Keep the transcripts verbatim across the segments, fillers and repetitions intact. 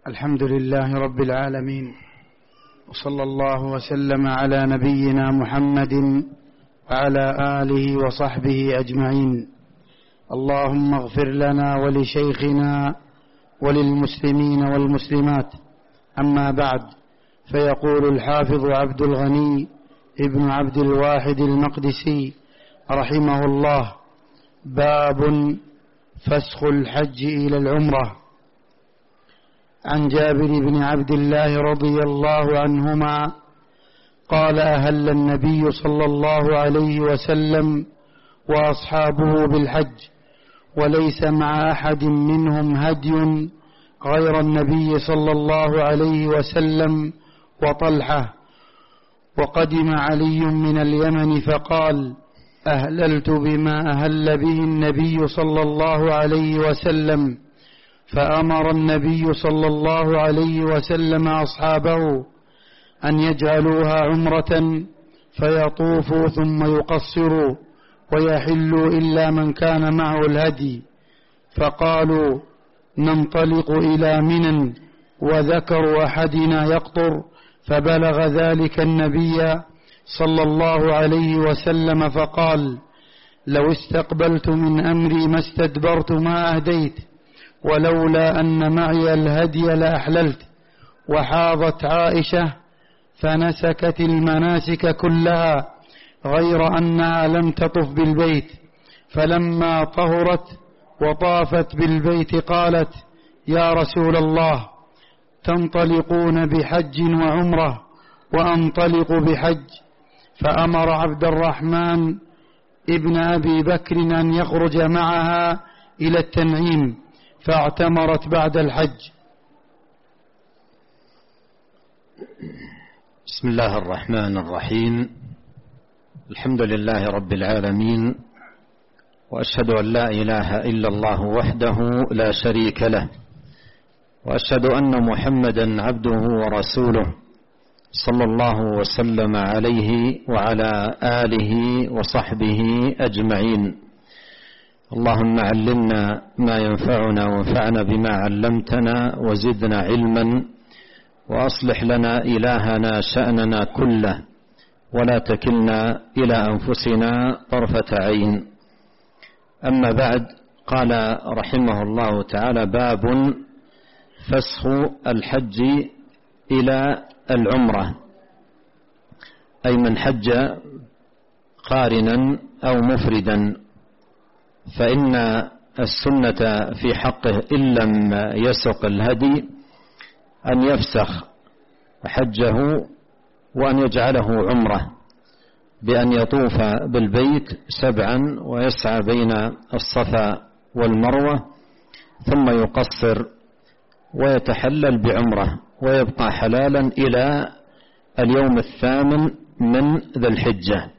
الحمد لله رب العالمين، وصلى الله وسلم على نبينا محمد وعلى آله وصحبه أجمعين. اللهم اغفر لنا ولشيخنا وللمسلمين والمسلمات. أما بعد، فيقول الحافظ عبد الغني ابن عبد الواحد المقدسي رحمه الله: باب فسخ الحج إلى العمرة. عن جابر بن عبد الله رضي الله عنهما قال: أهل النبي صلى الله عليه وسلم وأصحابه بالحج، وليس مع أحد منهم هدي غير النبي صلى الله عليه وسلم وطلحة. وقدم علي من اليمن فقال: أهللت بما أهل به النبي صلى الله عليه وسلم. فأمر النبي صلى الله عليه وسلم أصحابه أن يجعلوها عمرة فيطوفوا ثم يقصروا ويحلوا إلا من كان معه الهدي. فقالوا: ننطلق إلى منى، وذكر أحدنا يقطر، فبلغ ذلك النبي صلى الله عليه وسلم فقال: لو استقبلت من أمري ما استدبرت ما أهديت، ولولا أن معي الهدي لأحللت. وحاضت عائشة فنسكت المناسك كلها غير أنها لم تطف بالبيت، فلما طهرت وطافت بالبيت قالت: يا رسول الله، تنطلقون بحج وعمرة وأنطلق بحج. فأمر عبد الرحمن ابن أبي بكر أن يخرج معها إلى التنعيم، فاعتمرت بعد الحج. بسم الله الرحمن الرحيم. الحمد لله رب العالمين، وأشهد أن لا إله إلا الله وحده لا شريك له، وأشهد أن محمدا عبده ورسوله صلى الله وسلم عليه وعلى آله وصحبه أجمعين. اللهم علمنا ما ينفعنا وانفعنا بما علمتنا وزدنا علما، وأصلح لنا إلهنا شأننا كله، ولا تكلنا إلى أنفسنا طرفة عين. أما بعد، قال رحمه الله تعالى: باب فسخ الحج إلى العمرة، أي من حج قارنا أو مفردا، فإن السنة في حقه إن لم يسق الهدي أن يفسخ حجه وأن يجعله عمرة، بأن يطوف بالبيت سبعا ويسعى بين الصفا والمروة، ثم يقصر ويتحلل بعمرة، ويبقى حلالا إلى اليوم الثامن من ذي الحجة.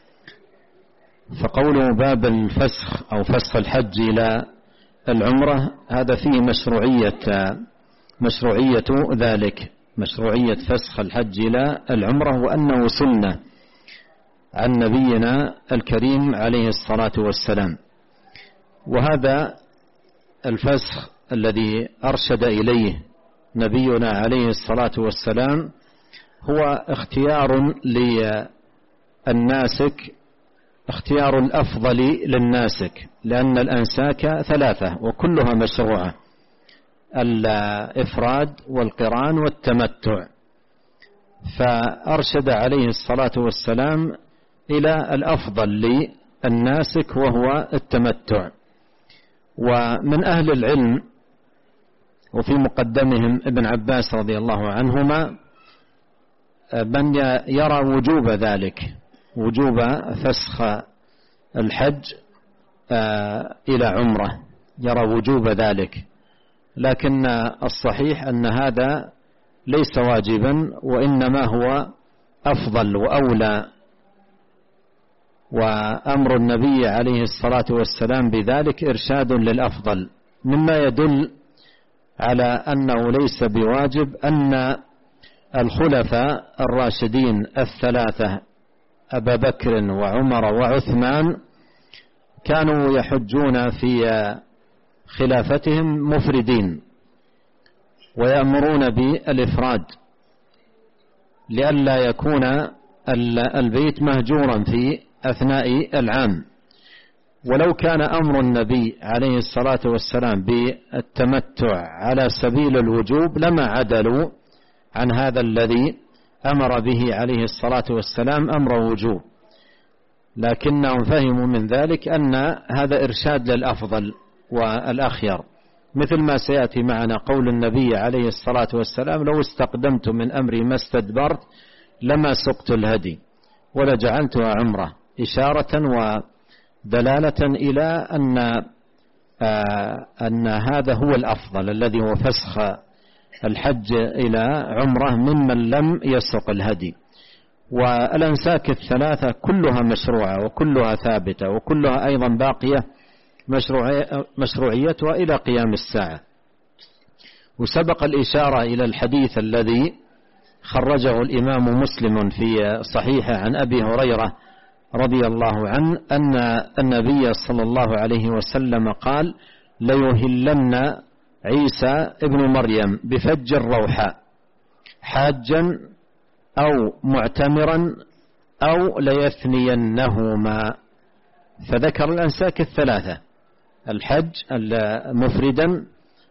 فقوله باب الفسخ أو فسخ الحج إلى العمرة، هذا فيه مشروعية مشروعية ذلك، مشروعية فسخ الحج إلى العمرة، وأنه سنة عن نبينا الكريم عليه الصلاة والسلام. وهذا الفسخ الذي أرشد إليه نبينا عليه الصلاة والسلام هو اختيار للناسك، اختيار الأفضل للناسك، لأن الأنساك ثلاثة وكلها مشروعة: الإفراد والقران والتمتع. فأرشد عليه الصلاة والسلام إلى الأفضل للناسك وهو التمتع. ومن أهل العلم وفي مقدمهم ابن عباس رضي الله عنهما من يرى وجوب ذلك، وجوب فسخ الحج إلى عمرة، يرى وجوب ذلك، لكن الصحيح أن هذا ليس واجبا، وإنما هو أفضل وأولى. وأمر النبي عليه الصلاة والسلام بذلك إرشاد للأفضل، مما يدل على أنه ليس بواجب أن الخلفاء الراشدين الثلاثة أبا بكر وعمر وعثمان كانوا يحجون في خلافتهم مفردين، ويأمرون بالإفراد لئلا يكون البيت مهجورا في أثناء العام. ولو كان أمر النبي عليه الصلاة والسلام بالتمتع على سبيل الوجوب لما عدلوا عن هذا الذي أمر به عليه الصلاة والسلام أمر وجوب، لكنهم فهموا من ذلك أن هذا إرشاد للأفضل والأخير، مثل ما سيأتي معنا قول النبي عليه الصلاة والسلام: لو استقدمت من أمري ما استدبرت لما سقت الهدي ولجعلتها عمرة، إشارة ودلالة إلى أن آه أن هذا هو الأفضل الذي هو فسخ الحج إلى عمرة ممن لم يسق الهدي. والأنساك الثلاثة كلها مشروعة وكلها ثابتة وكلها أيضا باقية مشروعيتها إلى قيام الساعة. وسبق الإشارة إلى الحديث الذي خرجه الإمام مسلم في صحيحه عن أبي هريرة رضي الله عنه أن النبي صلى الله عليه وسلم قال: ليهلن عيسى ابن مريم بفج الروحاء حاجا أو معتمرا أو ليثنينهما. فذكر الأنساك الثلاثة: الحج مفردا،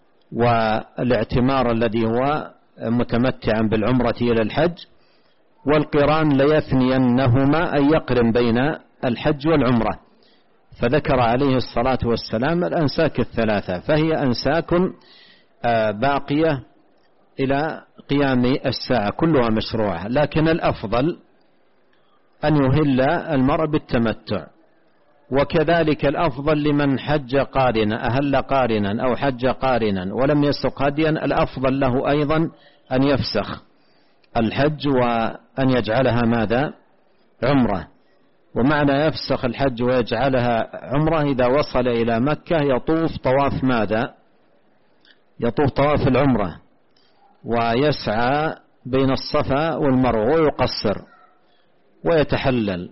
والاعتمار الذي هو متمتعا بالعمرة إلى الحج، والقران ليثنينهما أي يقرن بين الحج والعمرة. فذكر عليه الصلاة والسلام الأنساك الثلاثة، فهي أنساك باقية إلى قيام الساعة كلها مشروعة، لكن الأفضل أن يهل المرء بالتمتع. وكذلك الأفضل لمن حج قارنا أهل قارنا أو حج قارنا ولم يسق هديا، الأفضل له أيضا أن يفسخ الحج وأن يجعلها ماذا؟ عمرة. ومعنى يفسخ الحج ويجعلها عمرة إذا وصل إلى مكة يطوف طواف ماذا؟ يطوف طواف العمرة ويسعى بين الصفا والمروة ويقصر ويتحلل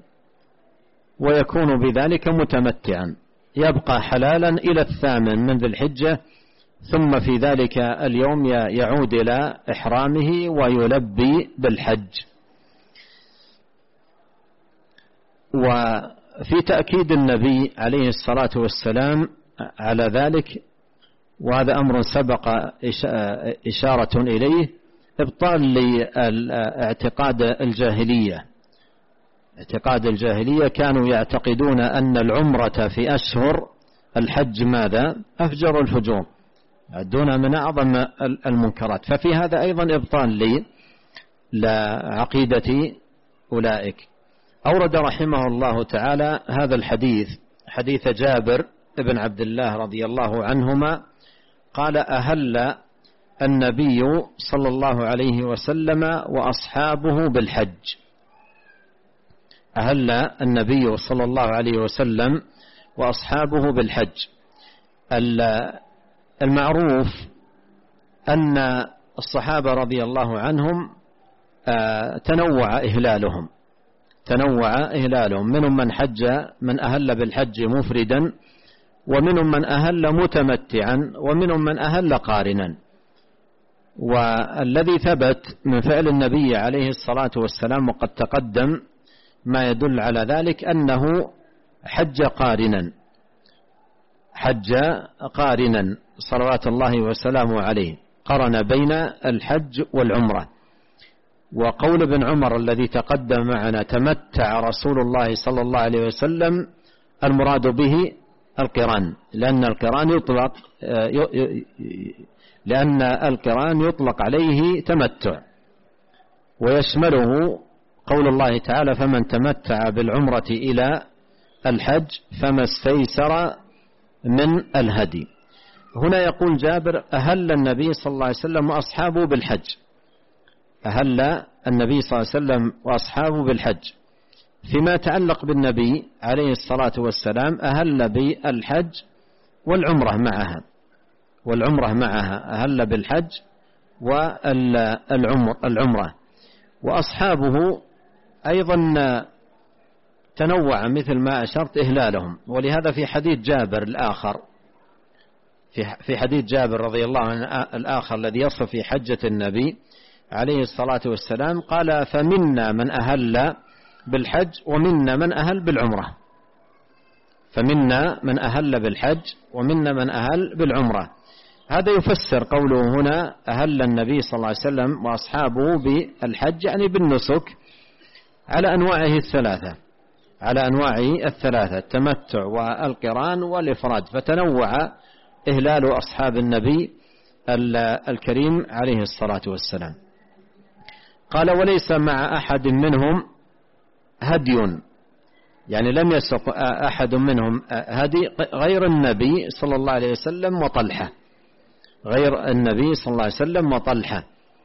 ويكون بذلك متمتعا، يبقى حلالا إلى الثامن من ذي الحجة، ثم في ذلك اليوم يعود إلى إحرامه ويلبي بالحج. وفي تأكيد النبي عليه الصلاة والسلام على ذلك، وهذا أمر سبق إشارة إليه، إبطال لاعتقاد الجاهلية. اعتقاد الجاهلية كانوا يعتقدون أن العمرة في أشهر الحج ماذا؟ أفجر الفجور، يعدون من أعظم المنكرات. ففي هذا أيضا إبطال لعقيدة أولئك. أورد رحمه الله تعالى هذا الحديث، حديث جابر بن عبد الله رضي الله عنهما قال: أهل النبي صلى الله عليه وسلم وأصحابه بالحج. أهل النبي صلى الله عليه وسلم وأصحابه بالحج. المعروف أن الصحابة رضي الله عنهم تنوع إهلالهم تنوع إهلالهم منهم من حج من أهل بالحج مفردا، ومنهم من أهل متمتعا، ومنهم من أهل قارنا. والذي ثبت من فعل النبي عليه الصلاة والسلام وقد تقدم ما يدل على ذلك أنه حج قارنا حج قارنا صلوات الله وسلامه عليه، قرن بين الحج والعمرة. وقول ابن عمر الذي تقدم معنا: تمتع رسول الله صلى الله عليه وسلم، المراد به القران، لأن القران يطلق لأن القران يطلق عليه تمتع، ويشمله قول الله تعالى: فمن تمتع بالعمرة إلى الحج فما استيسر من الهدي. هنا يقول جابر: أهل النبي صلى الله عليه وسلم وأصحابه بالحج. أهل النبي صلى الله عليه وسلم وأصحابه بالحج. فيما يتعلق بالنبي عليه الصلاة والسلام أهل بالحج والعمرة معها والعمرة معها أهل بالحج والعمرة. وأصحابه أيضا تنوع مثل ما أشرت إهلالهم. ولهذا في حديث جابر الآخر في حديث جابر رضي الله عنه الآخر الذي يصف في حجة النبي عليه الصلاة والسلام قال فمنا من أهل بالحج ومنا من أهل بالعمرة، فمنا من أهل بالحج ومنا من أهل بالعمرة. هذا يفسر قوله هنا أهل النبي صلى الله عليه وسلم وأصحابه بالحج يعني بالنسك على أنواعه الثلاثة، على أنواعه الثلاثة التمتع والقران والإفراد، فتنوع إهلال أصحاب النبي الكريم عليه الصلاة والسلام. قال وليس مع أحد منهم هدي، يعني لم يسق أحد منهم هدي غير النبي صلى الله عليه وسلم وطلحة، غير النبي صلى الله عليه وسلم وطلحة.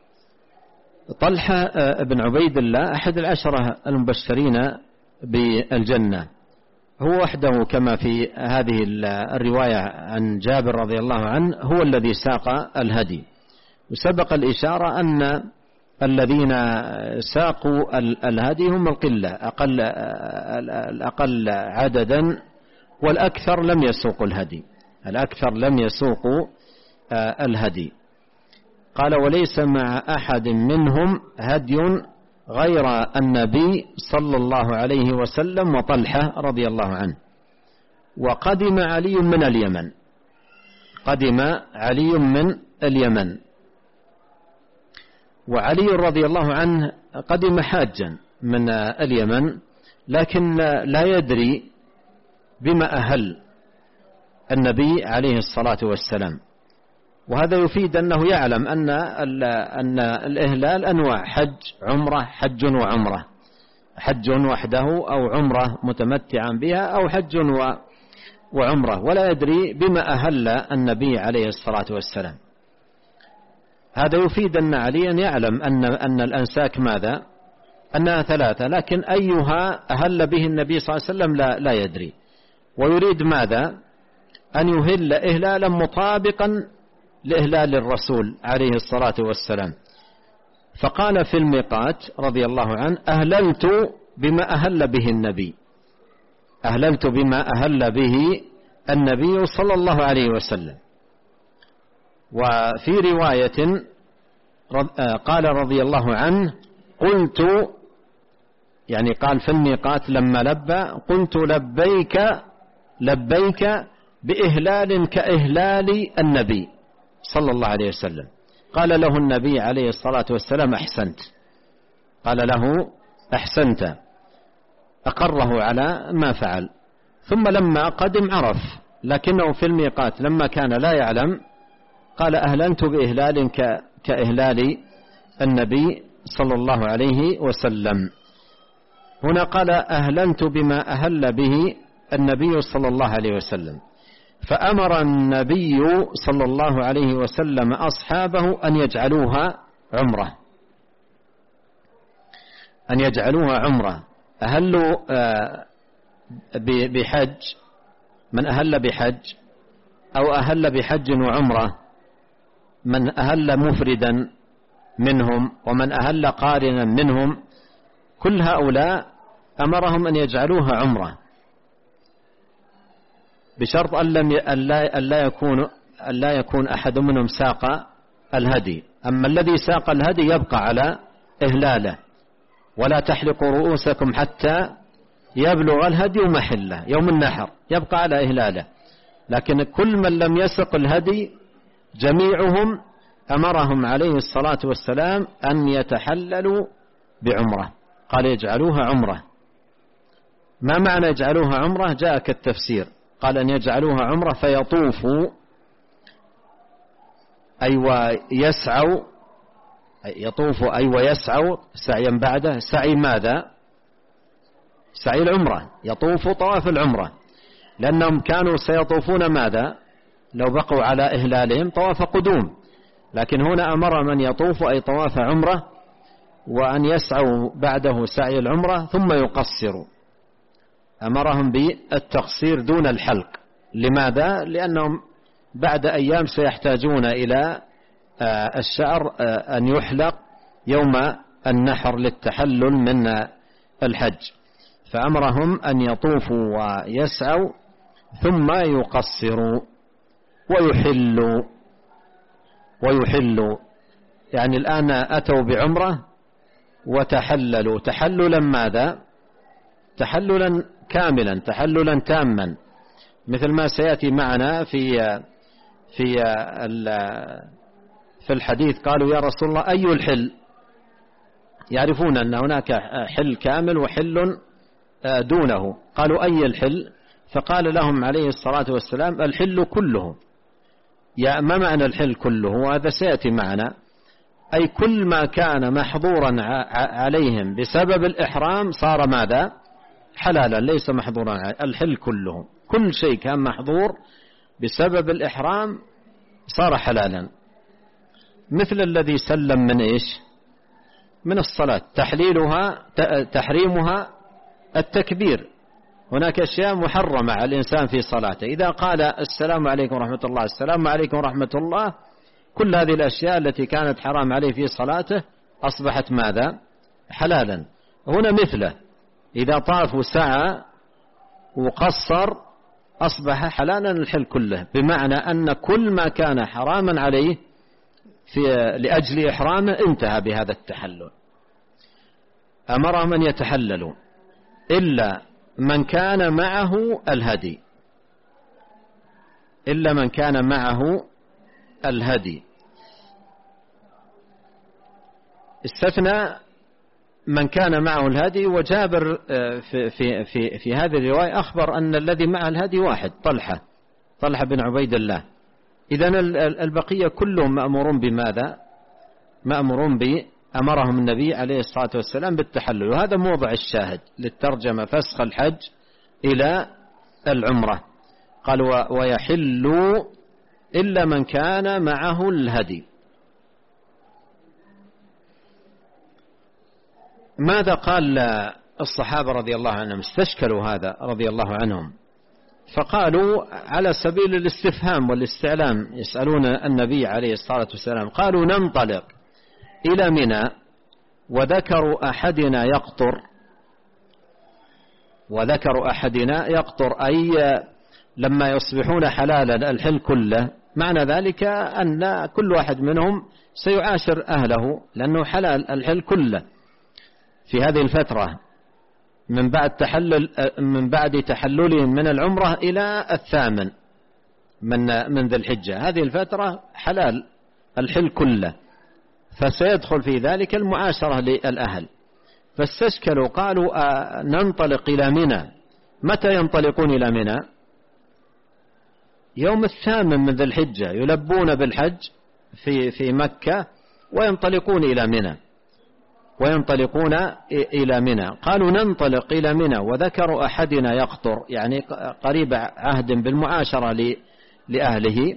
طلحة بن عبيد الله أحد العشرة المبشرين بالجنة، هو وحده كما في هذه الرواية عن جابر رضي الله عنه هو الذي ساق الهدي. وسبق الإشارة أن الذين ساقوا الهدي هم القلة أقل, الأقل عددا، والأكثر لم يسوقوا الهدي، الأكثر لم يسوقوا الهدي. قال وليس مع أحد منهم هدي غير النبي صلى الله عليه وسلم وطلحة رضي الله عنه. وقدم علي من اليمن، قدم علي من اليمن، وعلي رضي الله عنه قدم حاجا من اليمن، لكن لا يدري بما أهل النبي عليه الصلاة والسلام. وهذا يفيد أنه يعلم أن أن الإهلال أنواع، حج عمرة، حج وعمرة، حج وحده أو عمرة متمتعا بها أو حج وعمرة، ولا يدري بما أهل النبي عليه الصلاة والسلام. هذا يفيد أن عليا يعلم أن أن الأنساك ماذا؟ أنها ثلاثة، لكن أيها أهل به النبي صلى الله عليه وسلم لا, لا يدري، ويريد ماذا؟ أن يهل إهلالا مطابقا لإهلال الرسول عليه الصلاة والسلام. فقال في الميقات رضي الله عنه أهللت بما أهل به النبي، أهللت بما أهل به النبي صلى الله عليه وسلم. وفي رواية قال رضي الله عنه قلت، يعني قال في الميقات لما لبى قلت لبيك لبيك بإهلال كإهلال النبي صلى الله عليه وسلم. قال له النبي عليه الصلاة والسلام أحسنت، قال له أحسنت، أقره على ما فعل. ثم لما قدم عرف، لكنه في الميقات لما كان لا يعلم قال أهللت بإهلال كإهلال النبي صلى الله عليه وسلم. هنا قال أهللت بما أهل به النبي صلى الله عليه وسلم، فأمر النبي صلى الله عليه وسلم أصحابه أن يجعلوها عمرة، أن يجعلوها عمرة. أهلوا بحج، من أهل بحج أو أهل بحج وعمرة، من أهل مفردا منهم ومن أهل قارنا منهم، كل هؤلاء أمرهم أن يجعلوها عمرة، بشرط أن لا يكون أن لا يكون أحد منهم ساق الهدي. أما الذي ساق الهدي يبقى على إهلاله، ولا تحلقوا رؤوسكم حتى يبلغ الهدي محله يوم النحر، يبقى على إهلاله. لكن كل من لم يسق الهدي جميعهم أمرهم عليه الصلاة والسلام أن يتحللوا بعمرة، قال يجعلوها عمرة. ما معنى يجعلوها عمرة؟ جاء كالتفسير، قال أن يجعلوها عمرة فيطوفوا أي ويسعوا، يطوفوا أي ويسعوا سعيا بعده، سعي ماذا؟ سعي العمرة، يطوفوا طواف العمرة، لأنهم كانوا سيطوفون ماذا؟ لو بقوا على إهلالهم طواف قدوم، لكن هنا أمر من يطوف أي طواف عمرة، وأن يسعوا بعده سعي العمرة ثم يقصروا، أمرهم بالتقصير دون الحلق. لماذا؟ لأنهم بعد أيام سيحتاجون إلى الشعر أن يحلق يوم النحر للتحلل من الحج، فأمرهم أن يطوفوا ويسعوا ثم يقصروا. ويحلوا ويحلوا يعني الآن أتوا بعمرة وتحللوا تحللا ماذا؟ تحللا كاملا، تحللا تاما، مثل ما سيأتي معنا في في في الحديث. قالوا يا رسول الله أي الحل؟ يعرفون أن هناك حل كامل وحل دونه. قالوا أي الحل؟ فقال لهم عليه الصلاة والسلام الحل كله. يا ما معنى الحل كله؟ وهذا سيأتي معنا. أي كل ما كان محظورا عليهم بسبب الإحرام صار ماذا؟ حلالا، ليس محظورا عليه. الحل كله، كل شيء كان محظور بسبب الإحرام صار حلالا. مثل الذي سلم من إيش؟ من الصلاة، تحليلها تحريمها التكبير. هناك أشياء محرمة على الإنسان في صلاته، إذا قال السلام عليكم ورحمة الله السلام عليكم ورحمة الله، كل هذه الأشياء التي كانت حرام عليه في صلاته أصبحت ماذا؟ حلالا. هنا مثله، إذا طاف وسعى وقصر أصبح حلالا الحل كله، بمعنى أن كل ما كان حراما عليه في لأجل إحرامه انتهى بهذا التحلل. أمرهم أن يتحللوا إلا من كان معه الهدي، إلا من كان معه الهدي. استثنى من كان معه الهدي. وجابر في, في, في, في هذه الرواية أخبر أن الذي معه الهدي واحد، طلحة طلحة بن عبيد الله. إذن البقية كلهم مأمورون بماذا؟ مأمورون بأمرهم النبي عليه الصلاة والسلام بالتحلل. وهذا موضع الشاهد للترجمة، فسخ الحج إلى العمرة. قال ويحل إلا من كان معه الهدي. ماذا قال الصحابة رضي الله عنهم؟ استشكلوا هذا رضي الله عنهم، فقالوا على سبيل الاستفهام والاستعلام، يسألون النبي عليه الصلاة والسلام. قالوا ننطلق إلى منى وذكر أحدنا يقطر، وذكر أحدنا يقطر أي لما يصبحون حلالا الحل كله، معنى ذلك أن كل واحد منهم سيعاشر أهله لأنه حلال الحل كله في هذه الفترة من بعد تحلل من بعد تحللهم من العمرة إلى الثامن من من ذي الحجة. هذه الفترة حلال الحل كله، فسيدخل في ذلك المعاشرة للأهل. فاستشكلوا قالوا ننطلق إلى منى. متى ينطلقون إلى منى؟ يوم الثامن من ذي الحجة، يلبون بالحج في في مكة وينطلقون إلى منى وينطلقون إلى منى. قالوا ننطلق إلى منى وذكر أحدنا يقطر، يعني قريب عهد بالمعاشرة لأهله.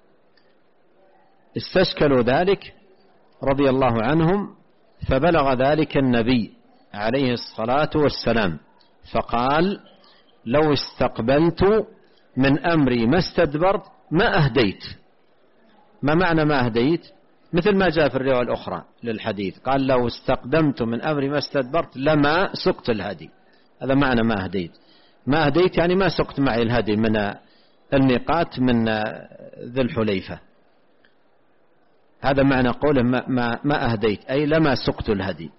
استشكلوا ذلك رضي الله عنهم، فبلغ ذلك النبي عليه الصلاة والسلام فقال لو استقبلت من أمري ما استدبرت ما أهديت. ما معنى ما أهديت؟ مثل ما جاء في الرواية الأخرى للحديث، قال لو استقدمت من أمري ما استدبرت لما سقت الهدي. هذا معنى ما أهديت. ما أهديت يعني ما سقت معي الهدي من الميقات من ذي الحليفة. هذا معنى قوله ما, ما, ما أهديت، أي لما سقت الهدي.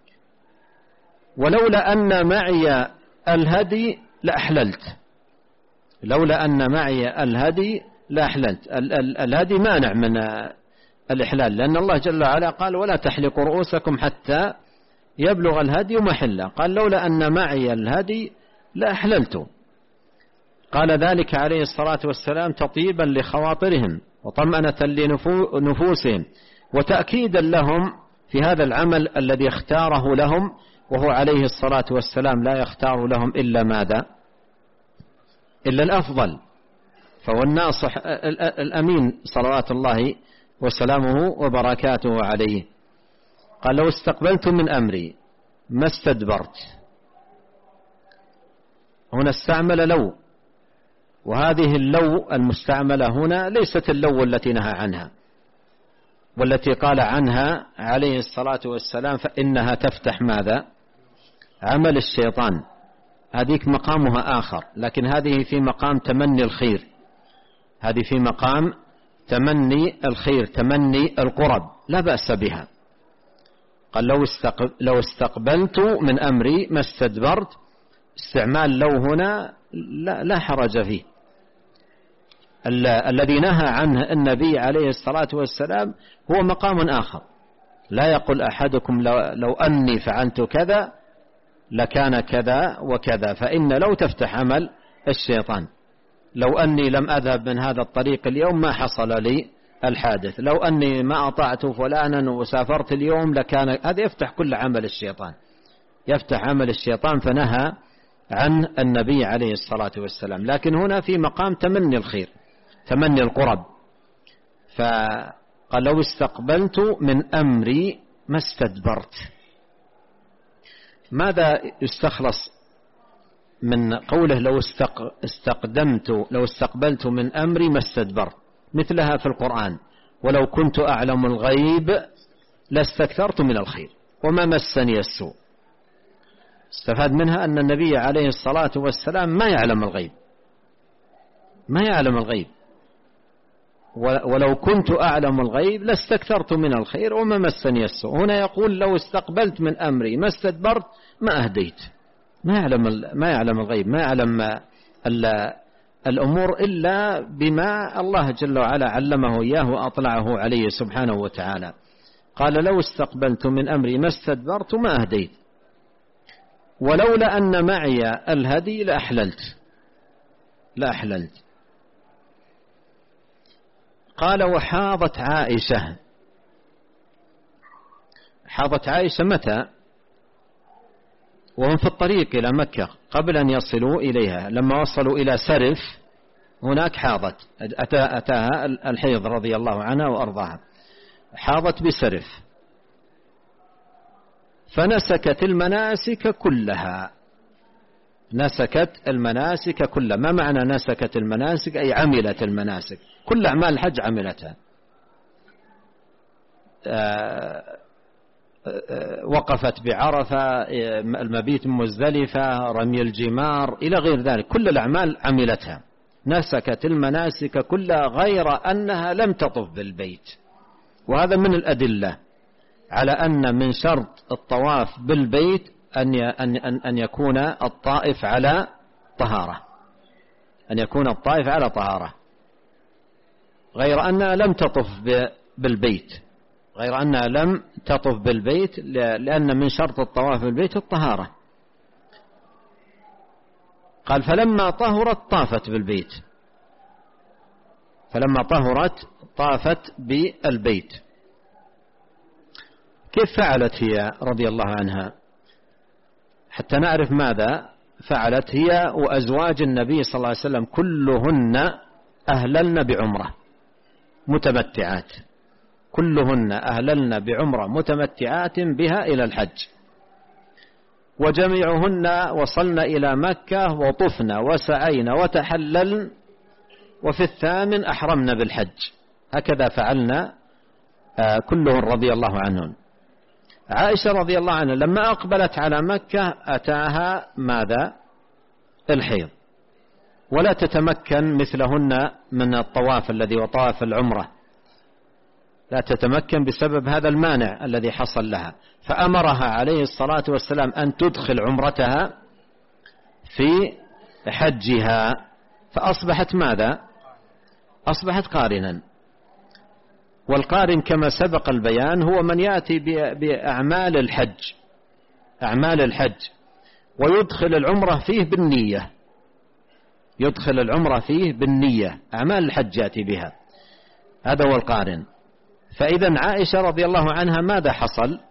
ولولا أن معي الهدي لأحللت، لولا أن معي الهدي لأحللت. ال ال الهدي مانع من الإحلال، لأن الله جل وعلا قال ولا تحلقوا رؤوسكم حتى يبلغ الهدي محله. قال لولا أن معي الهدي لأحللت. قال ذلك عليه الصلاة والسلام تطيبا لخواطرهم وطمأنة لنفوسهم وتأكيدا لهم في هذا العمل الذي اختاره لهم، وهو عليه الصلاة والسلام لا يختار لهم إلا ماذا؟ إلا الأفضل. فهو الناصح الأمين صلوات الله وسلامه وبركاته عليه. قال لو استقبلت من أمري ما استدبرت. هنا استعمل لو، وهذه اللو المستعملة هنا ليست اللو التي نهى عنها والتي قال عنها عليه الصلاة والسلام فإنها تفتح ماذا؟ عمل الشيطان. هذيك مقامها آخر، لكن هذه في مقام تمني الخير هذه في مقام تمني الخير، تمني القرب، لا بأس بها. قال لو لو استقبلت من أمري ما استدبرت، استعمال لو هنا لا, لا حرج فيه. الذي نهى عنه النبي عليه الصلاة والسلام هو مقام آخر. لا يقول أحدكم لو, لو أني فعلت كذا لكان كذا وكذا، فإن لو تفتح عمل الشيطان. لو أني لم أذهب من هذا الطريق اليوم ما حصل لي الحادث، لو أني ما أطعت فلانا وسافرت اليوم لكان، هذا يفتح كل عمل الشيطان، يفتح عمل الشيطان. فنهى عن النبي عليه الصلاة والسلام. لكن هنا في مقام تمني الخير، تمني القرب. فقال لو استقبلت من أمري ما استدبرت. ماذا يستخلص من قوله لو استقدمت لو استقبلت من أمري ما استدبرت؟ مثلها في القرآن ولو كنت أعلم الغيب لاستكثرت من الخير وما مسني السوء. استفاد منها أن النبي عليه الصلاة والسلام ما يعلم الغيب، ما يعلم الغيب. ولو كنت أعلم الغيب لاستكثرت من الخير وما مسني السوء. هنا يقول لو استقبلت من أمري ما استدبرت، ما أهديت. ما يعلم ما يعلم الغيب، ما يعلم الأمور إلا بما الله جل وعلا علمه إياه وأطلعه عليه سبحانه وتعالى. قال لو استقبلت من أمري ما استدبرت ما أهديت ولولا أن معي الهدي لأحللت لأحللت. قال وحاضت عائشة. حاضت عائشة متى؟ وهم في الطريق إلى مكة قبل أن يصلوا إليها. لما وصلوا إلى سرف هناك حاضت، أتى أتاها الحيض رضي الله عنها وأرضاها، حاضت بسرف فنسكت المناسك كلها. نسكت المناسك كلها. ما معنى نسكت المناسك؟ أي عملت المناسك، كل أعمال الحج عملتها. وقفت بعرفة، المبيت مزدلفة، رمي الجمار إلى غير ذلك، كل الأعمال عملتها. نسكت المناسك كلها غير أنها لم تطف بالبيت. وهذا من الأدلة على أن من شرط الطواف بالبيت أن أن يكون الطائف على طهارة، أن يكون الطائف على طهارة، غير أنها لم تطف بالبيت، غير أنها لم تطف بالبيت لأن من شرط الطواف بالبيت الطهارة. قال فلما طهرت طافت بالبيت، فلما طهرت طافت بالبيت. كيف فعلت هي رضي الله عنها؟ حتى نعرف ماذا فعلت هي وأزواج النبي صلى الله عليه وسلم كلهن أهللن بعمرة متمتعات، كلهن أهللن بعمرة متمتعات بها إلى الحج، وجميعهن وصلن إلى مكة وطفن وسعين وتحللن، وفي الثامن أحرمن بالحج. هكذا فعلنا كلهن رضي الله عنهن. عائشة رضي الله عنها لما أقبلت على مكة أتاها ماذا؟ الحيض، ولا تتمكن مثلهن من الطواف الذي وطواف العمرة، لا تتمكن بسبب هذا المانع الذي حصل لها. فأمرها عليه الصلاة والسلام أن تدخل عمرتها في حجها، فأصبحت ماذا؟ أصبحت قارنا. والقارن كما سبق البيان هو من يأتي بأعمال الحج، أعمال الحج، ويدخل العمرة فيه بالنية، يدخل العمرة فيه بالنية، أعمال الحج يأتي بها، هذا هو القارن. فإذا عائشة رضي الله عنها ماذا حصل؟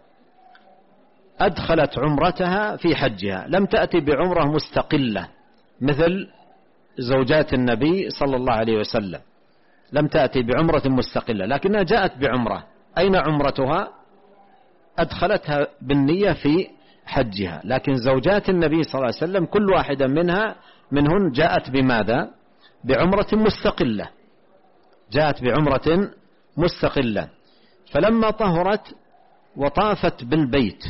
أدخلت عمرتها في حجها، لم تأتي بعمرة مستقلة مثل زوجات النبي صلى الله عليه وسلم، لم تأتي بعمرة مستقلة، لكنها جاءت بعمرة. أين عمرتها؟ أدخلتها بالنية في حجها. لكن زوجات النبي صلى الله عليه وسلم كل واحدة منها منهن جاءت بماذا؟ بعمرة مستقلة، جاءت بعمرة مستقلة. فلما طهرت وطافت بالبيت،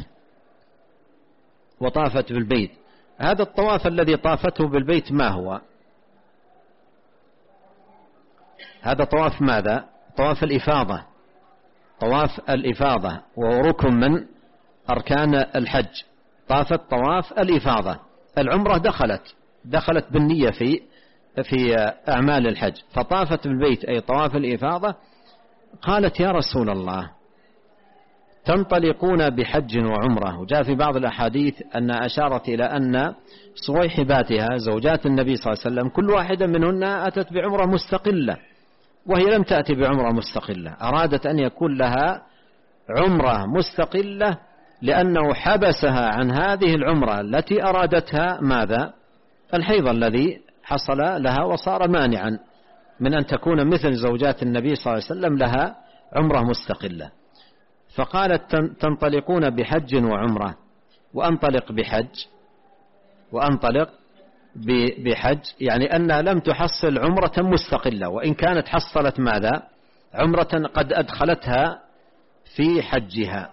وطافت بالبيت، هذا الطواف الذي طافته بالبيت ما هو؟ هذا طواف ماذا؟ طواف الإفاضة، طواف الإفاضة وهو ركن من أركان الحج، طافت طواف الإفاضة. العمرة دخلت دخلت بالنية في في أعمال الحج، فطافت بالبيت أي طواف الإفاضة. قالت يا رسول الله تنطلقون بحج وعمرة، وجاء في بعض الأحاديث أن أشارت إلى أن صويحباتها زوجات النبي صلى الله عليه وسلم كل واحدة منهن أتت بعمرة مستقلة، وهي لم تأتي بعمرة مستقلة، أرادت أن يكون لها عمرة مستقلة لأنه حبسها عن هذه العمرة التي أرادتها ماذا؟ الحيض الذي حصل لها وصار مانعا من أن تكون مثل زوجات النبي صلى الله عليه وسلم لها عمرة مستقلة. فقالت تنطلقون بحج وعمرة وأنطلق بحج وأنطلق بحج، يعني أنها لم تحصل عمرة مستقلة، وإن كانت حصلت ماذا؟ عمرة قد أدخلتها في حجها.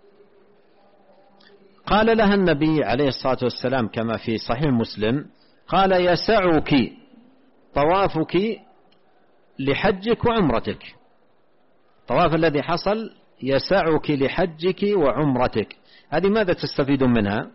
قال لها النبي عليه الصلاة والسلام كما في صحيح مسلم قال يسعك طوافك لحجك وعمرتك، الطواف الذي حصل يسعك لحجك وعمرتك. هذه ماذا تستفيد منها؟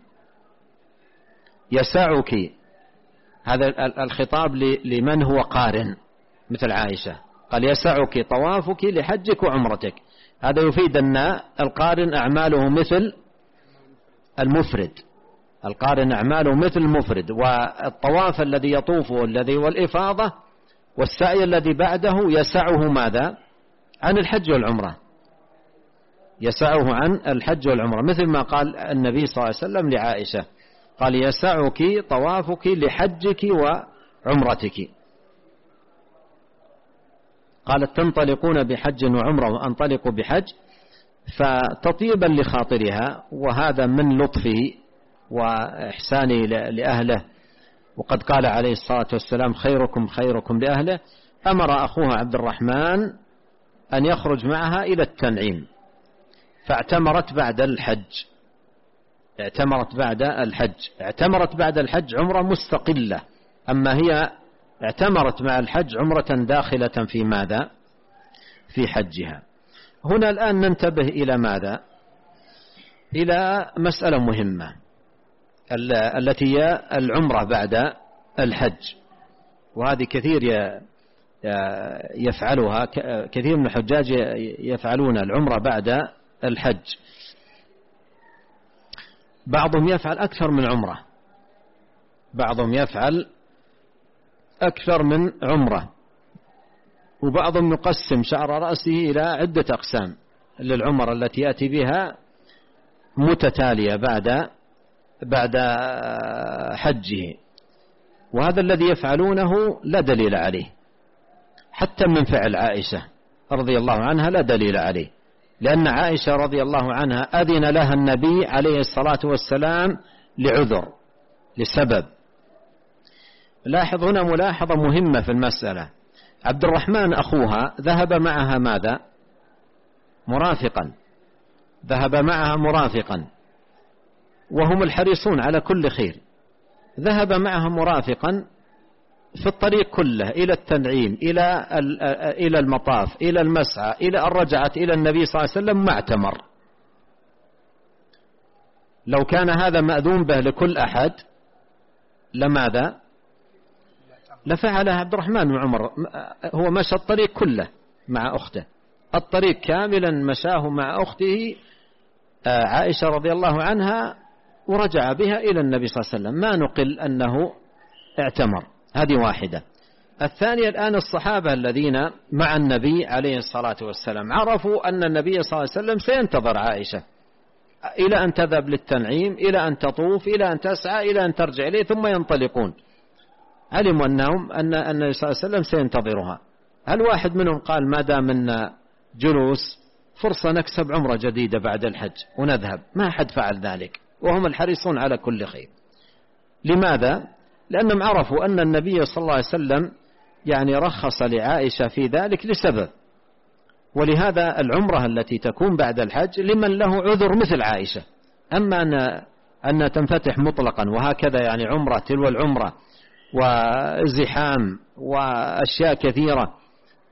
يسعك، هذا الخطاب لمن هو قارن مثل عائشة، قال يسعك طوافك لحجك وعمرتك، هذا يفيد أن القارن أعماله مثل المفرد، القارن أعماله مثل المفرد، والطواف الذي يطوفه الذي والإفاضة والسعي الذي بعده يسعه ماذا؟ عن الحج والعمرة، يسعه عن الحج والعمرة، مثل ما قال النبي صلى الله عليه وسلم لعائشة قال يسعك طوافك لحجك وعمرتك. قالت تنطلقون بحج وعمرة وأنطلق بحج، فتطيبا لخاطرها، وهذا من لطفه وإحسانه لأهله، وقد قال عليه الصلاة والسلام خيركم خيركم لأهله. أمر أخوها عبد الرحمن أن يخرج معها إلى التنعيم، فاعتمرت بعد الحج، اعتمرت بعد الحج اعتمرت بعد الحج عمرة مستقلة، أما هي اعتمرت مع الحج عمرة داخلة في ماذا؟ في حجها. هنا الآن ننتبه إلى ماذا؟ إلى مسألة مهمة التي هي العمرة بعد الحج، وهذه كثير يفعلها، كثير من الحجاج يفعلون العمرة بعد الحج، بعضهم يفعل أكثر من عمرة، بعضهم يفعل أكثر من عمرة، وبعضهم يقسم شعر رأسه إلى عدة أقسام للعمر التي يأتي بها متتالية بعد بعد حجه، وهذا الذي يفعلونه لا دليل عليه، حتى من فعل عائشة رضي الله عنها لا دليل عليه، لأن عائشة رضي الله عنها أذن لها النبي عليه الصلاة والسلام لعذر، لسبب. لاحظ هنا ملاحظة مهمة في المسألة، عبد الرحمن أخوها ذهب معها ماذا؟ مرافقا، ذهب معها مرافقا، وهم الحريصون على كل خير، ذهب معها مرافقا في الطريق كله إلى التنعيم، إلى إلى المطاف، إلى المسعى، إلى أن رجعت إلى النبي صلى الله عليه وسلم ما اعتمر. لو كان هذا مأذون به لكل أحد لماذا؟ لفعل عبد الرحمن بن عمر، هو مشى الطريق كله مع أخته، الطريق كاملا مشاه مع أخته عائشة رضي الله عنها، ورجع بها إلى النبي صلى الله عليه وسلم، ما نقل أنه اعتمر. هذه واحدة. الثانية، الآن الصحابة الذين مع النبي عليه الصلاة والسلام عرفوا أن النبي صلى الله عليه وسلم سينتظر عائشة إلى أن تذهب للتنعيم، إلى أن تطوف، إلى أن تسعى، إلى أن ترجع إليه، ثم ينطلقون، علموا أنهم أن النبي صلى الله عليه وسلم سينتظرها. هل واحد منهم قال ما دام منا جلوس فرصة نكسب عمرة جديدة بعد الحج ونذهب؟ ما حد فعل ذلك، وهم الحريصون على كل خير. لماذا؟ لأنهم عرفوا أن النبي صلى الله عليه وسلم يعني رخص لعائشة في ذلك لسبب، ولهذا العمرة التي تكون بعد الحج لمن له عذر مثل عائشة. أما أن أن تنفتح مطلقا وهكذا يعني عمرة تلو العمرة وزحام وأشياء كثيرة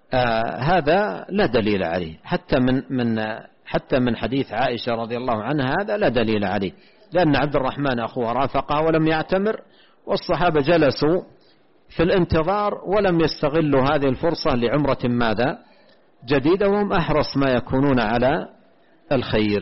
آه هذا لا دليل عليه، حتى من من حتى من حديث عائشة رضي الله عنها هذا لا دليل عليه، لأن عبد الرحمن أخوه رافقه ولم يعتمر، والصحابة جلسوا في الانتظار ولم يستغلوا هذه الفرصة لعمرة ماذا جديدة، وهم أحرص ما يكونون على الخير.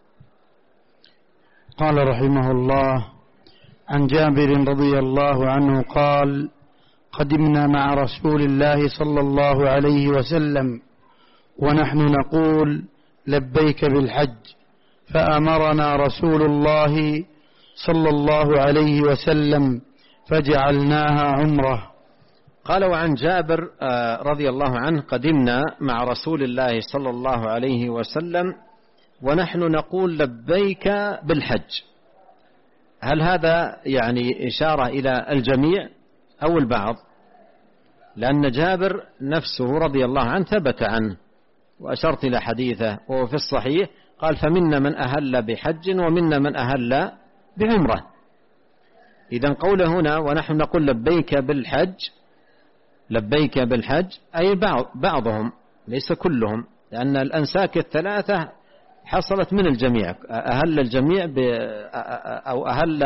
قال رحمه الله: عن جابر رضي الله عنه قال: قدمنا مع رسول الله صلى الله عليه وسلم ونحن نقول لبيك بالحج، فأمرنا رسول الله صلى الله عليه وسلم فجعلناها عمرة. قال: وعن جابر رضي الله عنه: قدمنا مع رسول الله صلى الله عليه وسلم ونحن نقول لبيك بالحج. هل هذا يعني إشارة إلى الجميع أو البعض؟ لأن جابر نفسه رضي الله عنه ثبت عنه، وأشرت إلى حديثه وهو في الصحيح، قال: فمنا من أهل بحج ومنا من أهل بعمرة. إذن قوله هنا ونحن نقول لبيك بالحج، لبيك بالحج أي بعض بعضهم ليس كلهم، لأن الأنساك الثلاثة حصلت من الجميع، أهل الجميع ب أو أهل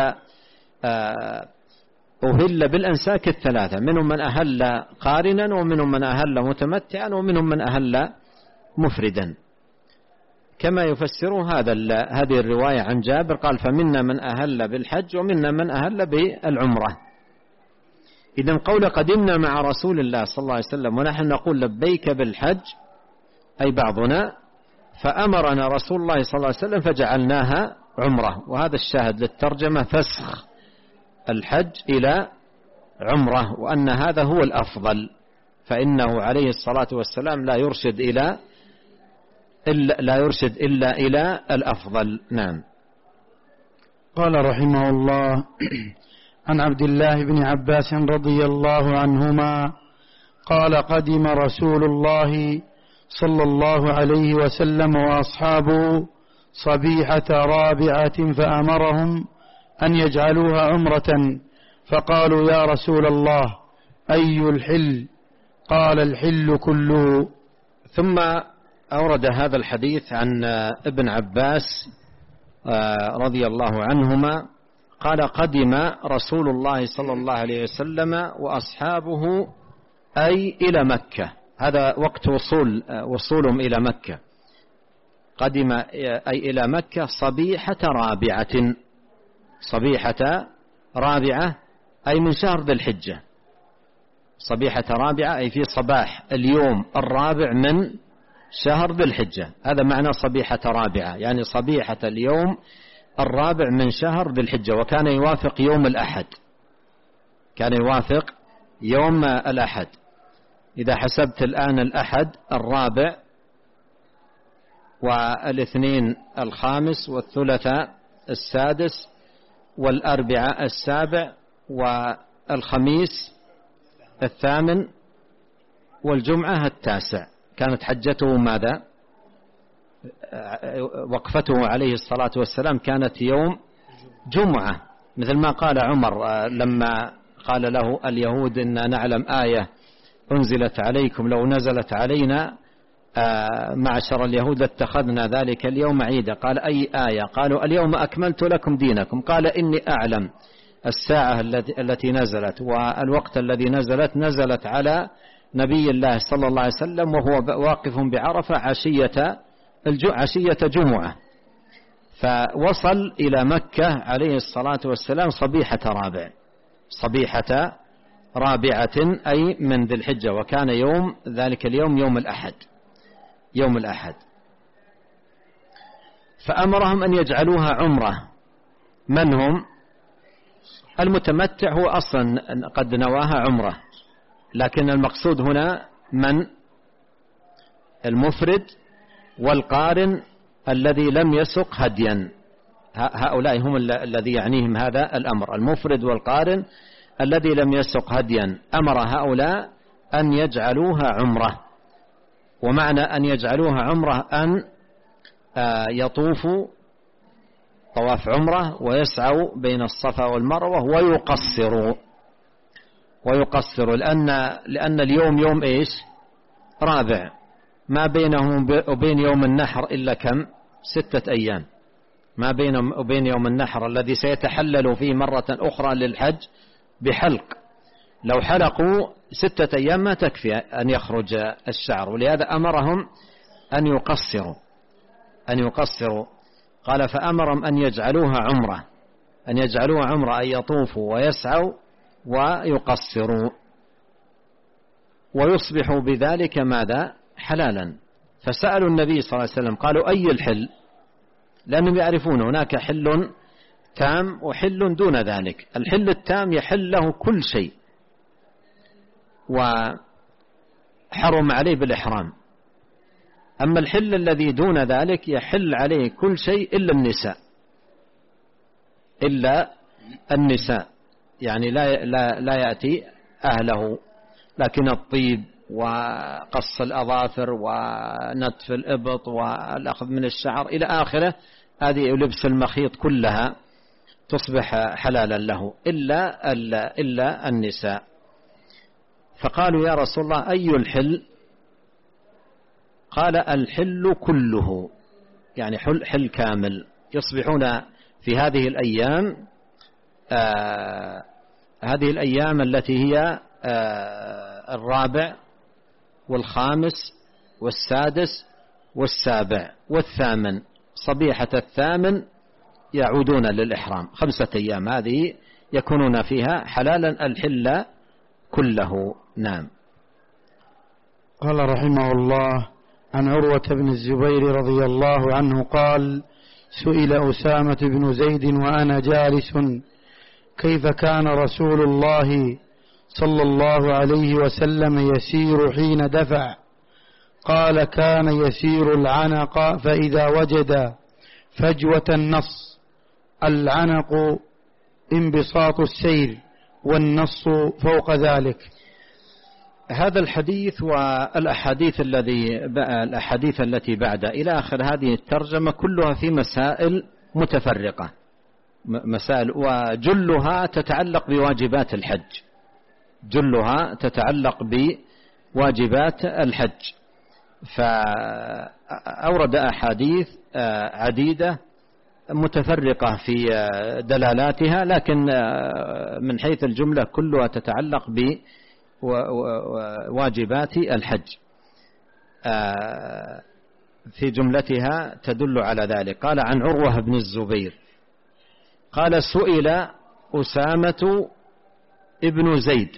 أهل بالأنساك الثلاثة، منهم من أهل قارنا ومنهم من أهل متمتعا ومنهم من أهل مفردا، كما يفسر هذا هذه الرواية عن جابر، قال: فمنا من أهل بالحج ومنا من أهل بالعمرة. إذن قول قدمنا مع رسول الله صلى الله عليه وسلم ونحن نقول لبيك بالحج أي بعضنا، فأمرنا رسول الله صلى الله عليه وسلم فجعلناها عمرة. وهذا الشاهد للترجمة فسخ الحج إلى عمرة، وأن هذا هو الأفضل، فإنه عليه الصلاة والسلام لا يرشد إلى إلا لا يرشد إلا إلى الأفضل. نعم. قال رحمه الله: عن عبد الله بن عباس رضي الله عنهما قال: قدم رسول الله صلى الله عليه وسلم وأصحابه صبيحة رابعة فأمرهم أن يجعلوها عمرة، فقالوا: يا رسول الله أي الحل؟ قال: الحل كله. ثم أورد هذا الحديث عن ابن عباس رضي الله عنهما قال: قدم رسول الله صلى الله عليه وسلم وأصحابه أي إلى مكة، هذا وقت وصول وصولهم إلى مكة، قدم أي إلى مكة صبيحة رابعة، صبيحة رابعة أي من شهر ذي الحجة، صبيحة رابعة أي في صباح اليوم الرابع من شهر ذي الحجة، هذا معنى صبيحة رابعة، يعني صبيحة اليوم الرابع من شهر ذي الحجة، وكان يوافق يوم الأحد، كان يوافق يوم الأحد. إذا حسبت الآن الأحد الرابع والاثنين الخامس والثلاثاء السادس والأربعاء السابع والخميس الثامن والجمعة التاسع، كانت حجته ماذا؟ وقفته عليه الصلاة والسلام كانت يوم جمعة، مثل ما قال عمر لما قال له اليهود: إنا نعلم آية أنزلت عليكم لو نزلت علينا معشر اليهود لاتخذنا ذلك اليوم عيدا. قال: أي آية؟ قالوا: اليوم أكملت لكم دينكم. قال: إني أعلم الساعة التي نزلت والوقت الذي نزلت نزلت على نبي الله صلى الله عليه وسلم وهو واقف بعرفة عشية عشية جمعة، فوصل إلى مكة عليه الصلاة والسلام صبيحة رابع، صبيحة رابعة أي من ذي الحجة، وكان يوم ذلك اليوم يوم الأحد، يوم الأحد. فأمرهم أن يجعلوها عمرة. من هم؟ المتمتع هو أصلا قد نواها عمرة، لكن المقصود هنا من؟ المفرد والقارن الذي لم يسق هديا، هؤلاء هم الذي يعنيهم هذا الأمر، المفرد والقارن الذي لم يسق هديا، أمر هؤلاء أن يجعلوها عمرة. ومعنى أن يجعلوها عمرة أن يطوفوا طواف عمرة ويسعوا بين الصفا والمروة ويقصروا ويقصروا لأن لأن اليوم يوم إيش؟ رابع ما بينهم وبين يوم النحر إلا كم؟ ستة أيام. ما بينهم وبين يوم النحر الذي سيتحلل فيه مرة أخرى للحج بحلق، لو حلقوا ستة أيام ما تكفي أن يخرج الشعر، ولهذا أمرهم أن يقصروا أن يقصروا قال فأمرهم أن يجعلوها عمرة أن يجعلوها عمرة أن يطوفوا ويسعوا ويقصروا ويصبحوا بذلك ماذا؟ حلالا. فسألوا النبي صلى الله عليه وسلم قالوا أي الحل؟ لأنهم يعرفون هناك حل تام وحل دون ذلك. الحل التام يحل له كل شيء وحرم عليه بالإحرام، أما الحل الذي دون ذلك يحل عليه كل شيء إلا النساء إلا النساء يعني لا, لا, لا يأتي أهله، لكن الطيب وقص الأظافر ونتف الإبط والأخذ من الشعر إلى آخره، هذه لبس المخيط كلها تصبح حلالا له إلا, إلا النساء. فقالوا يا رسول الله أي الحل؟ قال الحل كله، يعني حل, حل كامل. يصبحون في هذه الأيام آه هذه الأيام التي هي آه الرابع والخامس والسادس والسابع والثامن، صبيحة الثامن يعودون للإحرام، خمسة أيام هذه يكونون فيها حلالا الحل كله. نعم. قال رحمه الله عن عروة بن الزبير رضي الله عنه قال سئل أسامة بن زيد وأنا جالس كيف كان رسول الله صلى الله عليه وسلم يسير حين دفع؟ قال كان يسير العنق فإذا وجد فجوة النص. العنق انبساط السير والنص فوق ذلك. هذا الحديث والأحاديث الذي الأحاديث التي بعد إلى آخر هذه الترجمة كلها في مسائل متفرقة، مسائل وجلها تتعلق بواجبات الحج جلها تتعلق بواجبات الحج فأورد أحاديث عديدة متفرقة في دلالاتها، لكن من حيث الجملة كلها تتعلق بواجبات الحج، في جملتها تدل على ذلك. قال عن عروة بن الزبير قال سئل أسامة ابن زيد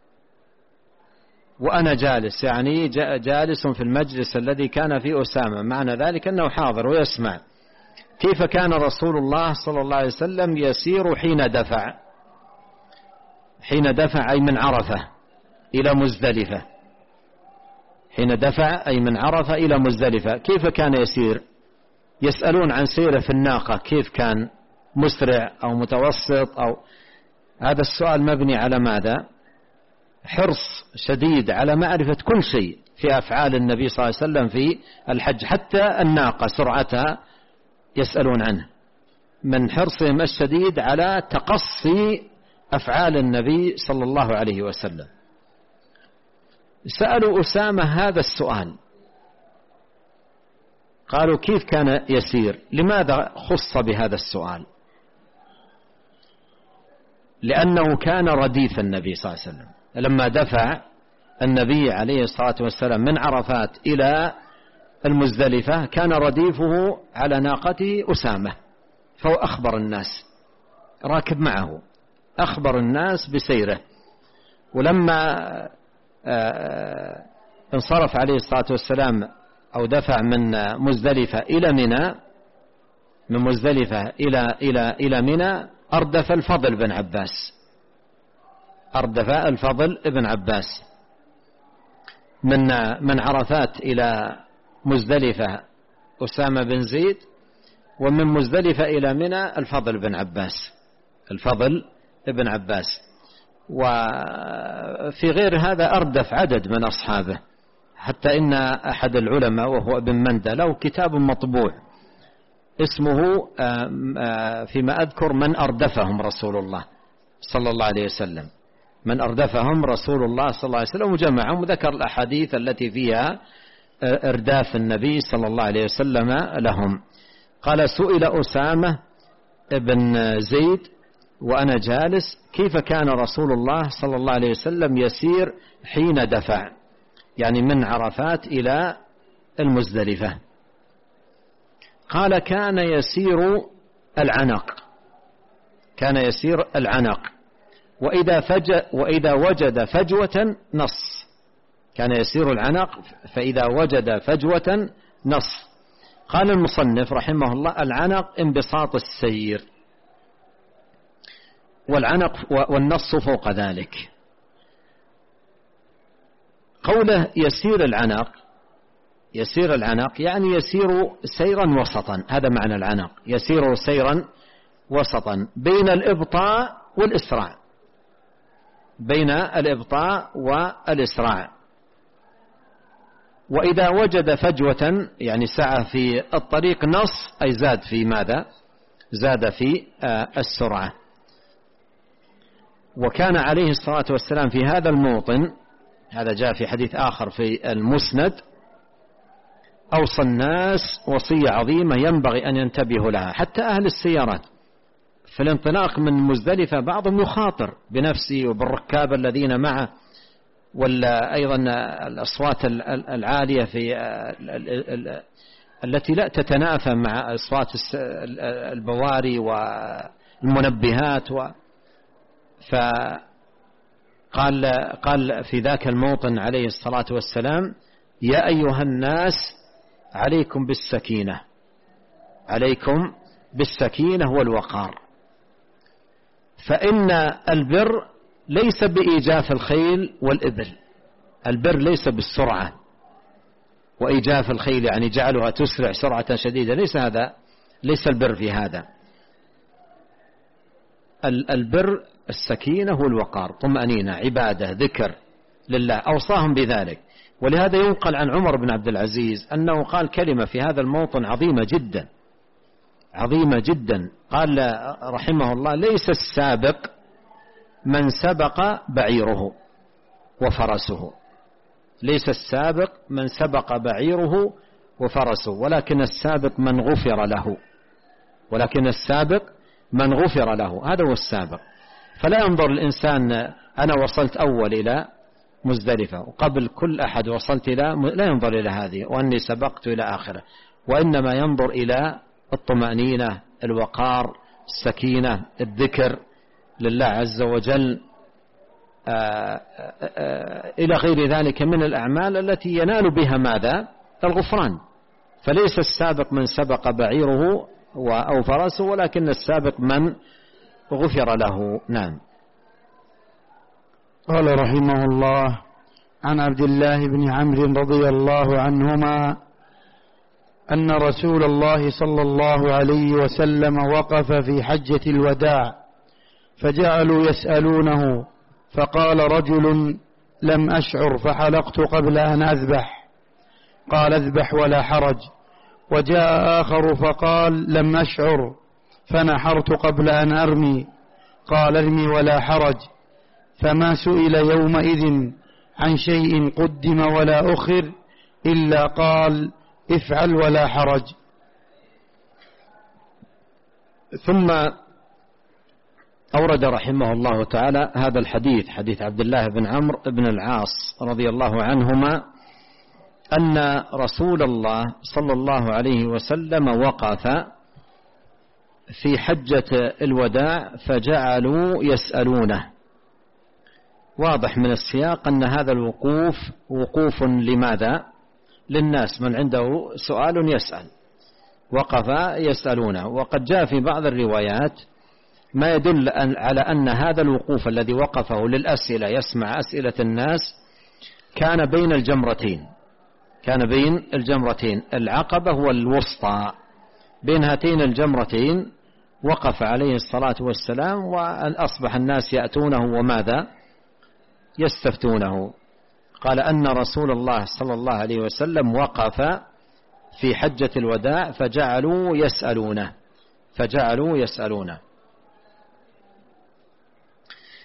وأنا جالس، يعني جالس في المجلس الذي كان فيه أسامة، معنى ذلك أنه حاضر ويسمع، كيف كان رسول الله صلى الله عليه وسلم يسير حين دفع حين دفع أي من عرفة إلى مزدلفة حين دفع أي من عرفة إلى مزدلفة، كيف كان يسير؟ يسألون عن سيره في الناقة، كيف كان مسرع أو متوسط؟ أو هذا السؤال مبني على ماذا؟ حرص شديد على معرفة كل شيء في أفعال النبي صلى الله عليه وسلم في الحج، حتى الناقة سرعتها يسألون عنه، من حرصهم الشديد على تقصي أفعال النبي صلى الله عليه وسلم. سألوا أسامة هذا السؤال، قالوا كيف كان يسير؟ لماذا خص بهذا السؤال؟ لأنه كان رديف النبي صلى الله عليه وسلم، لما دفع النبي عليه الصلاة والسلام من عرفات إلى المزدلفة كان رديفه على ناقته أسامة، فهو أخبر الناس، راكب معه، أخبر الناس بسيره. ولما انصرف عليه الصلاة والسلام أو دفع من مزدلفة إلى منى، من مزدلفة إلى إلى إلى منى، أردف الفضل بن عباس أردف الفضل بن عباس من من عرفات إلى مزدلفة أسامة بن زيد، ومن مزدلفة إلى منى الفضل بن عباس الفضل بن عباس وفي غير هذا أردف عدد من أصحابه، حتى إن أحد العلماء وهو ابن مندى له كتاب مطبوع اسمه فيما أذكر من أردفهم رسول الله صلى الله عليه وسلم، من أردفهم رسول الله صلى الله عليه وسلم وجمعهم وذكر الأحاديث التي فيها إرداف النبي صلى الله عليه وسلم لهم. قال سئل أسامة بن زيد وأنا جالس كيف كان رسول الله صلى الله عليه وسلم يسير حين دفع، يعني من عرفات إلى المزدلفة. قال كان يسير العنق، كان يسير العنق وإذا, فج وإذا وجد فجوة نص، كان يسير العنق فإذا وجد فجوة نص. قال المصنف رحمه الله العنق انبساط السير، والعنق والنص فوق ذلك. قوله يسير العنق، يسير العنق يعني يسير سيرا وسطا، هذا معنى العنق، يسير سيرا وسطا بين الإبطاء والإسراع، بين الإبطاء والإسراع. وإذا وجد فجوة يعني سعى في الطريق نص، أي زاد في ماذا؟ زاد في السرعة. وكان عليه الصلاة والسلام في هذا الموطن، هذا جاء في حديث آخر في المسند، أوصى الناس وصية عظيمة ينبغي أن ينتبهوا لها، حتى أهل السيارات في الانطلاق من مزدلفة بعضهم يخاطر بنفسه وبالركاب الذين معه، ولا أيضا الأصوات العالية في التي لا تتنافى مع أصوات البواري والمنبهات. فقال قال في ذاك الموطن عليه الصلاة والسلام يا أيها الناس عليكم بالسكينة، عليكم بالسكينة والوقار، فإن البر ليس بإيجاف الخيل والإبل، البر ليس بالسرعة وإيجاف الخيل يعني جعلها تسرع سرعة شديدة، ليس هذا، ليس البر في هذا. البر السكينة والوقار، طمأنينة، عبادة، ذكر لله، أوصاهم بذلك. ولهذا ينقل عن عمر بن عبد العزيز أنه قال كلمة في هذا الموطن عظيمة جدا، عظيمة جدا. قال رحمه الله ليس السابق من سبق بعيره وفرسه، ليس السابق من سبق بعيره وفرسه، ولكن السابق من غفر له، ولكن السابق من غفر له، هذا هو السابق. فلا ينظر الإنسان أنا وصلت أول إلى مزدلفة وقبل كل أحد وصلت إلى، لا ينظر إلى هذه وأني سبقت إلى آخره، وإنما ينظر إلى الطمأنينة، الوقار، السكينة، الذكر لله عز وجل، آآ آآ إلى غير ذلك من الأعمال التي ينال بها ماذا؟ الغفران. فليس السابق من سبق بعيره أو فرسه، ولكن السابق من غفر له. نعم. قال رحمه الله عن عبد الله بن عمرو رضي الله عنهما أن رسول الله صلى الله عليه وسلم وقف في حجة الوداع فجعلوا يسألونه، فقال رجل لم أشعر فحلقت قبل أن أذبح، قال اذبح ولا حرج. وجاء آخر فقال لم أشعر فنحرت قبل أن أرمي، قال ارمي ولا حرج. فما سئل يومئذ عن شيء قدم ولا أخر إلا قال افعل ولا حرج. ثم أورد رحمه الله تعالى هذا الحديث، حديث عبد الله بن عمرو بن العاص رضي الله عنهما أن رسول الله صلى الله عليه وسلم وقف في حجة الوداع فجعلوا يسألونه. واضح من السياق أن هذا الوقوف وقوف لماذا؟ للناس، من عنده سؤال يسأل، وقف يسألونه. وقد جاء في بعض الروايات ما يدل على أن هذا الوقوف الذي وقفه للأسئلة يسمع أسئلة الناس كان بين الجمرتين، كان بين الجمرتين، العقبة والوسطى، بين هاتين الجمرتين وقف عليه الصلاة والسلام، وأصبح الناس يأتونه وماذا؟ يستفتونه. قال أن رسول الله صلى الله عليه وسلم وقف في حجة الوداع فجعلوا يسألونه، فجعلوا يسألونه.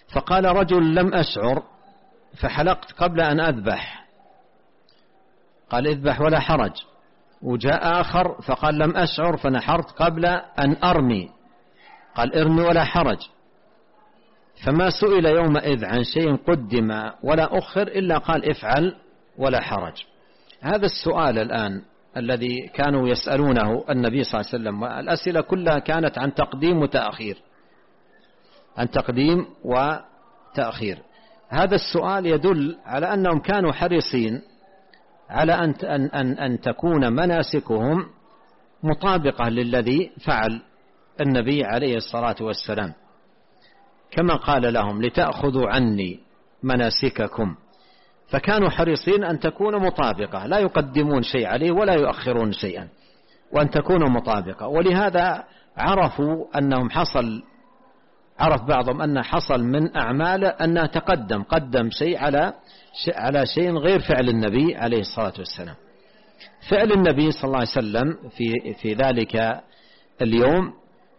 فقال رجل لم أشعر فحلقت قبل أن أذبح، قال اذبح ولا حرج. وجاء آخر فقال لم أشعر فنحرت قبل أن أرمي، قال ارمي ولا حرج. فما سئل يومئذ عن شيء قدم ولا أخر إلا قال افعل ولا حرج. هذا السؤال الآن الذي كانوا يسألونه النبي صلى الله عليه وسلم، والأسئلة كلها كانت عن تقديم وتأخير، عن تقديم وتأخير. هذا السؤال يدل على أنهم كانوا حريصين على أن أن أن تكون مناسكهم مطابقة للذي فعل النبي عليه الصلاة والسلام، كما قال لهم لتأخذوا عني مناسككم، فكانوا حريصين أن تكون مطابقة، لا يقدمون شيء عليه ولا يؤخرون شيئا، وأن تكون مطابقة. ولهذا عرفوا أنهم حصل عرف بعضهم أن حصل من أعماله أنه تقدم قدم شيء على على شيء غير فعل النبي عليه الصلاة والسلام. فعل النبي صلى الله عليه وسلم في في ذلك اليوم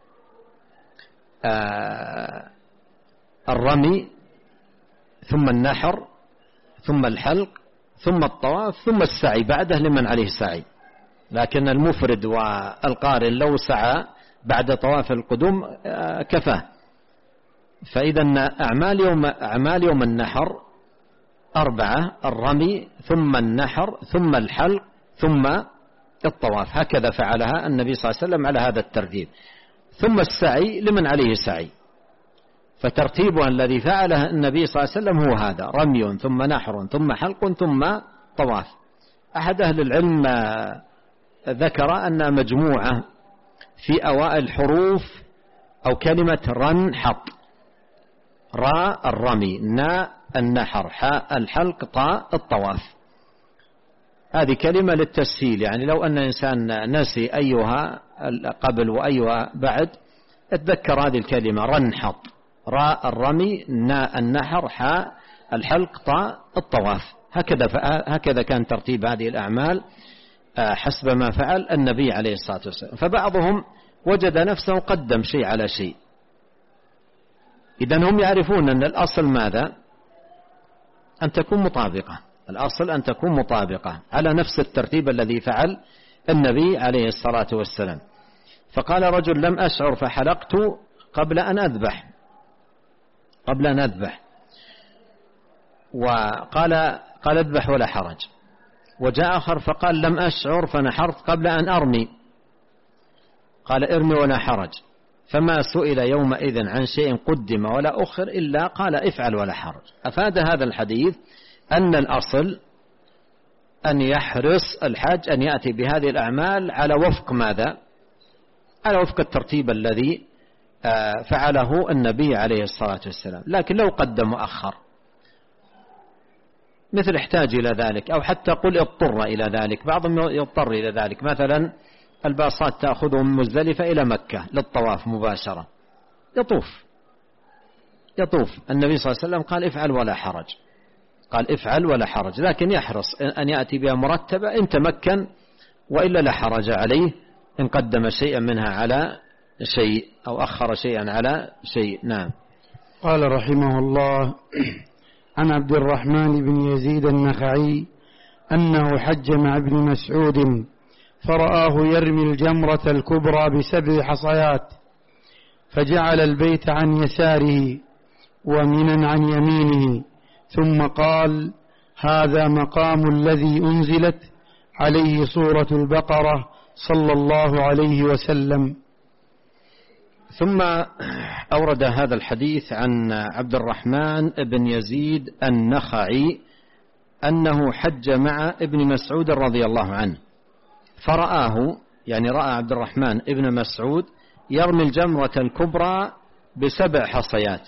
آه الرمي ثم النحر ثم الحلق ثم الطواف ثم السعي بعده لمن عليه سعي. لكن المفرد والقارن لو سعى بعد طواف القدوم آه كفاه. فإذا أعمال يوم أعمال يوم النحر أربعة: الرمي ثم النحر ثم الحلق ثم الطواف، هكذا فعلها النبي صلى الله عليه وسلم على هذا الترتيب. ثم السعي لمن عليه سعي، فترتيبها الذي فعله النبي صلى الله عليه وسلم هو هذا: رمي ثم نحر ثم حلق ثم طواف. أحد أهل العلم ذكر أن مجموعة في أوائل حروف أو كلمة رن حط، راء الرمي، ناء النحر، حاء الحلق، طاء الطواف، هذه كلمة للتسهيل. يعني لو أن إنسان نسي أيها قبل وأيها بعد اتذكر هذه الكلمة: رن حط، راء الرمي، ناء النحر، حاء الحلق، طاء الطواف. هكذا هكذا كان ترتيب هذه الأعمال حسب ما فعل النبي عليه الصلاة والسلام. فبعضهم وجد نفسه قدم شيء على شيء. إذن هم يعرفون أن الأصل ماذا؟ أن تكون مطابقة، الأصل أن تكون مطابقة على نفس الترتيب الذي فعل النبي عليه الصلاة والسلام. فقال رجل لم أشعر فحلقت قبل أن أذبح قبل أن أذبح وقال قال اذبح ولا حرج. وجاء آخر فقال لم أشعر فنحرت قبل أن أرمي، قال ارمي ولا حرج. فما سئل يومئذ عن شيء قدم ولا أخر إلا قال افعل ولا حرج. أفاد هذا الحديث أن الأصل أن يحرص الحاج أن يأتي بهذه الأعمال على وفق ماذا؟ على وفق الترتيب الذي فعله النبي عليه الصلاة والسلام. لكن لو قدم وأخر مثل احتاج إلى ذلك، أو حتى قل اضطر إلى ذلك، بعضهم يضطر إلى ذلك، مثلا الباصات تأخذه من مزدلفة إلى مكة للطواف مباشرة، يطوف يطوف النبي صلى الله عليه وسلم قال افعل ولا حرج، قال افعل ولا حرج، لكن يحرص أن يأتي بها مرتبة إن تمكن، وإلا لا حرج عليه إن قدم شيئا منها على شيء أو أخر شيئا على شيء. نعم. قال رحمه الله: عن عبد الرحمن بن يزيد النخعي أنه حج مع ابن مسعود فرآه يرمي الجمرة الكبرى بسبع حصيات، فجعل البيت عن يساره ومنا عن يمينه، ثم قال: هذا مقام الذي أنزلت عليه سورة البقرة صلى الله عليه وسلم. ثم أورد هذا الحديث عن عبد الرحمن بن يزيد النخعي أنه حج مع ابن مسعود رضي الله عنه، فرآه يعني رأى عبد الرحمن ابن مسعود يرمي الجمرة الكبرى بسبع حصيات،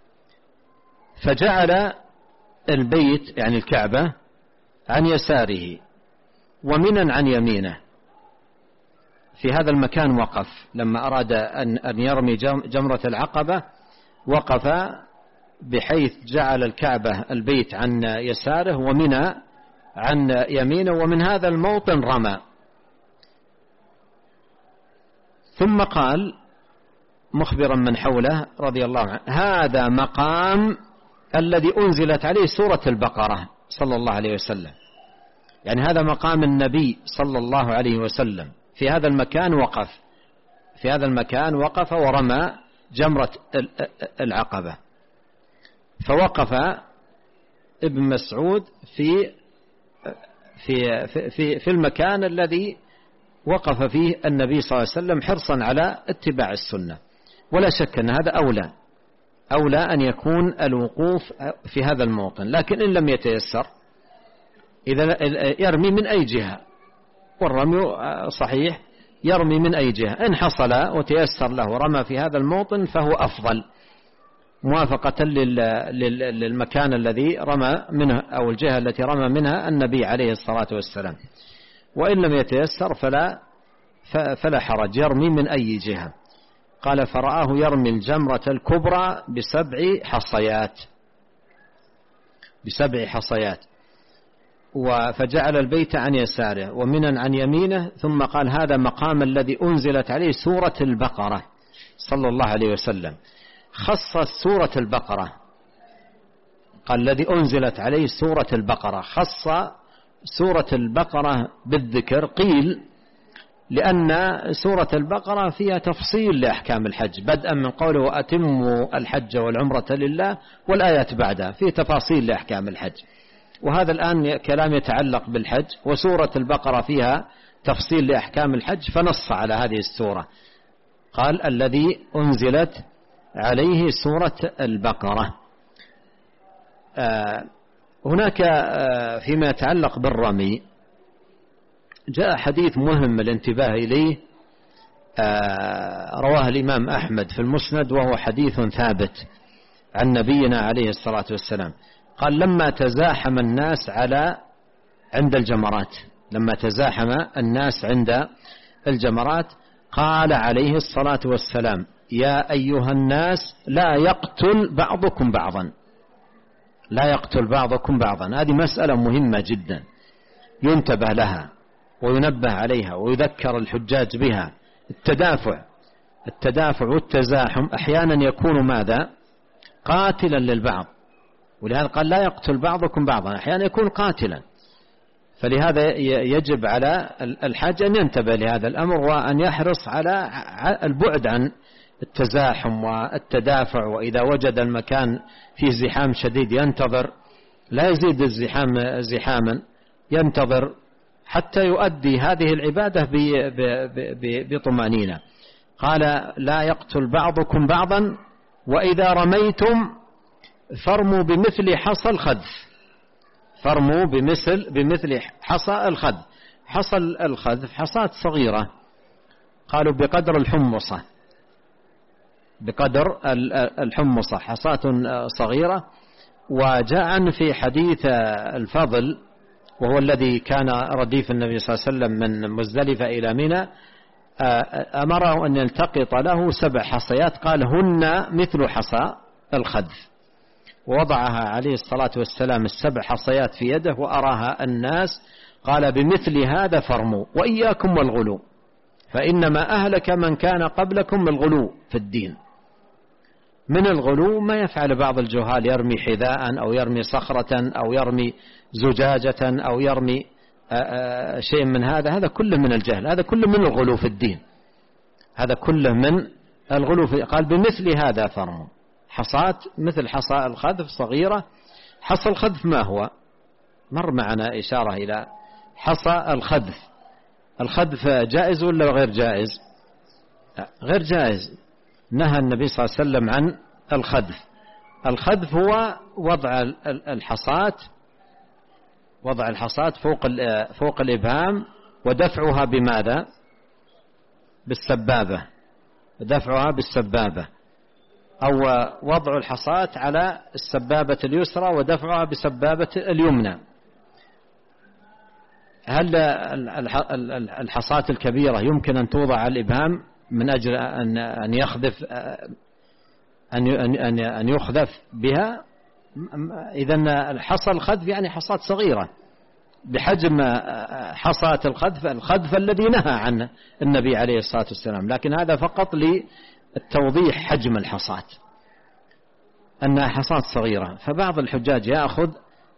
فجعل البيت يعني الكعبة عن يساره ومنا عن يمينه. في هذا المكان وقف لما أراد أن يرمي جمرة العقبة، وقف بحيث جعل الكعبة البيت عن يساره ومنى عن يمينه، ومن هذا الموطن رمى. ثم قال: مخبرا من حوله رضي الله عنه: هذا مقام الذي أنزلت عليه سورة البقرة صلى الله عليه وسلم. يعني هذا مقام النبي صلى الله عليه وسلم، في هذا المكان وقف في هذا المكان وقف ورمى جمرة العقبة. فوقف ابن مسعود في في في في المكان الذي وقف فيه النبي صلى الله عليه وسلم حرصا على اتباع السنة. ولا شك أن هذا أولى أولى أن يكون الوقوف في هذا الموطن. لكن إن لم يتيسر، إذا يرمي من أي جهة، والرمي صحيح يرمي من أي جهة. إن حصل وتيسر له رمى في هذا الموطن فهو أفضل، موافقة للمكان الذي رمى منه أو الجهة التي رمى منها النبي عليه الصلاة والسلام. وإن لم يتيسر فلا فلا حرج، يرمي من أي جهة. قال: فرآه يرمي الجمرة الكبرى بسبع حصيات بسبع حصيات فجعل البيت عن يساره ومنا عن يمينه. ثم قال: هذا مقام الذي أنزلت عليه سورة البقرة صلى الله عليه وسلم. خص سورة البقرة، قال: الذي أنزلت عليه سورة البقرة. خص سورة البقرة بالذكر، قيل لأن سورة البقرة فيها تفصيل لأحكام الحج، بدءا من قوله: وأتموا الحج والعمرة لله، والآيات بعدها فيه تفاصيل لأحكام الحج. وهذا الآن كلام يتعلق بالحج، وسورة البقرة فيها تفصيل لأحكام الحج، فنص على هذه السورة. قال: الذي أنزلت عليه سورة البقرة. آه هناك آه فيما يتعلق بالرمي جاء حديث مهم الانتباه إليه، آه رواه الإمام أحمد في المسند، وهو حديث ثابت عن نبينا عليه الصلاة والسلام. قال: لما تزاحم الناس على عند الجمرات لما تزاحم الناس عند الجمرات قال عليه الصلاة والسلام: يا أيها الناس لا يقتل بعضكم بعضا لا يقتل بعضكم بعضا. هذه مسألة مهمة جدا ينتبه لها وينبه عليها ويذكر الحجاج بها. التدافع التدافع والتزاحم أحيانا يكون ماذا؟ قاتلا للبعض، ولهذا قال: لا يقتل بعضكم بعضا، أحيانا يكون قاتلا. فلهذا يجب على الحاج أن ينتبه لهذا الأمر، وأن يحرص على البعد عن التزاحم والتدافع. وإذا وجد المكان فيه زحام شديد ينتظر، لا يزيد الزحام زحاما، ينتظر حتى يؤدي هذه العبادة بطمأنينة. قال: لا يقتل بعضكم بعضا، وإذا رميتم فرموا بمثل حصى الخذف فرموا بمثل بمثل حصى الخذف. حصى الخذف حصاة صغيرة، قالوا بقدر الحمصة بقدر الحمصة حصاة صغيرة. وجاء عنه في حديث الفضل، وهو الذي كان رديف النبي صلى الله عليه وسلم من مزدلفة إلى منى، أمره أن يلتقط له سبع حصيات، قال: هن مثل حصى الخذف. ووضعها عليه الصلاة والسلام السبع حصيات في يده وأراها الناس، قال: بمثل هذا فرموا، وإياكم والغلو، فإنما أهلك من كان قبلكم الغلو في الدين. من الغلو ما يفعل بعض الجهال، يرمي حذاء أو يرمي صخرة أو يرمي زجاجة أو يرمي شيء من هذا، هذا كله من الجهل، هذا كله من الغلو في الدين، هذا كله من الغلو في. قال: بمثل هذا فرموا. حصاة مثل حصى الخذف صغيرة. حصى الخذف ما هو؟ مر معنا إشارة إلى حصى الخذف. الخذف جائز ولا غير جائز؟ غير جائز، نهى النبي صلى الله عليه وسلم عن الخذف. الخذف هو وضع الحصاة وضع الحصاة فوق فوق الإبهام ودفعها بماذا؟ بالسبابة دفعها بالسبابة، أو وضع الحصاة على السبابة اليسرى ودفعها بسبابة اليمنى. هل الحصاة الكبيرة يمكن أن توضع على الإبهام من أجل أن يخذف أن يخذف بها؟ إذن الحصى الخذف يعني حصاة صغيرة بحجم حصاة الخذف الخذف الذي نهى عنه النبي عليه الصلاة والسلام، لكن هذا فقط التوضيح حجم الحصاة أنها حصاة صغيرة، فبعض الحجاج يأخذ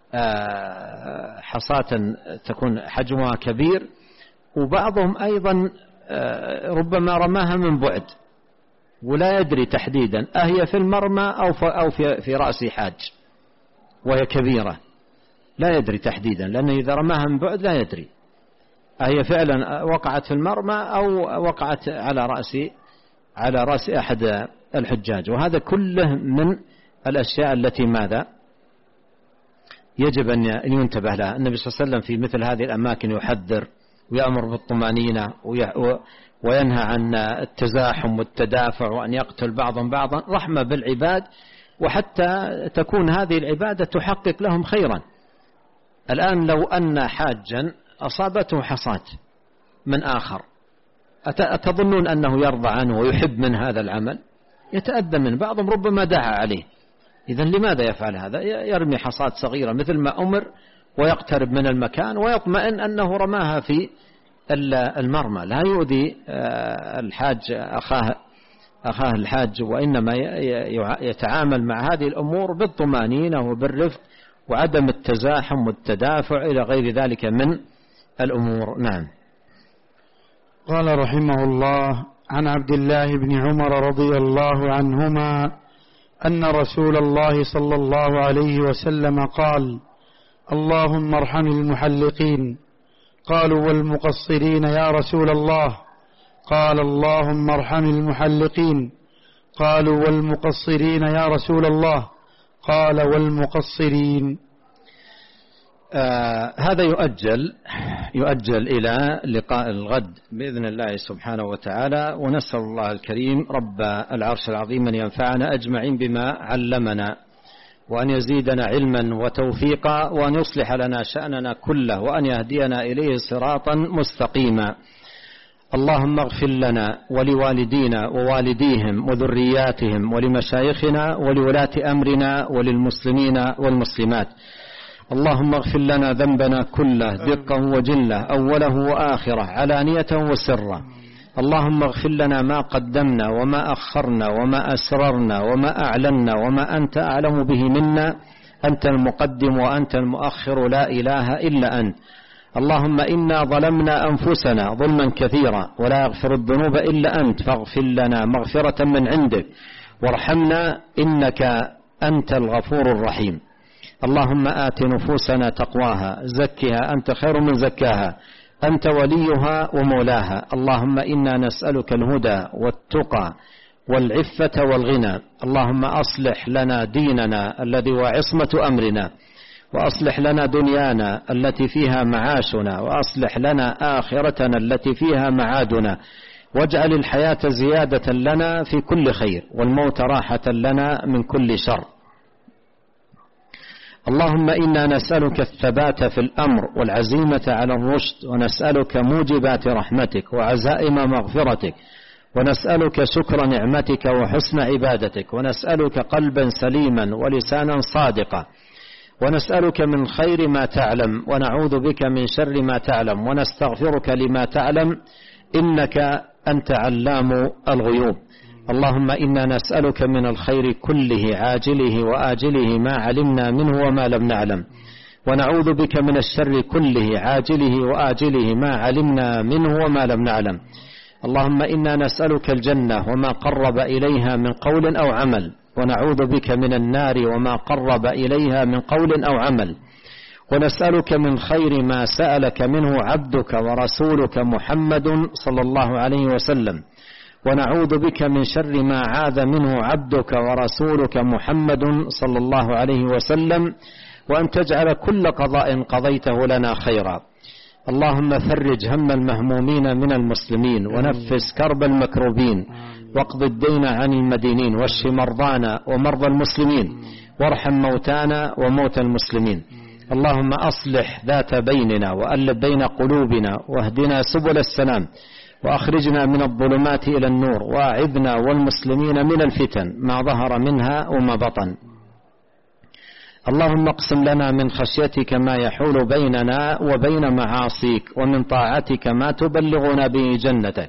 حصاة تكون حجمها كبير، وبعضهم أيضا ربما رماها من بعد ولا يدري تحديدا أهي في المرمى أو في رأس حاج وهي كبيرة، لا يدري تحديدا، لأنه إذا رماها من بعد لا يدري أهي فعلا وقعت في المرمى أو وقعت على رأس على رأس أحد الحجاج. وهذا كله من الأشياء التي ماذا يجب أن ينتبه لها. النبي صلى الله عليه وسلم في مثل هذه الأماكن يحذر ويأمر بالطمأنينة وينهى عن التزاحم والتدافع وأن يقتل بعضهم بعضا رحمة بالعباد، وحتى تكون هذه العبادة تحقق لهم خيرا. الآن لو أن حاجا أصابته حصاة من آخر، أتظنون أنه يرضى عنه ويحب من هذا العمل؟ يتأذى من بعضهم، ربما دعا عليه. إذن لماذا يفعل هذا؟ يرمي حصاة صغيرة مثل ما أمر ويقترب من المكان ويطمئن أنه رماها في المرمى، لا يؤذي الحاج أخاه أخاه الحاج، وإنما يتعامل مع هذه الأمور بالطمأنينة وبالرفق وعدم التزاحم والتدافع إلى غير ذلك من الأمور. نعم. قال رحمه الله: عن عبد الله بن عمر رضي الله عنهما أن رسول الله صلى الله عليه وسلم قال: اللهم ارحم المحلقين. قالوا: والمقصرين يا رسول الله؟ قال: اللهم ارحم المحلقين. قالوا: والمقصرين يا رسول الله؟ قال: والمقصرين. آه هذا يؤجل يؤجل إلى لقاء الغد بإذن الله سبحانه وتعالى، ونسأل الله الكريم رب العرش العظيم أن ينفعنا أجمعين بما علمنا، وأن يزيدنا علما وتوفيقا، وأن يصلح لنا شأننا كله، وأن يهدينا إليه صراطا مستقيما. اللهم اغفر لنا ولوالدينا ووالديهم وذرياتهم ولمشايخنا ولولاة أمرنا وللمسلمين والمسلمات. اللهم اغفر لنا ذنبنا كله دقه وجله أوله وآخره علانية وسره. اللهم اغفر لنا ما قدمنا وما أخرنا وما أسررنا وما أعلنا وما أنت أعلم به منا، أنت المقدم وأنت المؤخر، لا إله إلا أنت. اللهم إنا ظلمنا أنفسنا ظلما كثيرا ولا يغفر الذنوب إلا أنت، فاغفر لنا مغفرة من عندك وارحمنا إنك أنت الغفور الرحيم. اللهم آت نفوسنا تقواها زكها أنت خير من زكاها، أنت وليها ومولاها. اللهم إنا نسألك الهدى والتقى والعفة والغنى. اللهم أصلح لنا ديننا الذي هو عصمة أمرنا، وأصلح لنا دنيانا التي فيها معاشنا، وأصلح لنا آخرتنا التي فيها معادنا، واجعل الحياة زيادة لنا في كل خير والموت راحة لنا من كل شر. اللهم إنا نسألك الثبات في الأمر والعزيمة على الرشد، ونسألك موجبات رحمتك وعزائم مغفرتك، ونسألك شكر نعمتك وحسن عبادتك، ونسألك قلبا سليما ولسانا صادقا، ونسألك من خير ما تعلم ونعوذ بك من شر ما تعلم، ونستغفرك لما تعلم إنك أنت علام الغيوب. اللهم إنا نسألك من الخير كله عاجله وآجله ما علمنا منه وما لم نعلم، ونعوذ بك من الشر كله عاجله وآجله ما علمنا منه وما لم نعلم. اللهم إنا نسألك الجنة وما قرب إليها من قول أو عمل، ونعوذ بك من النار وما قرب إليها من قول أو عمل، ونسألك من خير ما سألك منه عبدك ورسولك محمد صلى الله عليه وسلم، ونعوذ بك من شر ما عاذ منه عبدك ورسولك محمد صلى الله عليه وسلم، وأن تجعل كل قضاء قضيته لنا خيرا. اللهم فرج هم المهمومين من المسلمين، ونفس كرب المكروبين، واقض الدين عن المدينين، واشف مرضانا ومرضى المسلمين، وارحم موتانا وموتى المسلمين. اللهم أصلح ذات بيننا وألف بين قلوبنا، واهدنا سبل السلام، وأخرجنا من الظلمات إلى النور، وأعذنا والمسلمين من الفتن ما ظهر منها وما بطن. اللهم اقسم لنا من خشيتك ما يحول بيننا وبين معاصيك، ومن طاعتك ما تبلغنا به جنتك،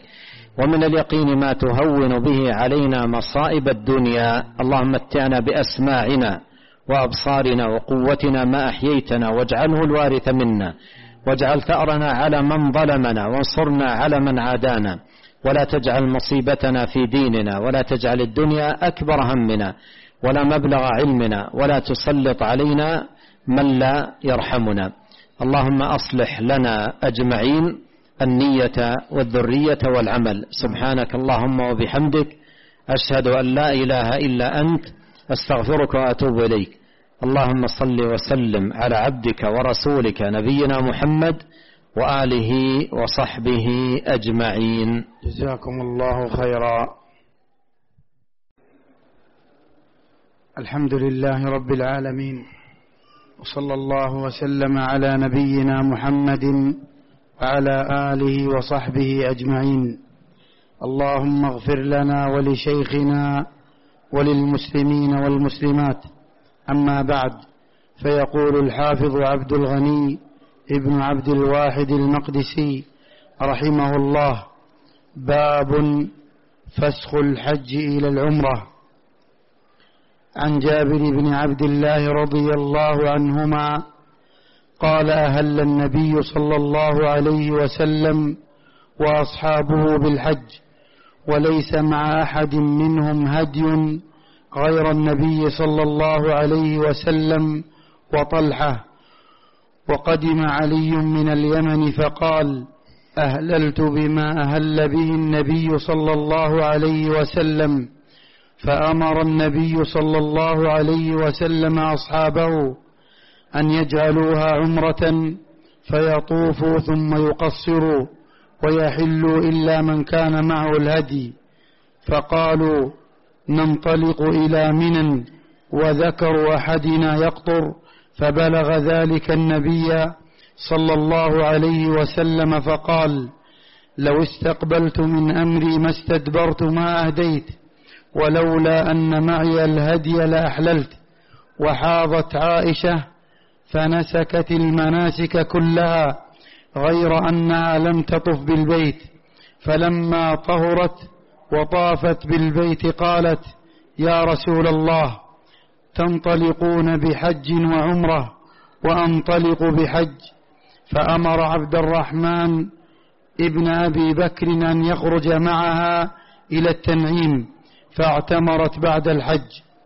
ومن اليقين ما تهون به علينا مصائب الدنيا. اللهم متعنا بأسماعنا وأبصارنا وقوتنا ما أحييتنا، واجعله الوارث منا، واجعل ثأرنا على من ظلمنا، وانصرنا على من عادانا، ولا تجعل مصيبتنا في ديننا، ولا تجعل الدنيا أكبر همنا ولا مبلغ علمنا، ولا تسلط علينا من لا يرحمنا. اللهم أصلح لنا أجمعين النية والذرية والعمل. سبحانك اللهم وبحمدك، أشهد أن لا إله إلا أنت، أستغفرك وأتوب إليك. اللهم صل وسلم على عبدك ورسولك نبينا محمد وآله وصحبه أجمعين. جزاكم الله خيرا. الحمد لله رب العالمين، وصلى الله وسلم على نبينا محمد وعلى آله وصحبه أجمعين. اللهم اغفر لنا ولشيخنا وللمسلمين والمسلمات. أما بعد، فيقول الحافظ عبد الغني ابن عبد الواحد المقدسي رحمه الله: باب فسخ الحج إلى العمرة. عن جابر بن عبد الله رضي الله عنهما قال: أهل النبي صلى الله عليه وسلم وأصحابه بالحج، وليس مع أحد منهم هدي غير النبي صلى الله عليه وسلم وطلحة. وقدم علي من اليمن فقال: أهللت بما أهل به النبي صلى الله عليه وسلم. فأمر النبي صلى الله عليه وسلم أصحابه أن يجعلوها عمرة فيطوفوا ثم يقصروا ويحلوا إلا من كان معه الهدي. فقالوا: ننطلق إلى منى، وذكر أحدنا يقطر، فبلغ ذلك النبي صلى الله عليه وسلم فقال: لو استقبلت من أمري ما استدبرت ما أهديت، ولولا أن معي الهدي لأحللت. وحاضت عائشة فنسكت المناسك كلها غير أنها لم تطف بالبيت، فلما طهرت وطافت بالبيت قالت: يا رسول الله، تنطلقون بحج وعمرة وأنطلق بحج. فأمر عبد الرحمن ابن أبي بكر أن يخرج معها إلى التنعيم، فاعتمرت بعد الحج.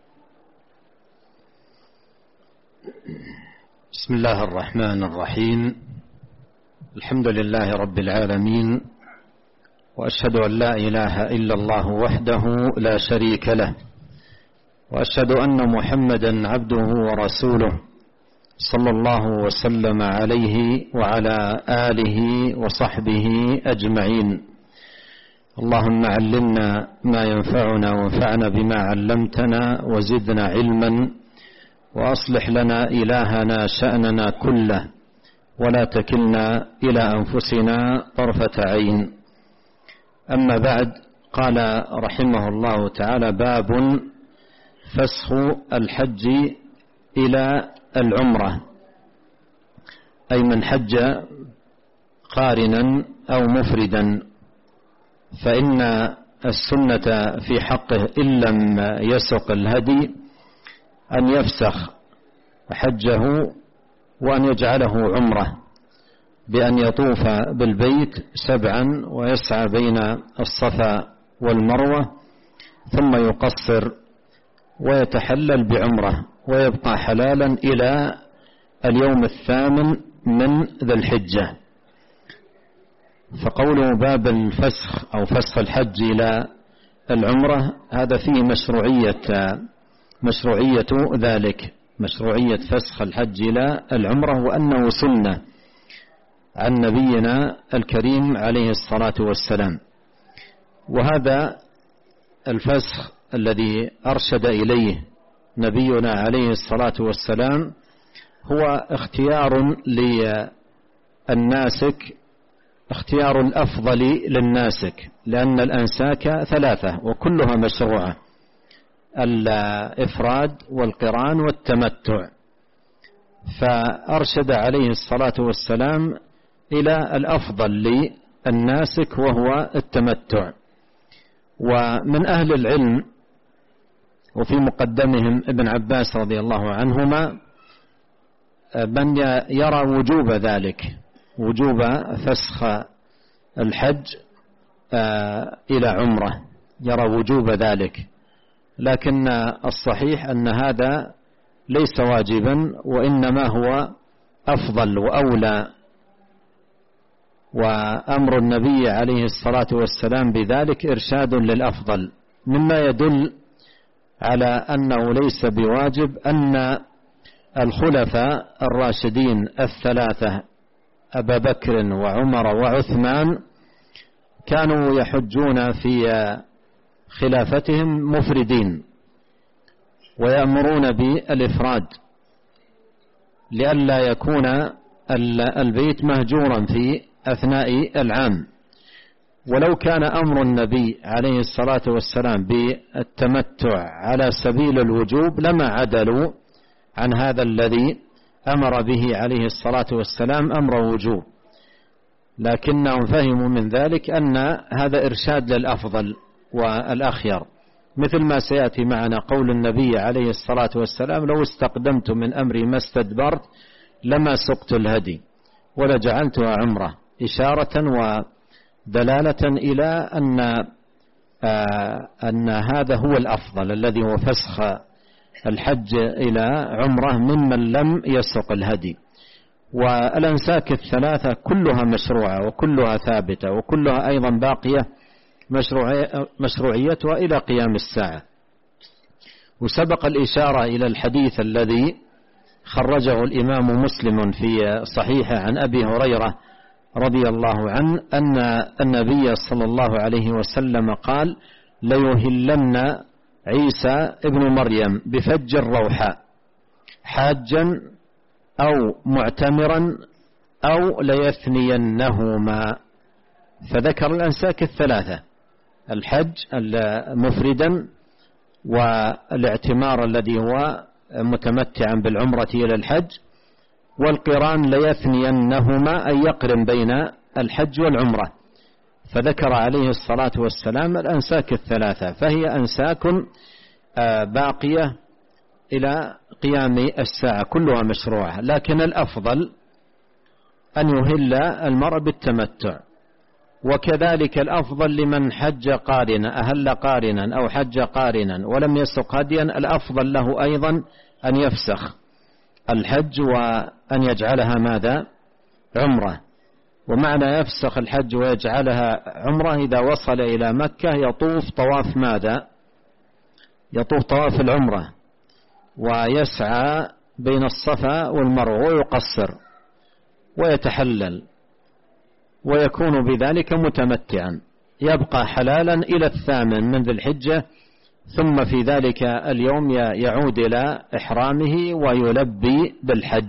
بسم الله الرحمن الرحيم. الحمد لله رب العالمين، وأشهد أن لا إله إلا الله وحده لا شريك له، وأشهد أن محمدا عبده ورسوله صلى الله وسلم عليه وعلى آله وصحبه أجمعين. اللهم علمنا ما ينفعنا وانفعنا بما علمتنا وزدنا علما، وأصلح لنا إلهنا شأننا كله، ولا تكلنا إلى أنفسنا طرفة عين. أما بعد، قال رحمه الله تعالى: باب فسخ الحج إلى العمرة، أي من حج قارنا أو مفردا، فإن السنة في حقه إن لم يسق الهدي أن يفسخ حجه وأن يجعله عمرة، بأن يطوف بالبيت سبعا ويسعى بين الصفا والمروة، ثم يقصر ويتحلل بعمرة، ويبقى حلالا إلى اليوم الثامن من ذي الحجة. فقوله باب الفسخ أو فسخ الحج إلى العمرة، هذا فيه مشروعية مشروعية ذلك، مشروعية فسخ الحج إلى العمرة، وأنه سنة عن نبينا الكريم عليه الصلاة والسلام. وهذا الفسخ الذي أرشد إليه نبينا عليه الصلاة والسلام هو اختيار للناسك، اختيار الأفضل للناسك، لأن الأنساك ثلاثة وكلها مشروعة: الإفراد والقران والتمتع. فأرشد عليه الصلاة والسلام إلى الأفضل الناسك وهو التمتع. ومن أهل العلم وفي مقدمهم ابن عباس رضي الله عنهما من يرى وجوب ذلك، وجوب فسخ الحج إلى عمرة، يرى وجوب ذلك، لكن الصحيح أن هذا ليس واجبا وإنما هو أفضل وأولى، وأمر النبي عليه الصلاة والسلام بذلك إرشاد للأفضل، مما يدل على أنه ليس بواجب أن الخلفاء الراشدين الثلاثة أبا بكر وعمر وعثمان كانوا يحجون في خلافتهم مفردين ويأمرون بالإفراد لئلا يكون البيت مهجورا في أثناء العام. ولو كان أمر النبي عليه الصلاة والسلام بالتمتع على سبيل الوجوب لما عدلوا عن هذا الذي أمر به عليه الصلاة والسلام أمر وجوب، لكنهم فهموا من ذلك أن هذا إرشاد للأفضل والأخير، مثل ما سيأتي معنا قول النبي عليه الصلاة والسلام: لو استقدمت من أمري ما استدبرت لما سقت الهدي ولجعلتها عمرة، إشارة ودلالة إلى أن آه أن هذا هو الأفضل الذي هو فسخ الحج إلى عمرة ممن لم يسق الهدي. والأنساك الثلاثة كلها مشروعة وكلها ثابتة وكلها أيضا باقية مشروعيتها إلى قيام الساعة. وسبق الإشارة إلى الحديث الذي خرجه الإمام مسلم في صحيحه عن أبي هريرة رضي الله عنه أن النبي صلى الله عليه وسلم قال: ليهلن عيسى ابن مريم بفج الروحاء حاجا أو معتمرا أو ليثنينهما، فذكر الأنساك الثلاثة: الحج مفردا، والاعتمار الذي هو متمتعا بالعمرة إلى الحج، والقران ليثنينهما أي يقرن بين الحج والعمرة، فذكر عليه الصلاة والسلام الأنساك الثلاثة، فهي أنساك باقية إلى قيام الساعة كلها مشروعة، لكن الأفضل أن يهل المرء بالتمتع. وكذلك الأفضل لمن حج قارنا أهل قارنا أو حج قارنا ولم يسق هديا، الأفضل له أيضا أن يفسخ الحج وأن يجعلها ماذا؟ عمرة. ومعنى يفسخ الحج ويجعلها عمرة إذا وصل إلى مكة يطوف طواف ماذا؟ يطوف طواف العمرة ويسعى بين الصفا والمروة ويقصر ويتحلل ويكون بذلك متمتعا، يبقى حلالا إلى الثامن من ذي الحجة، ثم في ذلك اليوم يعود إلى إحرامه ويلبي بالحج.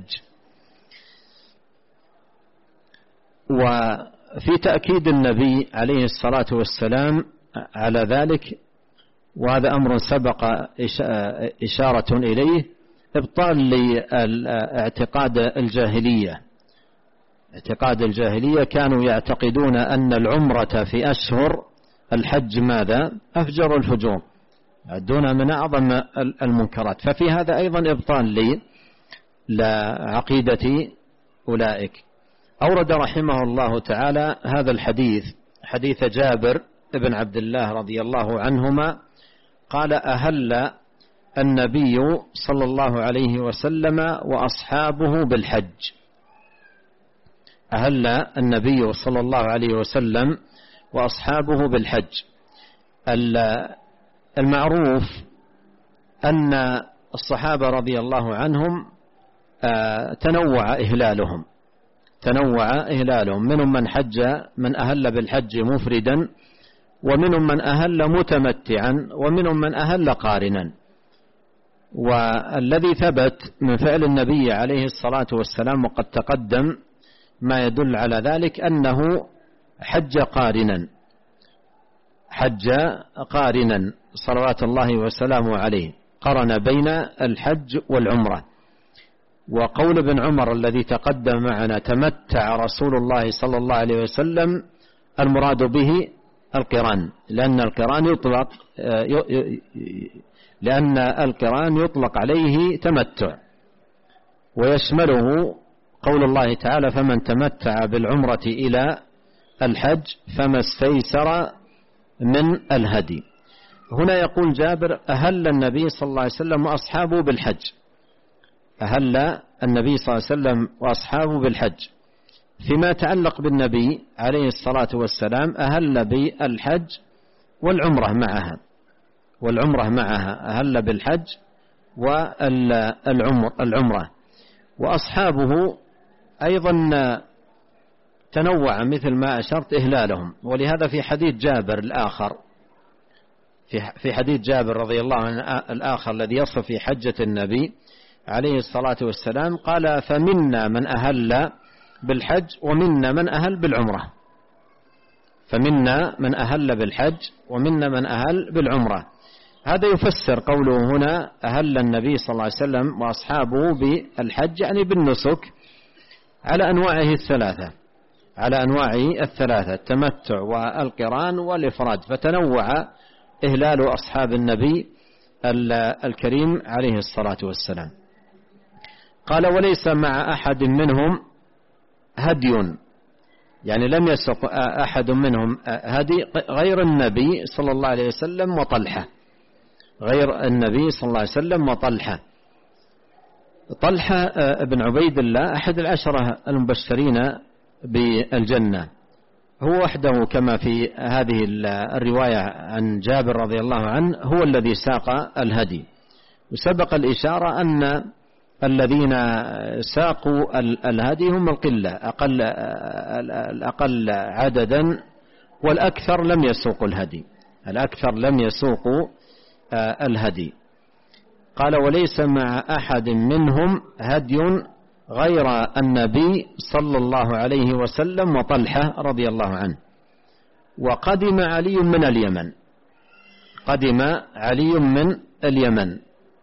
وفي تأكيد النبي عليه الصلاة والسلام على ذلك، وهذا أمر سبق إشارة إليه، إبطال لاعتقاد الجاهلية. اعتقاد الجاهلية كانوا يعتقدون أن العمرة في أشهر الحج ماذا؟ أفجر الفجور، يعدونها من أعظم المنكرات، ففي هذا أيضا إبطال لعقيدة أولئك. أورد رحمه الله تعالى هذا الحديث، حديث جابر بن عبد الله رضي الله عنهما قال: أهل النبي صلى الله عليه وسلم وأصحابه بالحج. أهل النبي صلى الله عليه وسلم وأصحابه بالحج. المعروف أن الصحابة رضي الله عنهم تنوع إهلالهم تنوع إهلالهم منهم من حج من أهل بالحج مفردا، ومنهم من أهل متمتعا، ومنهم من أهل قارنا. والذي ثبت من فعل النبي عليه الصلاة والسلام وقد تقدم ما يدل على ذلك أنه حج قارنا حج قارنا صلوات الله وسلامه عليه، قرن بين الحج والعمرة. وقول ابن عمر الذي تقدم معنا: تمتع رسول الله صلى الله عليه وسلم المراد به القران، لأن القران يطلق لأن القران يطلق عليه تمتع، ويشمله قول الله تعالى: فمن تمتع بالعمرة إلى الحج فما استيسر من الهدي. هنا يقول جابر: أهل النبي صلى الله عليه وسلم وأصحابه بالحج، أهل النبي صلى الله عليه وسلم وأصحابه بالحج. فيما يتعلق بالنبي عليه الصلاة والسلام أهل بالحج والعمرة معها، والعمرة معها أهل بالحج والعمرة. وأصحابه أيضا تنوع مثل ما أشرت إهلالهم، ولهذا في حديث جابر الآخر في حديث جابر رضي الله عنه الآخر الذي يصف في حجة النبي عليه الصلاة والسلام قال: فمنا من أهل بالحج ومنا من أهل بالعمرة، فمنا من أهل بالحج ومنا من أهل بالعمرة. هذا يفسر قوله هنا أهل النبي صلى الله عليه وسلم وأصحابه بالحج، يعني بالنسك على أنواعه الثلاثة، على أنواعه الثلاثة التمتع والقران والإفراد، فتنوع إهلال أصحاب النبي الكريم عليه الصلاة والسلام. قال: وليس مع أحد منهم هدي، يعني لم يسق أحد منهم هدي غير النبي صلى الله عليه وسلم وطلحة، غير النبي صلى الله عليه وسلم وطلحة. طلحة بن عبيد الله أحد العشرة المبشرين بالجنة، هو وحده كما في هذه الرواية عن جابر رضي الله عنه هو الذي ساق الهدي. وسبق الإشارة أن الذين ساقوا الهدي هم القلة، أقل الأقل عددا، والأكثر لم يسوقوا الهدي، الأكثر لم يسوقوا الهدي. قال: وليس مع أحد منهم هدي غير النبي صلى الله عليه وسلم وطلحة رضي الله عنه. وقدم علي من اليمن، قدم علي من اليمن،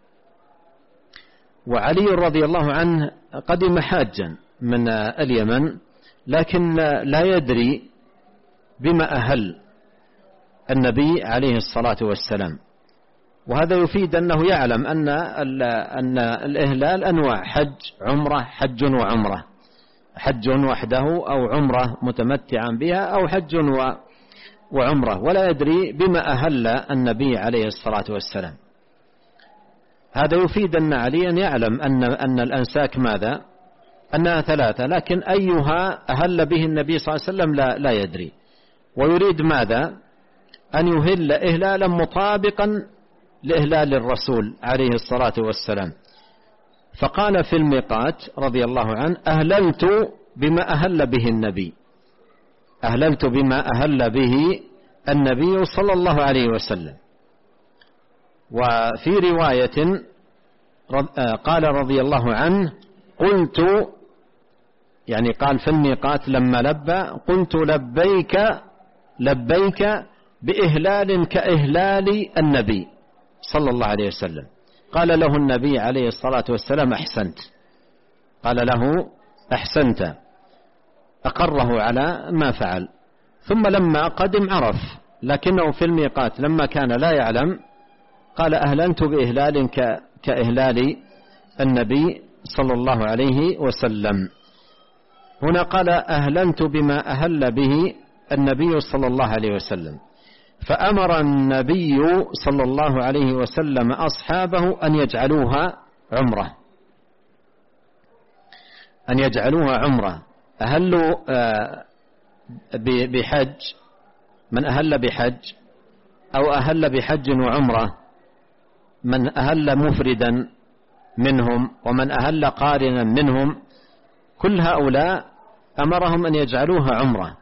وعلي رضي الله عنه قدم حاجا من اليمن، لكن لا يدري بما أهل النبي عليه الصلاة والسلام. وهذا يفيد أنه يعلم أن أن الإهلال أنواع: حج، عمرة، حج وعمرة، حج وحده أو عمرة متمتعا بها أو حج وعمرة، ولا يدري بما أهل النبي عليه الصلاة والسلام. هذا يفيد أن عليا يعلم أن أن الأنساك ماذا؟ أنها ثلاثة، لكن أيها أهل به النبي صلى الله عليه وسلم لا, لا يدري، ويريد ماذا؟ أن يهل إهلالا مطابقا لإهلال الرسول عليه الصلاة والسلام. فقال في الميقات رضي الله عنه: أهللت بما أهل به النبي، أهللت بما أهل به النبي صلى الله عليه وسلم. وفي رواية قال رضي الله عنه: قلت، يعني قال في الميقات لما لبى: قلت لبيك لبيك بإهلال كإهلال النبي صلى الله عليه وسلم. قال له النبي عليه الصلاة والسلام: أحسنت، قال له: أحسنت، أقره على ما فعل. ثم لما قدم عرف، لكنه في الميقات لما كان لا يعلم قال: أهلنت بإهلال كإهلال النبي صلى الله عليه وسلم. هنا قال: أهلنت بما أهل به النبي صلى الله عليه وسلم. فأمر النبي صلى الله عليه وسلم أصحابه أن يجعلوها عمرة، أن يجعلوها عمرة. أهلوا بحج، من أهل بحج أو أهل بحج وعمرة، من أهل مفردا منهم ومن أهل قارنا منهم، كل هؤلاء أمرهم أن يجعلوها عمرة،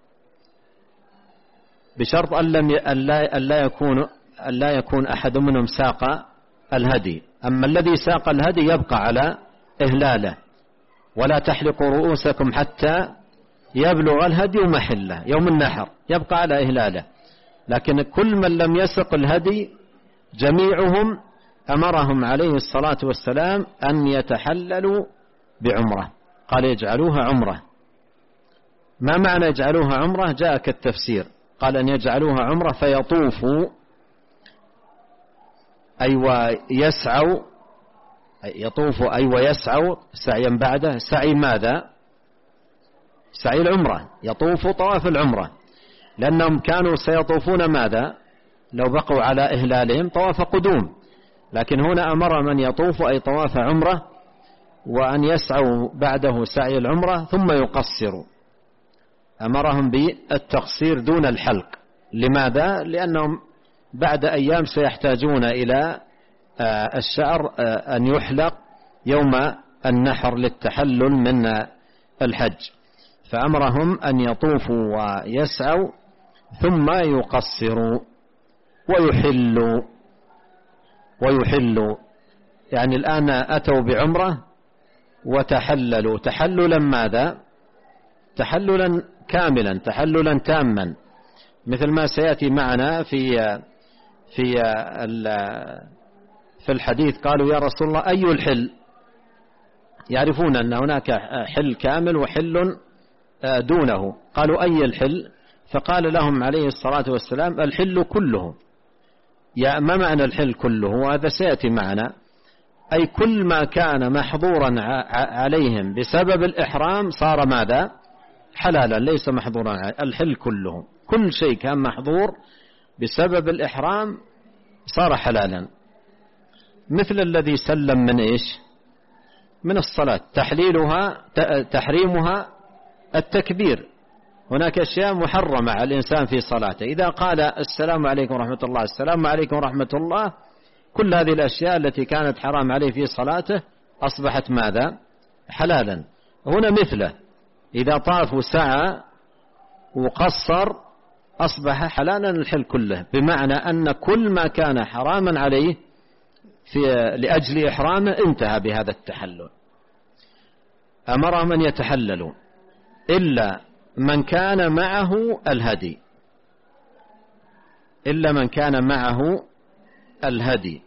بشرط أن لا يكون أن لا يكون أحد منهم ساق الهدي. أما الذي ساق الهدي يبقى على إهلاله، ولا تحلقوا رؤوسكم حتى يبلغ الهدي محله يوم النحر، يبقى على إهلاله. لكن كل من لم يسق الهدي جميعهم أمرهم عليه الصلاة والسلام أن يتحللوا بعمرة، قال: يجعلوها عمرة. ما معنى يجعلوها عمرة؟ جاء كالتفسير، قال أن يجعلوها عمرة فيطوفوا أي أيوة ويسعوا، يطوفوا أي أيوة ويسعوا سعيا بعده، سعي ماذا؟ سعي العمرة، يطوفوا طواف العمرة، لأنهم كانوا سيطوفون ماذا؟ لو بقوا على إهلالهم طواف قدوم، لكن هنا أمر من يطوف أي طواف عمرة، وأن يسعوا بعده سعي العمرة ثم يقصروا، أمرهم بالتقصير دون الحلق. لماذا؟ لأنهم بعد أيام سيحتاجون إلى الشعر أن يحلق يوم النحر للتحلل من الحج، فأمرهم أن يطوفوا ويسعوا ثم يقصروا ويحلوا ويحلوا يعني الآن أتوا بعمرة وتحللوا تحللا ماذا؟ تحللا كاملا، تحللا تاما، مثل ما سيأتي معنا في في في الحديث. قالوا يا رسول الله أي الحل؟ يعرفون أن هناك حل كامل وحل دونه، قالوا أي الحل؟ فقال لهم عليه الصلاة والسلام الحل كله. يا ما معنى الحل كله؟ وهذا سيأتي معنا، أي كل ما كان محظورا عليهم بسبب الإحرام صار ماذا؟ حلالا، ليس محظورا عليه. الحل كله، كل شيء كان محظور بسبب الإحرام صار حلالا، مثل الذي سلم من إيش؟ من الصلاة، تحليلها تحريمها التكبير. هناك أشياء محرمة على الإنسان في صلاته، إذا قال السلام عليكم ورحمة الله السلام عليكم ورحمة الله، كل هذه الأشياء التي كانت حرام عليه في صلاته أصبحت ماذا؟ حلالا. هنا مثله، إذا طاف وسعى وقصر أصبح حلالا الحل كله، بمعنى أن كل ما كان حراما عليه في لأجل إحرامه انتهى بهذا التحلل. أمرهم أن يتحللوا إلا من كان معه الهدي، إلا من كان معه الهدي،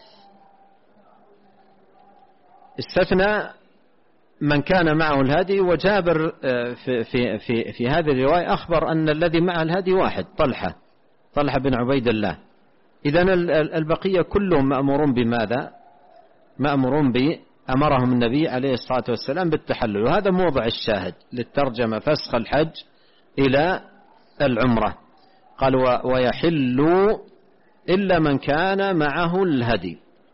استثنى من كان معه الهدي. وجابر في, في, في, في هذه الرواية أخبر أن الذي معه الهدي واحد، طلحة طلحة بن عبيد الله. إذن البقية كلهم مأمورون بماذا؟ مأمورون بأمرهم النبي عليه الصلاة والسلام بالتحلل، وهذا موضع الشاهد للترجمة، فسخ الحج إلى العمرة. قال ويحل إلا من كان معه الهدي.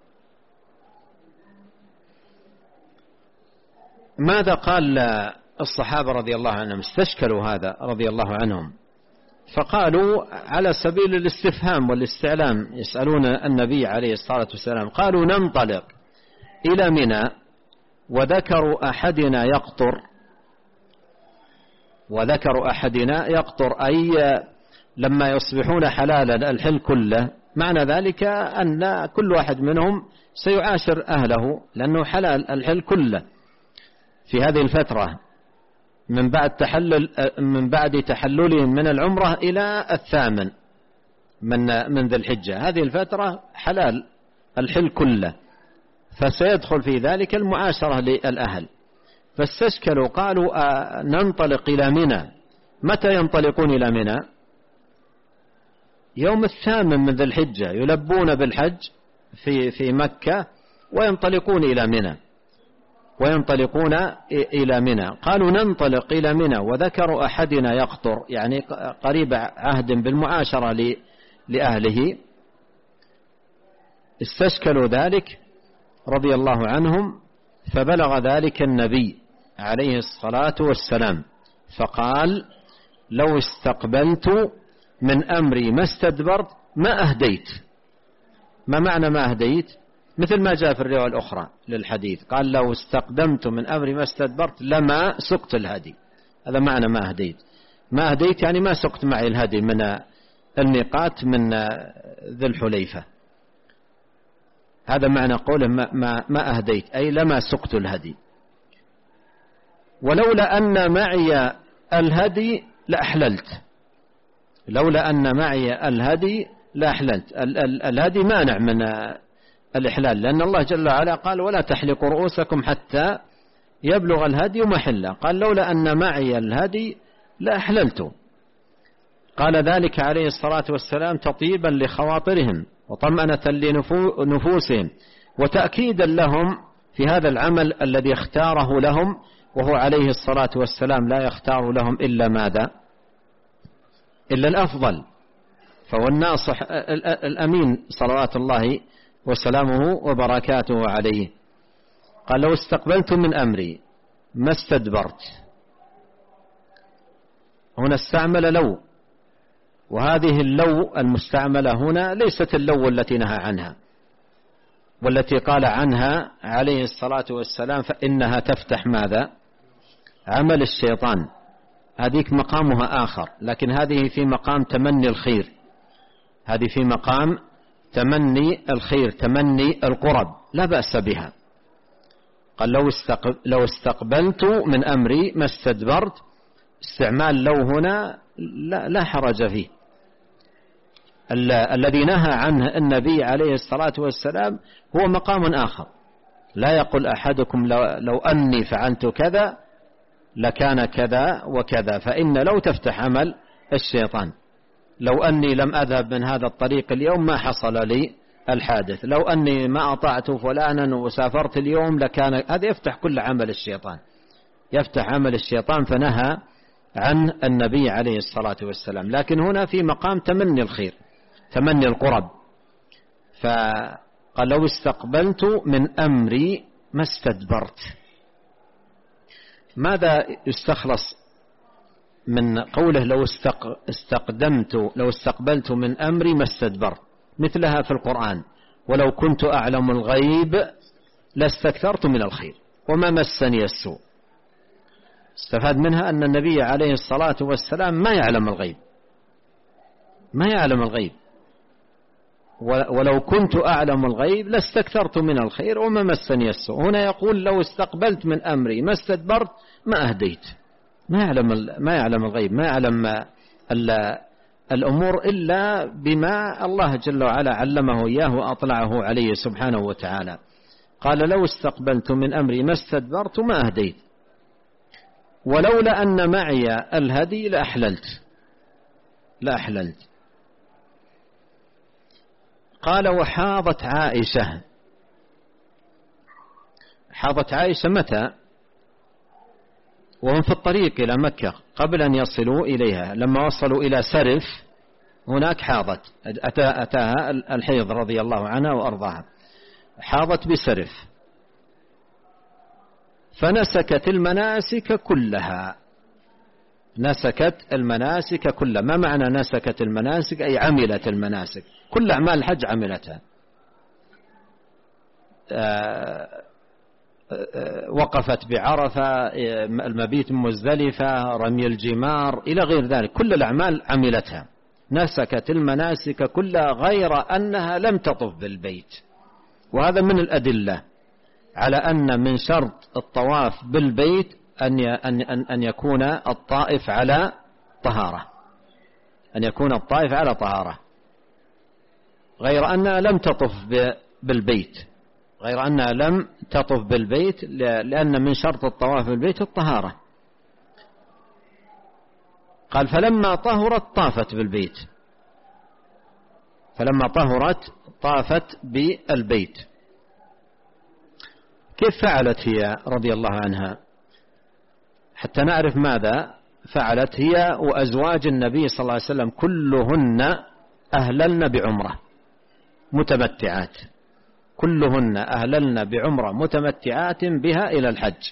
ماذا قال الصحابة رضي الله عنهم؟ استشكلوا هذا رضي الله عنهم، فقالوا على سبيل الاستفهام والاستعلام، يسألون النبي عليه الصلاة والسلام، قالوا ننطلق إلى منى وذكر أحدنا يقطر، وذكر أحدنا يقطر أي لما يصبحون حلالا الحل كله، معنى ذلك أن كل واحد منهم سيعاشر أهله لأنه حلال الحل كله في هذه الفترة من بعد تحلل من بعد تحللهم من العمرة إلى الثامن من من ذي الحجة، هذه الفترة حلال الحل كله، فسيدخل في ذلك المعاشرة للأهل. فاستشكلوا قالوا ننطلق إلى منى. متى ينطلقون إلى منى؟ يوم الثامن من ذي الحجة، يلبون بالحج في في مكة وينطلقون إلى منى وينطلقون إلى منى. قالوا ننطلق إلى منى وذكر أحدنا يقطر، يعني قريب عهد بالمعاشرة لأهله. استشكلوا ذلك رضي الله عنهم، فبلغ ذلك النبي عليه الصلاة والسلام، فقال لو استقبلت من أمري ما استدبرت ما أهديت. ما معنى ما أهديت؟ مثل ما جاء في الرواية الأخرى للحديث، قال لو استقدمت من أمري ما استدبرت لما سقت الهدي. هذا معنى ما أهديت. ما أهديت يعني ما سقت معي الهدي من الميقات من ذي الحليفة، هذا معنى قوله ما, ما, ما أهديت أي لما سقت الهدي. ولولا أن معي الهدي لأحللت، لولا أن معي الهدي لأحللت. ال ال الهدي مانع من الإحلال، لأن الله جل وعلا قال ولا تحلقوا رؤوسكم حتى يبلغ الهدي محله. قال لولا أن معي الهدي لأحللت. قال ذلك عليه الصلاة والسلام تطيبا لخواطرهم وطمأنة لنفوسهم وتأكيدا لهم في هذا العمل الذي اختاره لهم، وهو عليه الصلاة والسلام لا يختار لهم إلا ماذا؟ إلا الأفضل، فهو الناصح الأمين صلوات الله وسلامه وبركاته عليه. قال لو استقبلت من أمري ما استدبرت. هنا استعمل لو، وهذه اللو المستعملة هنا ليست اللو التي نهى عنها والتي قال عنها عليه الصلاة والسلام فإنها تفتح ماذا؟ عمل الشيطان. هذيك مقامها آخر، لكن هذه في مقام تمني الخير، هذه في مقام تمني الخير، تمني القرب، لا بأس بها. قال لو لو استقبلت من أمري ما استدبرت. استعمال لو هنا لا, لا حرج فيه. الذي نهى عنه النبي عليه الصلاة والسلام هو مقام آخر. لا يقول أحدكم لو, لو أني فعلت كذا لكان كذا وكذا، فإن لو تفتح عمل الشيطان. لو أني لم أذهب من هذا الطريق اليوم ما حصل لي الحادث، لو أني ما أطعت فلانا وسافرت اليوم لكان. هذا يفتح كل عمل الشيطان، يفتح عمل الشيطان، فنهى عن النبي عليه الصلاة والسلام. لكن هنا في مقام تمني الخير، تمني القرب. فقال لو استقبلت من أمري ما استدبرت. ماذا يستخلص من قوله لو استقدمت لو استقبلت من أمري ما استدبرت؟ مثلها في القرآن ولو كنت أعلم الغيب لاستكثرت من الخير وما مسني السوء. استفاد منها أن النبي عليه الصلاة والسلام ما يعلم الغيب، ما يعلم الغيب. ولو كنت أعلم الغيب لاستكثرت من الخير وما مسني السوء. هنا يقول لو استقبلت من أمري ما استدبرت، ما أهديت. ما يعلم ما يعلم الغيب، ما يعلم الأمور إلا بما الله جل وعلا علمه إياه وأطلعه عليه سبحانه وتعالى. قال لو استقبلت من أمري ما استدبرت ما أهديت ولولا أن معي الهدي لأحللت لأحللت. قال وحاضت عائشة. حاضت عائشة متى؟ وهم في الطريق إلى مكة قبل أن يصلوا إليها. لما وصلوا إلى سرف هناك حاضت، أتى أتاها الحيض رضي الله عنها وأرضاها، حاضت بسرف فنسكت المناسك كلها. نسكت المناسك كلها. ما معنى نسكت المناسك؟ أي عملت المناسك، كل أعمال الحج عملتها. وقفت بعرفة، المبيت مزدلفة، رمي الجمار إلى غير ذلك، كل الأعمال عملتها. نسكت المناسك كلها غير أنها لم تطف بالبيت. وهذا من الأدلة على أن من شرط الطواف بالبيت أن أن يكون الطائف على طهارة، أن يكون الطائف على طهارة، غير أنها لم تطف بالبيت، غير أنها لم تطف بالبيت لأن من شرط الطواف بالبيت الطهارة. قال فلما طهرت طافت بالبيت، فلما طهرت طافت بالبيت. كيف فعلت هي رضي الله عنها؟ حتى نعرف ماذا فعلت هي وأزواج النبي صلى الله عليه وسلم كلهن أهللن بعمرة متمتعات، كلهن أهللن بعمرة متمتعات بها إلى الحج،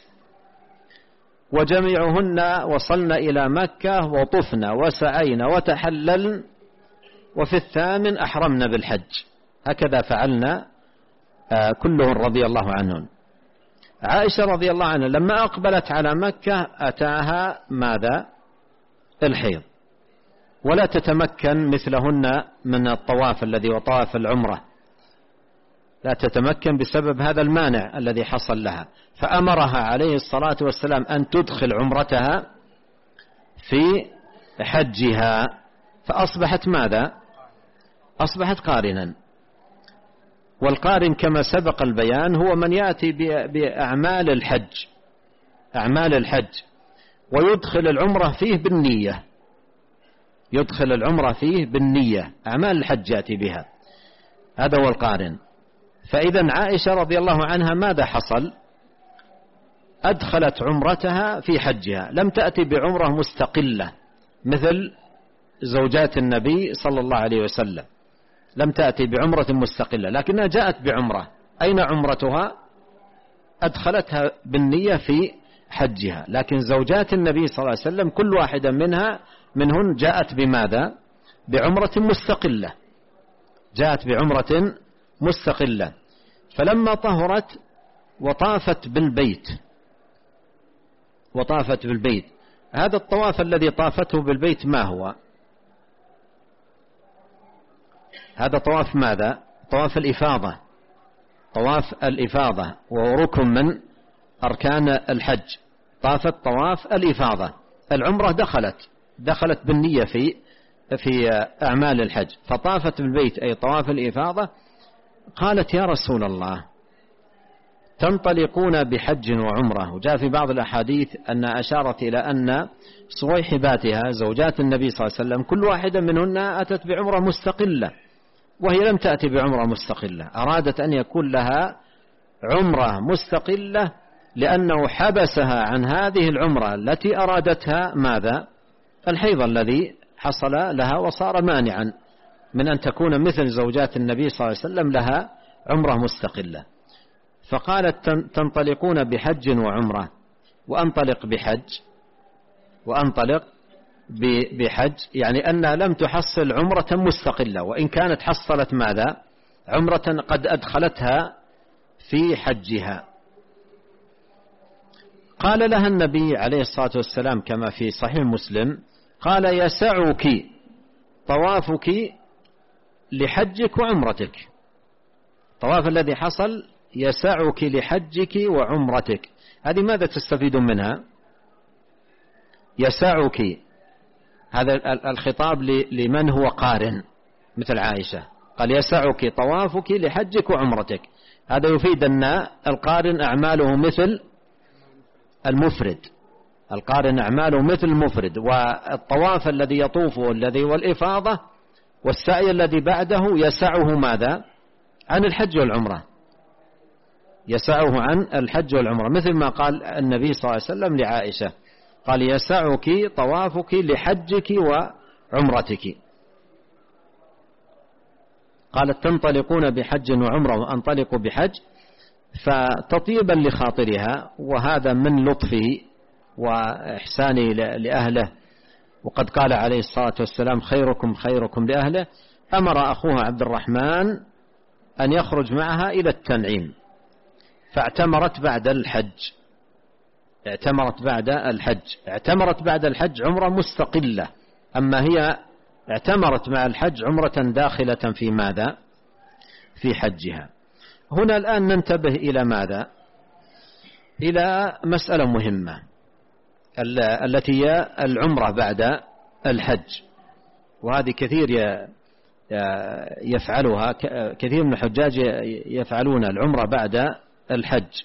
وجميعهن وصلن إلى مكة وطفن وسعين وتحللن، وفي الثامن أحرمن بالحج. هكذا فعلنا كلهن رضي الله عنهن. عائشة رضي الله عنها لما أقبلت على مكة أتاها ماذا؟ الحيض، ولا تتمكن مثلهن من الطواف الذي وطواف العمرة، لا تتمكن بسبب هذا المانع الذي حصل لها. فأمرها عليه الصلاة والسلام أن تدخل عمرتها في حجها، فأصبحت ماذا؟ أصبحت قارنا. والقارن كما سبق البيان هو من يأتي بأعمال الحج، أعمال الحج، ويدخل العمرة فيه بالنية، يدخل العمرة فيه بالنية، أعمال الحج يأتي بها، هذا هو القارن. فإذا عائشة رضي الله عنها ماذا حصل؟ أدخلت عمرتها في حجها، لم تأتي بعمرة مستقلة مثل زوجات النبي صلى الله عليه وسلم، لم تأتي بعمرة مستقلة، لكنها جاءت بعمرة. أين عمرتها؟ أدخلتها بالنية في حجها. لكن زوجات النبي صلى الله عليه وسلم كل واحدة منها منهن جاءت بماذا؟ بعمرة مستقلة، جاءت بعمرة مستقلة. فلما طهرت وطافت بالبيت، وطافت بالبيت، هذا الطواف الذي طافته بالبيت ما هو؟ هذا طواف ماذا؟ طواف الإفاضة، طواف الإفاضة، وهو ركن من أركان الحج. طافت طواف الإفاضة. العمرة دخلت دخلت بالنية في في أعمال الحج، فطافت بالبيت أي طواف الإفاضة. قالت يا رسول الله تنطلقون بحج وعمرة. وجاء في بعض الأحاديث أن أشارت إلى أن صويحباتها زوجات النبي صلى الله عليه وسلم كل واحدة منهن أتت بعمرة مستقلة، وهي لم تأتي بعمرة مستقلة، أرادت أن يكون لها عمرة مستقلة لأنه حبسها عن هذه العمرة التي أرادتها ماذا؟ الحيض الذي حصل لها وصار مانعا من أن تكون مثل زوجات النبي صلى الله عليه وسلم لها عمرة مستقلة. فقالت تنطلقون بحج وعمرة، وأنطلق بحج وأنطلق بحج، يعني أنها لم تحصل عمرة مستقلة، وإن كانت حصلت ماذا؟ عمرة قد أدخلتها في حجها. قال لها النبي عليه الصلاة والسلام كما في صحيح مسلم، قال يسعك طوافك لحجك وعمرتك. الطواف الذي حصل يسعك لحجك وعمرتك. هذه ماذا تستفيد منها؟ يسعك، هذا الخطاب لمن هو قارن مثل عائشة، قال يسعك طوافك لحجك وعمرتك. هذا يفيد أن القارن أعماله مثل المفرد، القارن أعماله مثل المفرد، والطواف الذي يطوفه الذي هو الإفاضة والسعي الذي بعده يسعه ماذا؟ عن الحج والعمرة، يسعه عن الحج والعمرة، مثل ما قال النبي صلى الله عليه وسلم لعائشة، قال يسعك طوافك لحجك وعمرتك. قالت تنطلقون بحج وعمرة وأنطلق بحج، فتطيبا لخاطرها، وهذا من لطفه وإحسانه لأهله. وقد قال عليه الصلاة والسلام خيركم خيركم لأهله. أمر أخوها عبد الرحمن أن يخرج معها إلى التنعيم، فاعتمرت بعد الحج، اعتمرت بعد الحج اعتمرت بعد الحج عمرة مستقلة. أما هي اعتمرت مع الحج عمرة داخلة في ماذا؟ في حجها. هنا الآن ننتبه إلى ماذا؟ إلى مسألة مهمة التي هي العمرة بعد الحج، وهذه كثير يفعلها، كثير من الحجاج يفعلون العمرة بعد الحج.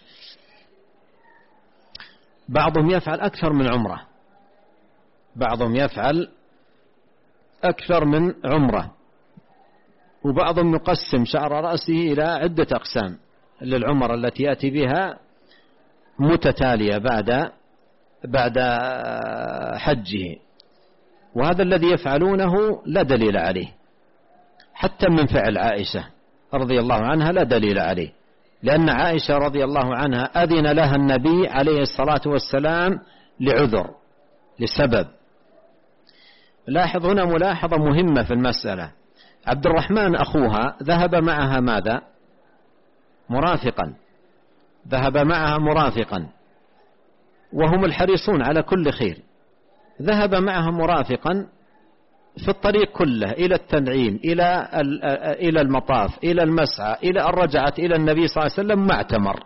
بعضهم يفعل أكثر من عمرة، بعضهم يفعل أكثر من عمرة، وبعضهم يقسم شعر رأسه إلى عدة أقسام للعمر التي يأتي بها متتالية بعد بعد حجه. وهذا الذي يفعلونه لا دليل عليه، حتى من فعل عائشة رضي الله عنها لا دليل عليه، لأن عائشة رضي الله عنها أذن لها النبي عليه الصلاة والسلام لعذر، لسبب. لاحظ هنا ملاحظة مهمة في المسألة. عبد الرحمن أخوها ذهب معها ماذا؟ مرافقا، ذهب معها مرافقا، وهم الحريصون على كل خير. ذهب معها مرافقا في الطريق كله، إلى التنعيم، إلى إلى المطاف، إلى المسعى، إلى أن رجعت إلى النبي صلى الله عليه وسلم ما اعتمر.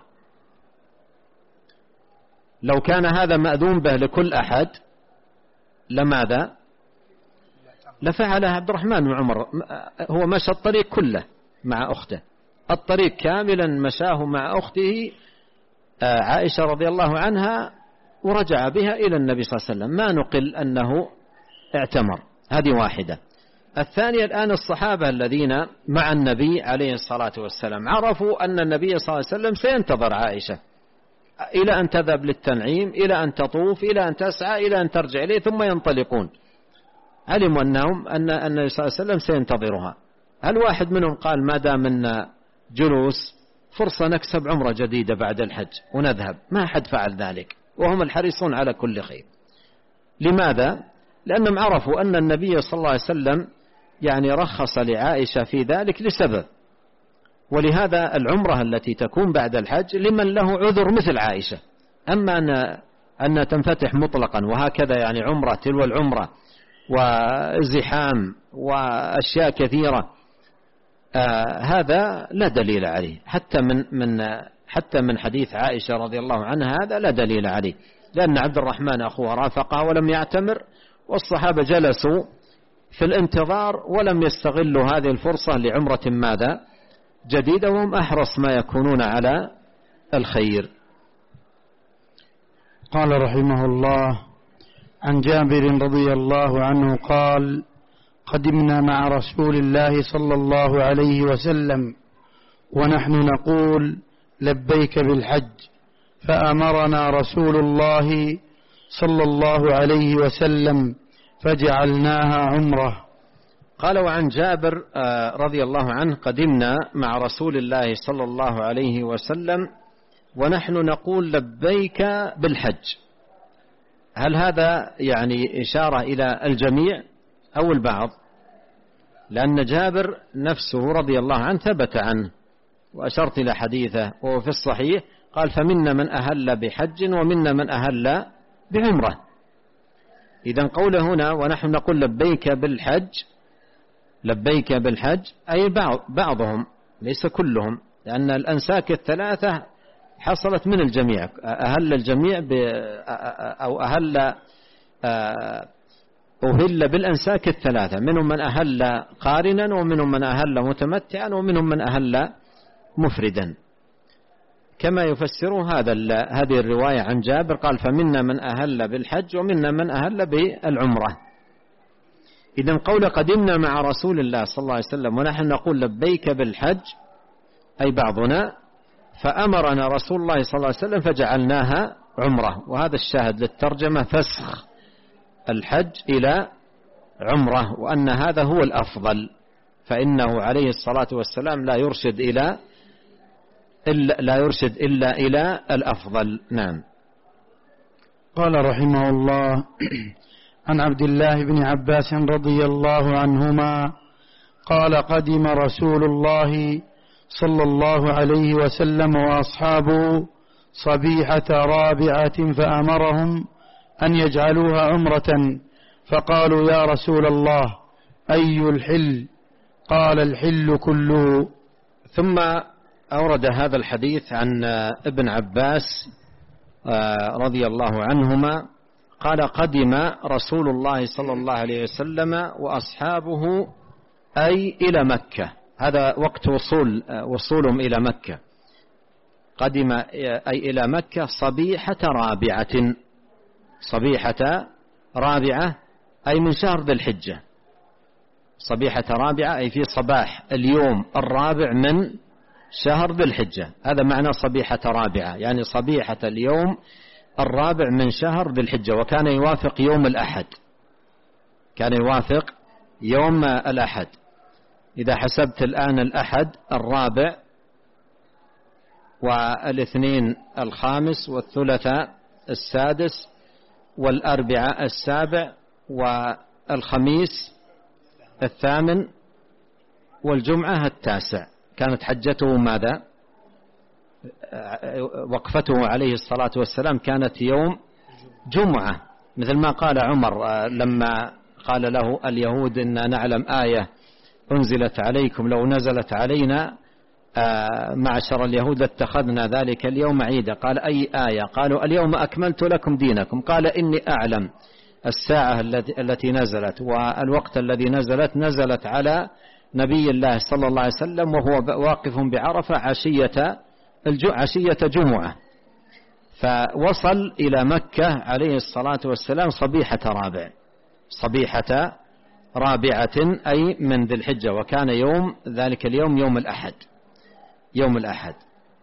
لو كان هذا مأذون به لكل أحد لماذا؟ لفعل عبد الرحمن بن عمر. هو مشى الطريق كله مع أخته، الطريق كاملا مشاه مع أخته عائشة رضي الله عنها، ورجع بها إلى النبي صلى الله عليه وسلم، ما نقل أنه اعتمر. هذه واحدة. الثانية الآن الصحابة الذين مع النبي عليه الصلاة والسلام عرفوا أن النبي صلى الله عليه وسلم سينتظر عائشة إلى أن تذهب للتنعيم، إلى أن تطوف، إلى أن تسعى، إلى أن ترجع إليه ثم ينطلقون. علموا أنهم أن النبي صلى الله عليه وسلم سينتظرها. هل واحد منهم قال ما دام منا جلوس فرصة نكسب عمرة جديدة بعد الحج ونذهب؟ ما أحد فعل ذلك، وهم الحريصون على كل خير. لماذا؟ لأنهم عرفوا أن النبي صلى الله عليه وسلم يعني رخص لعائشة في ذلك لسبب، ولهذا العمرة التي تكون بعد الحج لمن له عذر مثل عائشة. أما أن أن تنفتح مطلقا وهكذا يعني عمرة تلو العمرة وزحام وأشياء كثيرة، آه هذا لا دليل عليه، حتى من من حتى من حديث عائشة رضي الله عنها هذا لا دليل عليه، لأن عبد الرحمن أخوها رافقها ولم يعتمر، والصحابة جلسوا في الانتظار ولم يستغلوا هذه الفرصة لعمرة ماذا جديدة، وهم أحرص ما يكونون على الخير. قال رحمه الله: عن جابر رضي الله عنه قال: قدمنا مع رسول الله صلى الله عليه وسلم ونحن نقول لبيك بالحج، فأمرنا رسول الله صلى الله عليه وسلم فجعلناها عمرة. قال: وعن جابر رضي الله عنه: قدمنا مع رسول الله صلى الله عليه وسلم ونحن نقول لبيك بالحج. هل هذا يعني إشارة إلى الجميع أو البعض؟ لأن جابر نفسه رضي الله عنه ثبت عنه وأشرت إلى حديثه وهو في الصحيح، قال: فمنا من أهل بحج ومنا من أهل بعمرة. إذن قوله هنا ونحن نقول لبيك بالحج، لبيك بالحج أي بعض بعضهم ليس كلهم، لأن الأنساك الثلاثة حصلت من الجميع، أهل الجميع ب أو أهل أهل بالأنساك الثلاثة، منهم من أهل قارنا ومنهم من أهل متمتعا ومنهم من أهل مفردا، كما يفسر هذا هذه الرواية عن جابر، قال: فمنا من أهل بالحج ومنا من أهل بالعمرة. إذن قول قدمنا مع رسول الله صلى الله عليه وسلم ونحن نقول لبيك بالحج أي بعضنا، فأمرنا رسول الله صلى الله عليه وسلم فجعلناها عمرة. وهذا الشاهد للترجمة فسخ الحج إلى عمرة، وأن هذا هو الأفضل، فإنه عليه الصلاة والسلام لا يرشد إلى إلا لا يرشد إلا إلى الأفضل. نعم. قال رحمه الله: عن عبد الله بن عباس رضي الله عنهما قال: قدم رسول الله صلى الله عليه وسلم وأصحابه صبيحة رابعة فأمرهم أن يجعلوها عمرة، فقالوا: يا رسول الله أي الحل؟ قال: الحل كله. ثم أورد هذا الحديث عن ابن عباس رضي الله عنهما قال: قدم رسول الله صلى الله عليه وسلم وأصحابه أي إلى مكة، هذا وقت وصول وصولهم إلى مكة. قدم أي إلى مكة صبيحة رابعة، صبيحة رابعة أي من شهر ذي الحجة، صبيحة رابعة أي في صباح اليوم الرابع من شهر ذي الحجة، هذا معنى صبيحة رابعة، يعني صبيحة اليوم الرابع من شهر ذي الحجة، وكان يوافق يوم الأحد، كان يوافق يوم الأحد. إذا حسبت الآن الأحد الرابع والاثنين الخامس والثلاثاء السادس والأربعاء السابع والخميس الثامن والجمعة التاسع، كانت حجته ماذا؟ وقفته عليه الصلاة والسلام كانت يوم جمعة، مثل ما قال عمر لما قال له اليهود: إن نعلم آية أنزلت عليكم لو نزلت علينا معشر اليهود اتخذنا ذلك اليوم عيدا. قال: أي آية؟ قالوا: اليوم أكملت لكم دينكم. قال: إني أعلم الساعة التي نزلت والوقت الذي نزلت نزلت على نبي الله صلى الله عليه وسلم وهو واقف بعرفة عشية عشية جمعة، فوصل إلى مكة عليه الصلاة والسلام صبيحة رابع صبيحة رابعة أي من ذي الحجة، وكان يوم ذلك اليوم يوم الأحد يوم الأحد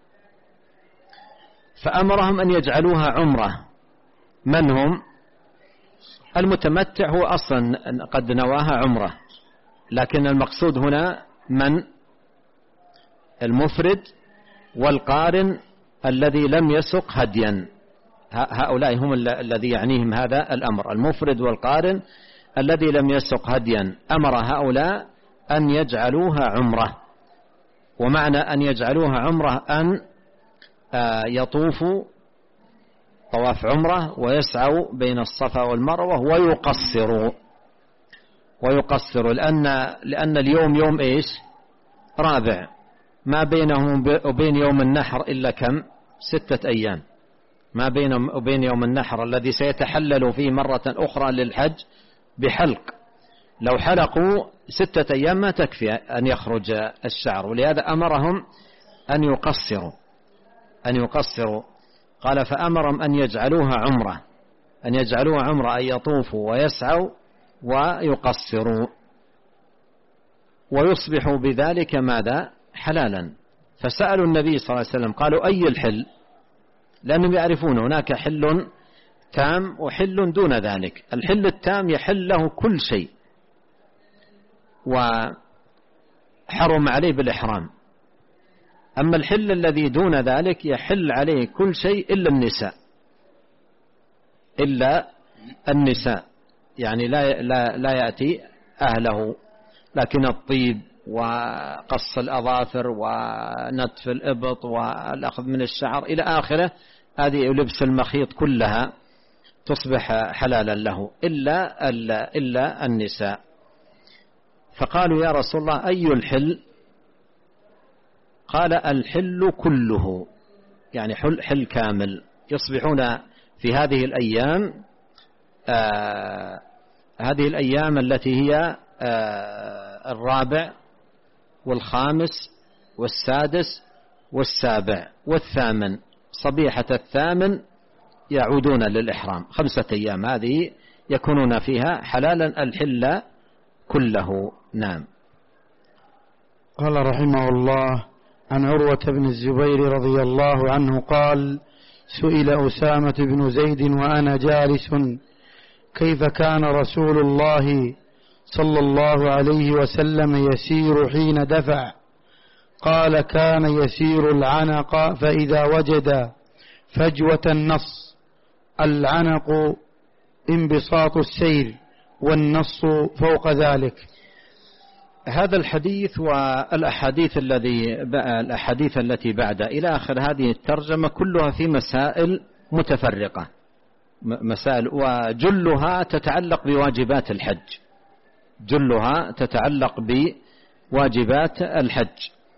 فأمرهم أن يجعلوها عمرة. من هم؟ المتمتع هو أصلا قد نواها عمرة، لكن المقصود هنا من؟ المفرد والقارن الذي لم يسق هديا، هؤلاء هم الذي يعنيهم هذا الأمر، المفرد والقارن الذي لم يسق هديا. أمر هؤلاء أن يجعلوها عمرة، ومعنى أن يجعلوها عمرة أن يطوفوا طواف عمرة ويسعوا بين الصفا والمروة ويقصروا ويقصروا لأن لأن اليوم يوم إيش؟ رابع، ما بينهم وبين يوم النحر إلا كم؟ ستة أيام، ما بينهم وبين يوم النحر الذي سيتحلل فيه مرة أخرى للحج بحلق. لو حلقوا ستة أيام ما تكفي أن يخرج الشعر، ولهذا أمرهم أن يقصروا أن يقصروا قال فأمرهم أن يجعلوها عمرة أن يجعلوها عمرة أن يطوفوا ويسعوا ويقصروا ويصبحوا بذلك ماذا؟ حلالا. فسألوا النبي صلى الله عليه وسلم قالوا أي الحل؟ لأنهم يعرفون هناك حل تام وحل دون ذلك. الحل التام يحل له كل شيء وحرم عليه بالإحرام، أما الحل الذي دون ذلك يحل عليه كل شيء إلا النساء إلا النساء يعني لا, لا, لا يأتي أهله، لكن الطيب وقص الأظافر ونتف الإبط والأخذ من الشعر إلى آخره، هذه لبس المخيط كلها تصبح حلالا له إلا, إلا, إلا النساء. فقالوا يا رسول الله أي الحل؟ قال الحل كله، يعني حل, حل كامل. يصبحون في هذه الأيام آه هذه الأيام التي هي آه الرابع والخامس والسادس والسابع والثامن، صبيحة الثامن يعودون للإحرام، خمسة أيام هذه يكونون فيها حلالا الحل كله. نعم. قال رحمه الله عن عروة بن الزبير رضي الله عنه قال سئل أسامة بن زيد وأنا جالس كيف كان رسول الله صلى الله عليه وسلم يسير حين دفع؟ قال كان يسير العنق فإذا وجد فجوة النص. العنق انبساط السير والنص فوق ذلك. هذا الحديث والأحاديث الذي الأحاديث التي بعد إلى آخر هذه الترجمة كلها في مسائل متفرقة، مسائل وجلها تتعلق بواجبات الحج جلها تتعلق بواجبات الحج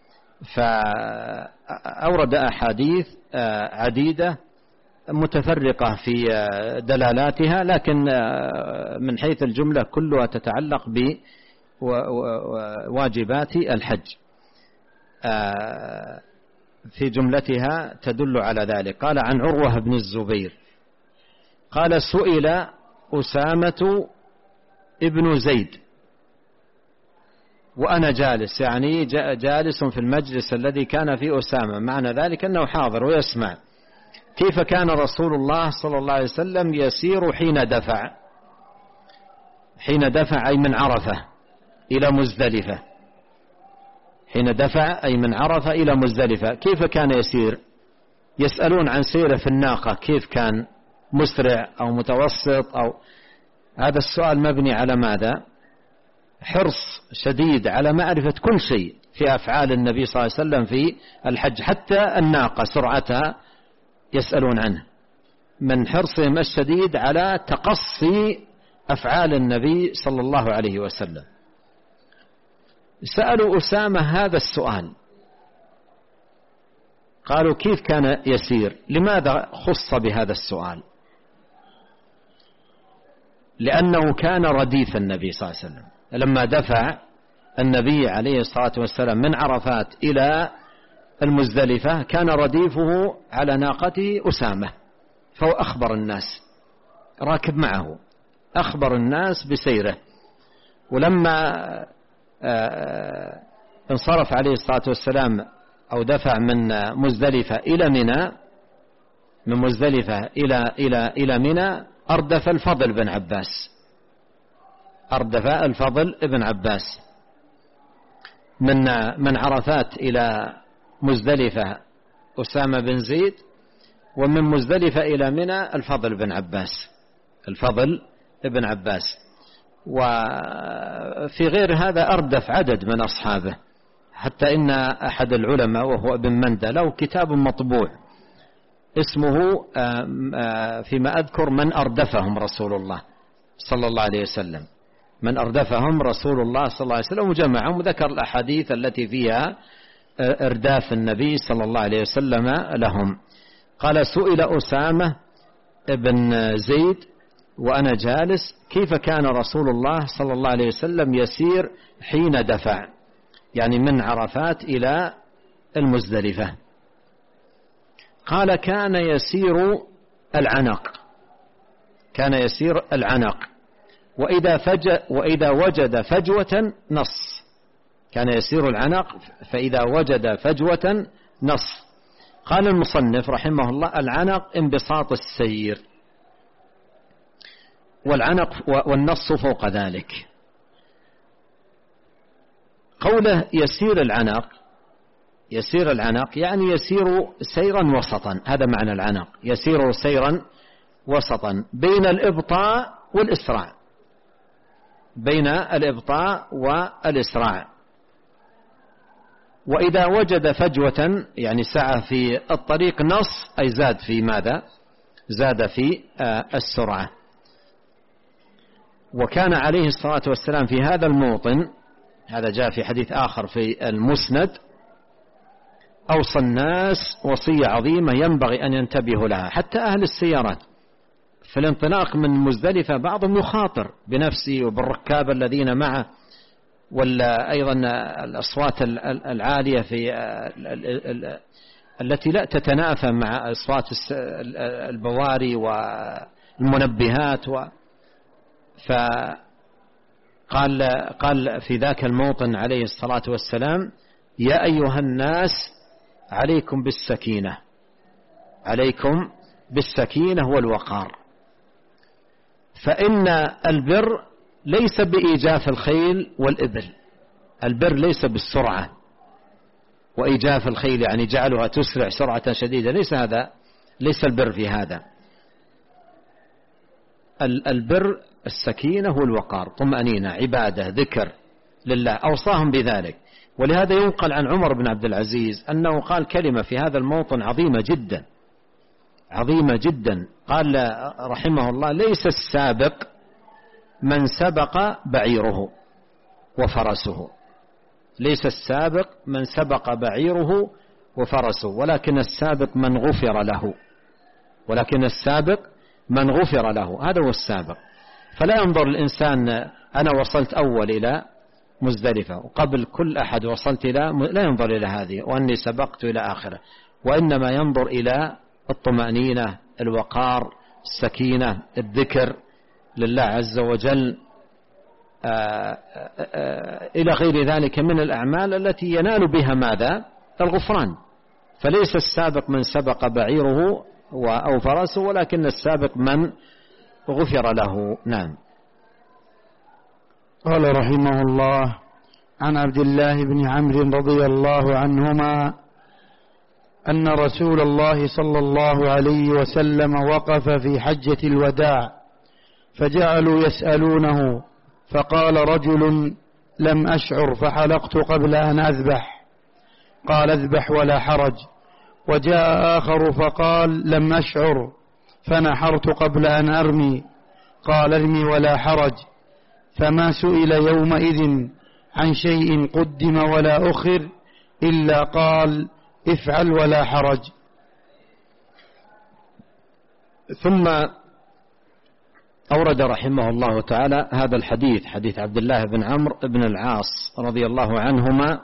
فأورد أحاديث عديدة متفرقة في دلالاتها، لكن من حيث الجملة كلها تتعلق بواجبات الحج، في جملتها تدل على ذلك. قال عن عروة بن الزبير قال سئل أسامة ابن زيد وأنا جالس، يعني جالس في المجلس الذي كان فيه أسامة، معنى ذلك أنه حاضر ويسمع، كيف كان رسول الله صلى الله عليه وسلم يسير حين دفع حين دفع أي من عرفة إلى مزدلفة حين دفع أي من عرفة إلى مزدلفة كيف كان يسير؟ يسألون عن سيره في الناقة كيف كان، مسرع أو متوسط أو هذا السؤال مبني على ماذا؟ حرص شديد على معرفة كل شيء في أفعال النبي صلى الله عليه وسلم في الحج، حتى الناقة سرعتها يسألون عنه، من حرصهم الشديد على تقصي أفعال النبي صلى الله عليه وسلم. سألوا أسامة هذا السؤال، قالوا كيف كان يسير؟ لماذا خص بهذا السؤال؟ لأنه كان رديف النبي صلى الله عليه وسلم، لما دفع النبي عليه الصلاة والسلام من عرفات إلى المزدلفة كان رديفه على ناقته أسامة فهو أخبر الناس، راكب معه، أخبر الناس بسيره. ولما انصرف عليه الصلاة والسلام أو دفع من مزدلفة إلى منى، من مزدلفة إلى إلى إلى منى، أردف الفضل بن عباس، أردف الفضل بن عباس من من عرفات إلى مزدلفة أسامة بن زيد، ومن مزدلفة إلى منى الفضل بن عباس، الفضل بن عباس. وفي غير هذا أردف عدد من أصحابه، حتى إن أحد العلماء وهو ابن مندى له كتاب مطبوع اسمه فيما أذكر من أردفهم رسول الله صلى الله عليه وسلم، من أردفهم رسول الله صلى الله عليه وسلم، وجمعهم وذكر الأحاديث التي فيها إرداف النبي صلى الله عليه وسلم لهم. قال: سئل أسامة بن زيد وأنا جالس: كيف كان رسول الله صلى الله عليه وسلم يسير حين دفع، يعني من عرفات إلى المزدلفة؟ قال: كان يسير العنق، كان يسير العنق، وإذا, فج وإذا وجد فجوة نص، كان يسير العنق فإذا وجد فجوة نص. قال المصنف رحمه الله: العنق انبساط السير، والعنق والنص فوق ذلك. قوله يسير العنق، يسير العنق يعني يسير سيرا وسطا، هذا معنى العنق، يسير سيرا وسطا بين الإبطاء والإسراع، بين الإبطاء والإسراع. وإذا وجد فجوة يعني سعى في الطريق نص، أي زاد في ماذا؟ زاد في السرعة. وكان عليه الصلاة والسلام في هذا الموطن، هذا جاء في حديث آخر في المسند، أوصى الناس وصية عظيمة ينبغي أن ينتبهوا لها، حتى أهل السيارات في الانطلاق من مزدلفة بعضهم يخاطر بنفسه وبالركاب الذين معه، ولا أيضا الأصوات العالية في التي لا تتنافى مع أصوات البواري والمنبهات. و فقال قال في ذاك الموطن عليه الصلاة والسلام: يا أيها الناس عليكم بالسكينة، عليكم بالسكينة والوقار، فإن البر ليس بإيجاف الخيل والإبل، البر ليس بالسرعة، وإيجاف الخيل يعني جعلها تسرع سرعة شديدة، ليس هذا، ليس البر في هذا. البر السكينة والوقار، طمأنينة، عبادة، ذكر لله، أوصاهم بذلك. ولهذا ينقل عن عمر بن عبد العزيز أنه قال كلمة في هذا الموطن عظيمة جدا، عظيمة جدا. قال رحمه الله: ليس السابق من سبق بعيره وفرسه، ليس السابق من سبق بعيره وفرسه، ولكن السابق من غفر له، ولكن السابق من غفر له، هذا هو السابق. فلا ينظر الإنسان أنا وصلت أول إلى مزدلفة وقبل كل أحد وصلت إلى، لا ينظر إلى هذه وأني سبقت إلى آخره، وإنما ينظر إلى الطمأنينة، الوقار، السكينة، الذكر لله عز وجل، آآ آآ إلى غير ذلك من الأعمال التي ينال بها ماذا؟ الغفران. فليس السابق من سبق بعيره أو فرسه، ولكن السابق من غفر له. نعم. قال رحمه الله: عن عبد الله بن عمرو رضي الله عنهما أن رسول الله صلى الله عليه وسلم وقف في حجة الوداع، فجعلوا يسألونه، فقال رجل: لم أشعر فحلقت قبل أن أذبح. قال: اذبح ولا حرج. وجاء آخر فقال: لم أشعر فنحرت قبل أن أرمي. قال: ارمي ولا حرج. فما سئل يومئذ عن شيء قدم ولا أخر إلا قال: افعل ولا حرج. ثم أورد رحمه الله تعالى هذا الحديث، حديث عبد الله بن عمرو بن العاص رضي الله عنهما،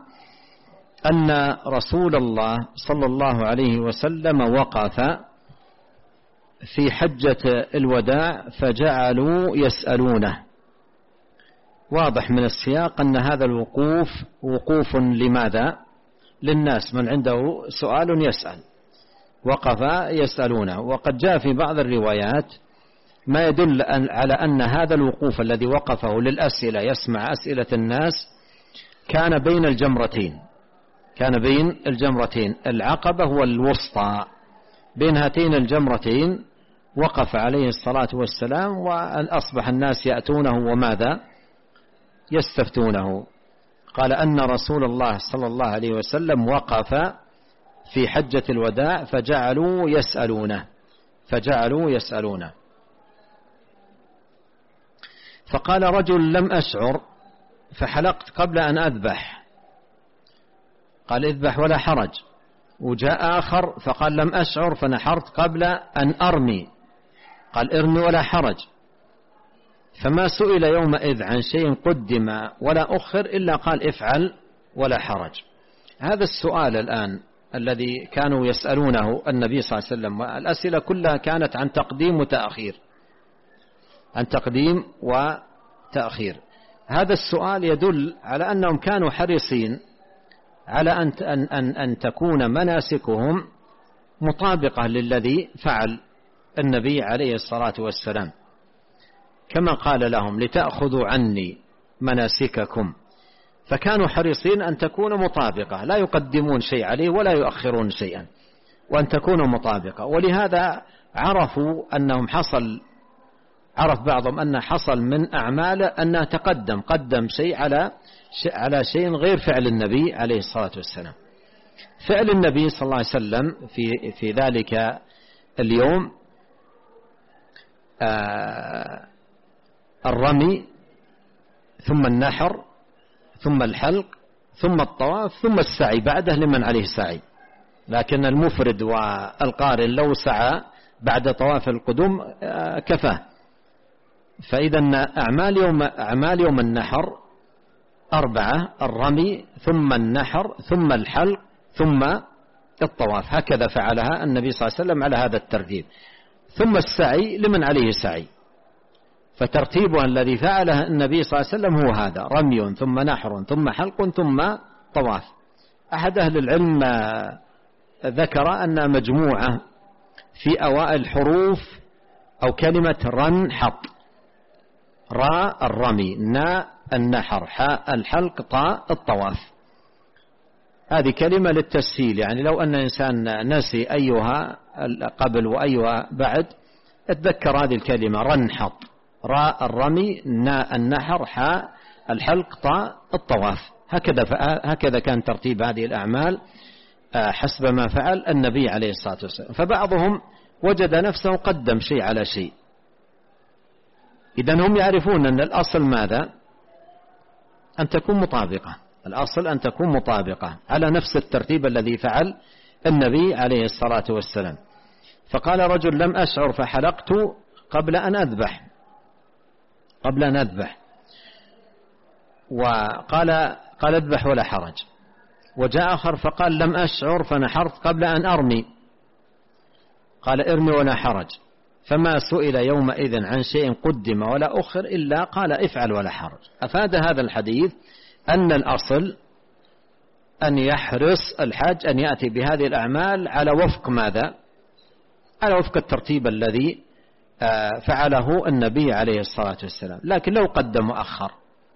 أن رسول الله صلى الله عليه وسلم وقف في حجة الوداع فجعلوا يسألونه. واضح من السياق أن هذا الوقوف وقوف لماذا؟ للناس، من عنده سؤال يسأل، وقف يسألونه. وقد جاء في بعض الروايات ما يدل على أن هذا الوقوف الذي وقفه للأسئلة يسمع أسئلة الناس كان بين الجمرتين، كان بين الجمرتين العقبة والوسطى، بين هاتين الجمرتين وقف عليه الصلاة والسلام، وأصبح الناس يأتونه وماذا؟ يستفتونه. قال أن رسول الله صلى الله عليه وسلم وقف في حجة الوداع فجعلوا يسألونه فجعلوا يسألونه فقال رجل: لم أشعر فحلقت قبل أن أذبح. قال: اذبح ولا حرج. وجاء آخر فقال: لم أشعر فنحرت قبل أن أرمي. قال: ارمي ولا حرج. فما سئل يومئذ عن شيء قدم ولا أخر إلا قال: افعل ولا حرج. هذا السؤال الآن الذي كانوا يسألونه النبي صلى الله عليه وسلم، الأسئلة كلها كانت عن تقديم وتأخير، عن تقديم وتأخير. هذا السؤال يدل على أنهم كانوا حريصين على أن أن أن تكون مناسكهم مطابقة للذي فعل النبي عليه الصلاة والسلام، كما قال لهم: لتأخذوا عني مناسككم. فكانوا حريصين أن تكون مطابقة، لا يقدمون شيء عليه ولا يؤخرون شيئا، وأن تكون مطابقة. ولهذا عرفوا أنهم حصل عرف بعضهم أن حصل من أعماله أنه تقدم قدم شيء على على شيء غير فعل النبي عليه الصلاة والسلام. فعل النبي صلى الله عليه وسلم في في ذلك اليوم آه الرمي، ثم النحر، ثم الحلق، ثم الطواف، ثم السعي بعده لمن عليه سعي. لكن المفرد والقارن لو سعى بعد طواف القدوم آه كفاه. فإذا أعمال يوم أعمال يوم النحر أربعة: الرمي، ثم النحر، ثم الحلق، ثم الطواف. هكذا فعلها النبي صلى الله عليه وسلم على هذا الترتيب. ثم السعي لمن عليه سعي، فترتيبها الذي فعله النبي صلى الله عليه وسلم هو هذا: رمي، ثم نحر، ثم حلق، ثم طواف. أحد أهل العلم ذكر أن مجموعة في أوائل حروف أو كلمة رن حط: راء الرمي، ناء النحر، حاء الحلق، طاء الطواف. هذه كلمة للتسهيل، يعني لو أن إنسان نسي أيها قبل وأيها بعد اتذكر هذه الكلمة: رن حط، راء الرمي، ناء النحر، حاء الحلق، طاء الطواف. هكذا هكذا كان ترتيب هذه الأعمال حسب ما فعل النبي عليه الصلاة والسلام. فبعضهم وجد نفسه قدم شيء على شيء. إذن هم يعرفون أن الأصل ماذا؟ أن تكون مطابقة، الأصل أن تكون مطابقة على نفس الترتيب الذي فعل النبي عليه الصلاة والسلام. فقال رجل: لم أشعر فحلقت قبل أن أذبح قبل أن أذبح وقال قال اذبح ولا حرج. وجاء آخر فقال: لم أشعر فنحرت قبل أن أرمي. قال: ارمي ولا حرج. فما سئل يومئذ عن شيء قدم ولا أخر إلا قال: افعل ولا حرج. أفاد هذا الحديث أن الأصل أن يحرص الحاج أن يأتي بهذه الأعمال على وفق ماذا؟ على وفق الترتيب الذي فعله النبي عليه الصلاة والسلام. لكن لو قدم وأخر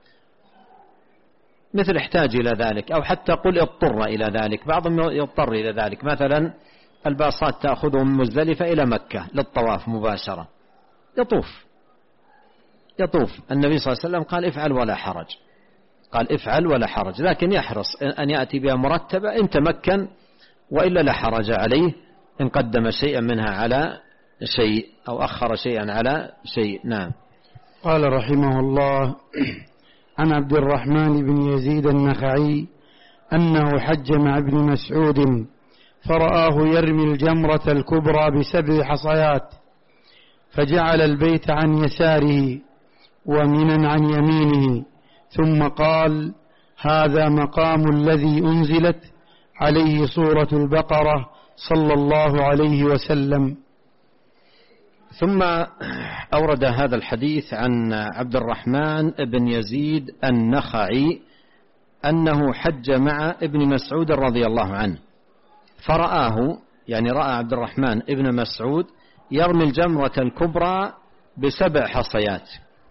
مثل احتاج إلى ذلك، أو حتى قل اضطر إلى ذلك، بعضهم يضطر إلى ذلك. مثلا الباصات تأخذه من مزدلفة إلى مكة للطواف مباشرة، يطوف يطوف النبي صلى الله عليه وسلم قال: افعل ولا حرج، قال: افعل ولا حرج. لكن يحرص أن يأتي بها مرتبة إن تمكن، وإلا لا حرج عليه إن قدم شيئا منها على شيء أو أخر شيئا على شيء. نعم. قال رحمه الله: عن عبد الرحمن بن يزيد النخعي أنه حج مع ابن مسعود فرآه يرمي الجمرة الكبرى بسبع حصيات، فجعل البيت عن يساره ومنا عن يمينه، ثم قال: هذا مقام الذي أنزلت عليه سورة البقرة صلى الله عليه وسلم. ثم أورد هذا الحديث عن عبد الرحمن بن يزيد النخعي أنه حج مع ابن مسعود رضي الله عنه، فرآه يعني رأى عبد الرحمن ابن مسعود يرمي الجمرة الكبرى بسبع حصيات،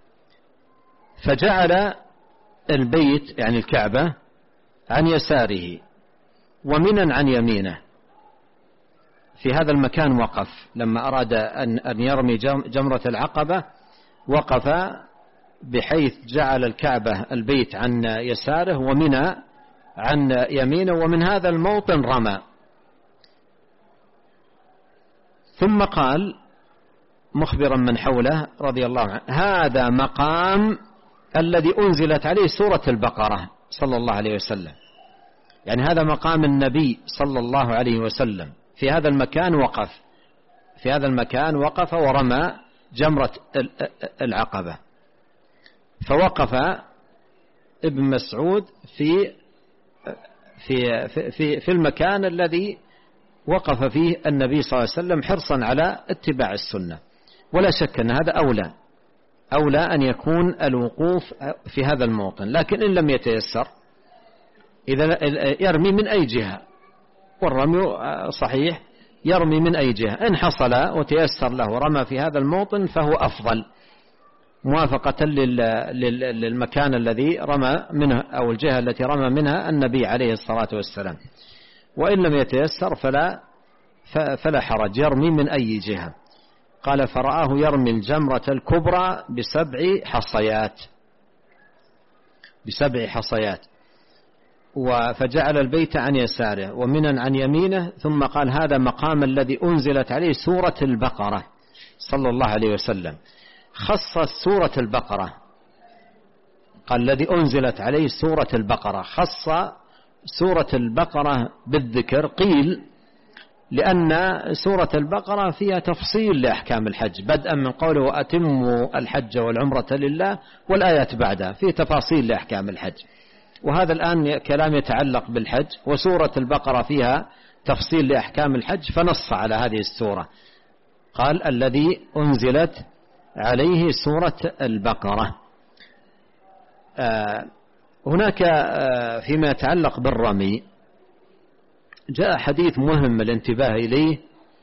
فجعل البيت يعني الكعبة عن يساره ومنا عن يمينه. في هذا المكان وقف لما أراد أن يرمي جمرة العقبة، وقف بحيث جعل الكعبة البيت عن يساره ومنى عن يمينه، ومن هذا الموطن رمى. ثم قال مخبرا من حوله رضي الله عنه: هذا مقام الذي أنزلت عليه سورة البقرة صلى الله عليه وسلم، يعني هذا مقام النبي صلى الله عليه وسلم. في هذا المكان وقف في هذا المكان وقف ورمى جمرة العقبة. فوقف ابن مسعود في في في في المكان الذي وقف فيه النبي صلى الله عليه وسلم حرصا على اتباع السنة. ولا شك أن هذا أولى أولى أن يكون الوقوف في هذا الموطن، لكن إن لم يتيسر إذا يرمي من أي جهة، والرمي صحيح يرمي من أي جهة. إن حصل وتيسر له رمى في هذا الموطن فهو أفضل، موافقة للمكان الذي رمى منه أو الجهة التي رمى منها النبي عليه الصلاة والسلام. وإن لم يتيسر فلا فلا حرج، يرمي من أي جهة. قال: فرآه يرمي الجمرة الكبرى بسبع حصيات بسبع حصيات فجعل البيت عن يساره ومنا عن يمينه. ثم قال: هذا مقام الذي أنزلت عليه سورة البقرة صلى الله عليه وسلم. خص سورة البقرة، قال الذي أنزلت عليه سورة البقرة، خص سورة البقرة بالذكر. قيل لأن سورة البقرة فيها تفصيل لأحكام الحج، بدءا من قوله: وأتموا الحج والعمرة لله، والآيات بعدها فيه تفاصيل لأحكام الحج. وهذا الآن كلام يتعلق بالحج، وسورة البقرة فيها تفصيل لأحكام الحج، فنص على هذه السورة. قال: الذي أنزلت عليه سورة البقرة. آه هناك آه فيما يتعلق بالرمي جاء حديث مهم الانتباه إليه،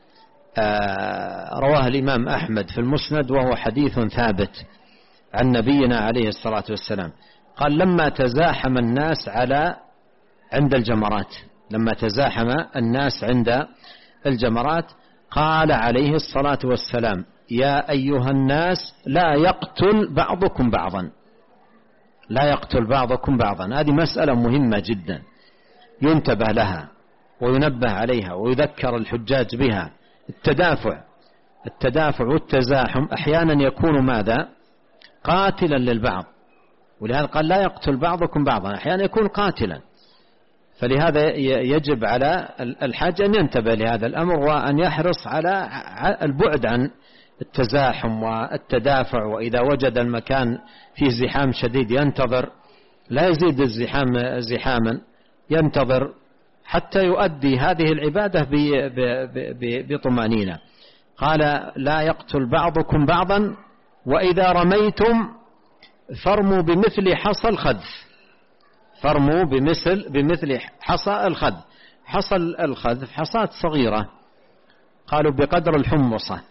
آه رواه الإمام أحمد في المسند، وهو حديث ثابت عن نبينا عليه الصلاة والسلام. قال: لما تزاحم الناس على عند الجمرات لما تزاحم الناس عند الجمرات قال عليه الصلاة والسلام: يا أيها الناس لا يقتل بعضكم بعضا لا يقتل بعضكم بعضا. هذه مسألة مهمة جدا ينتبه لها وينبه عليها ويذكر الحجاج بها. التدافع التدافع والتزاحم أحيانا يكون ماذا؟ قاتلا للبعض، ولهذا قال: لا يقتل بعضكم بعضا، أحيانا يكون قاتلا. فلهذا يجب على الحاج أن ينتبه لهذا الأمر، وأن يحرص على البعد عن التزاحم والتدافع. وإذا وجد المكان فيه زحام شديد ينتظر، لا يزيد الزحام زحاما، ينتظر حتى يؤدي هذه العبادة بطمأنينة. قال: لا يقتل بعضكم بعضا، وإذا رميتم فرموا بمثل حصى الخذف فرموا بمثل بمثل حصى الخذف حصى الخذف حصاة صغيرة، قالوا بقدر الحمصة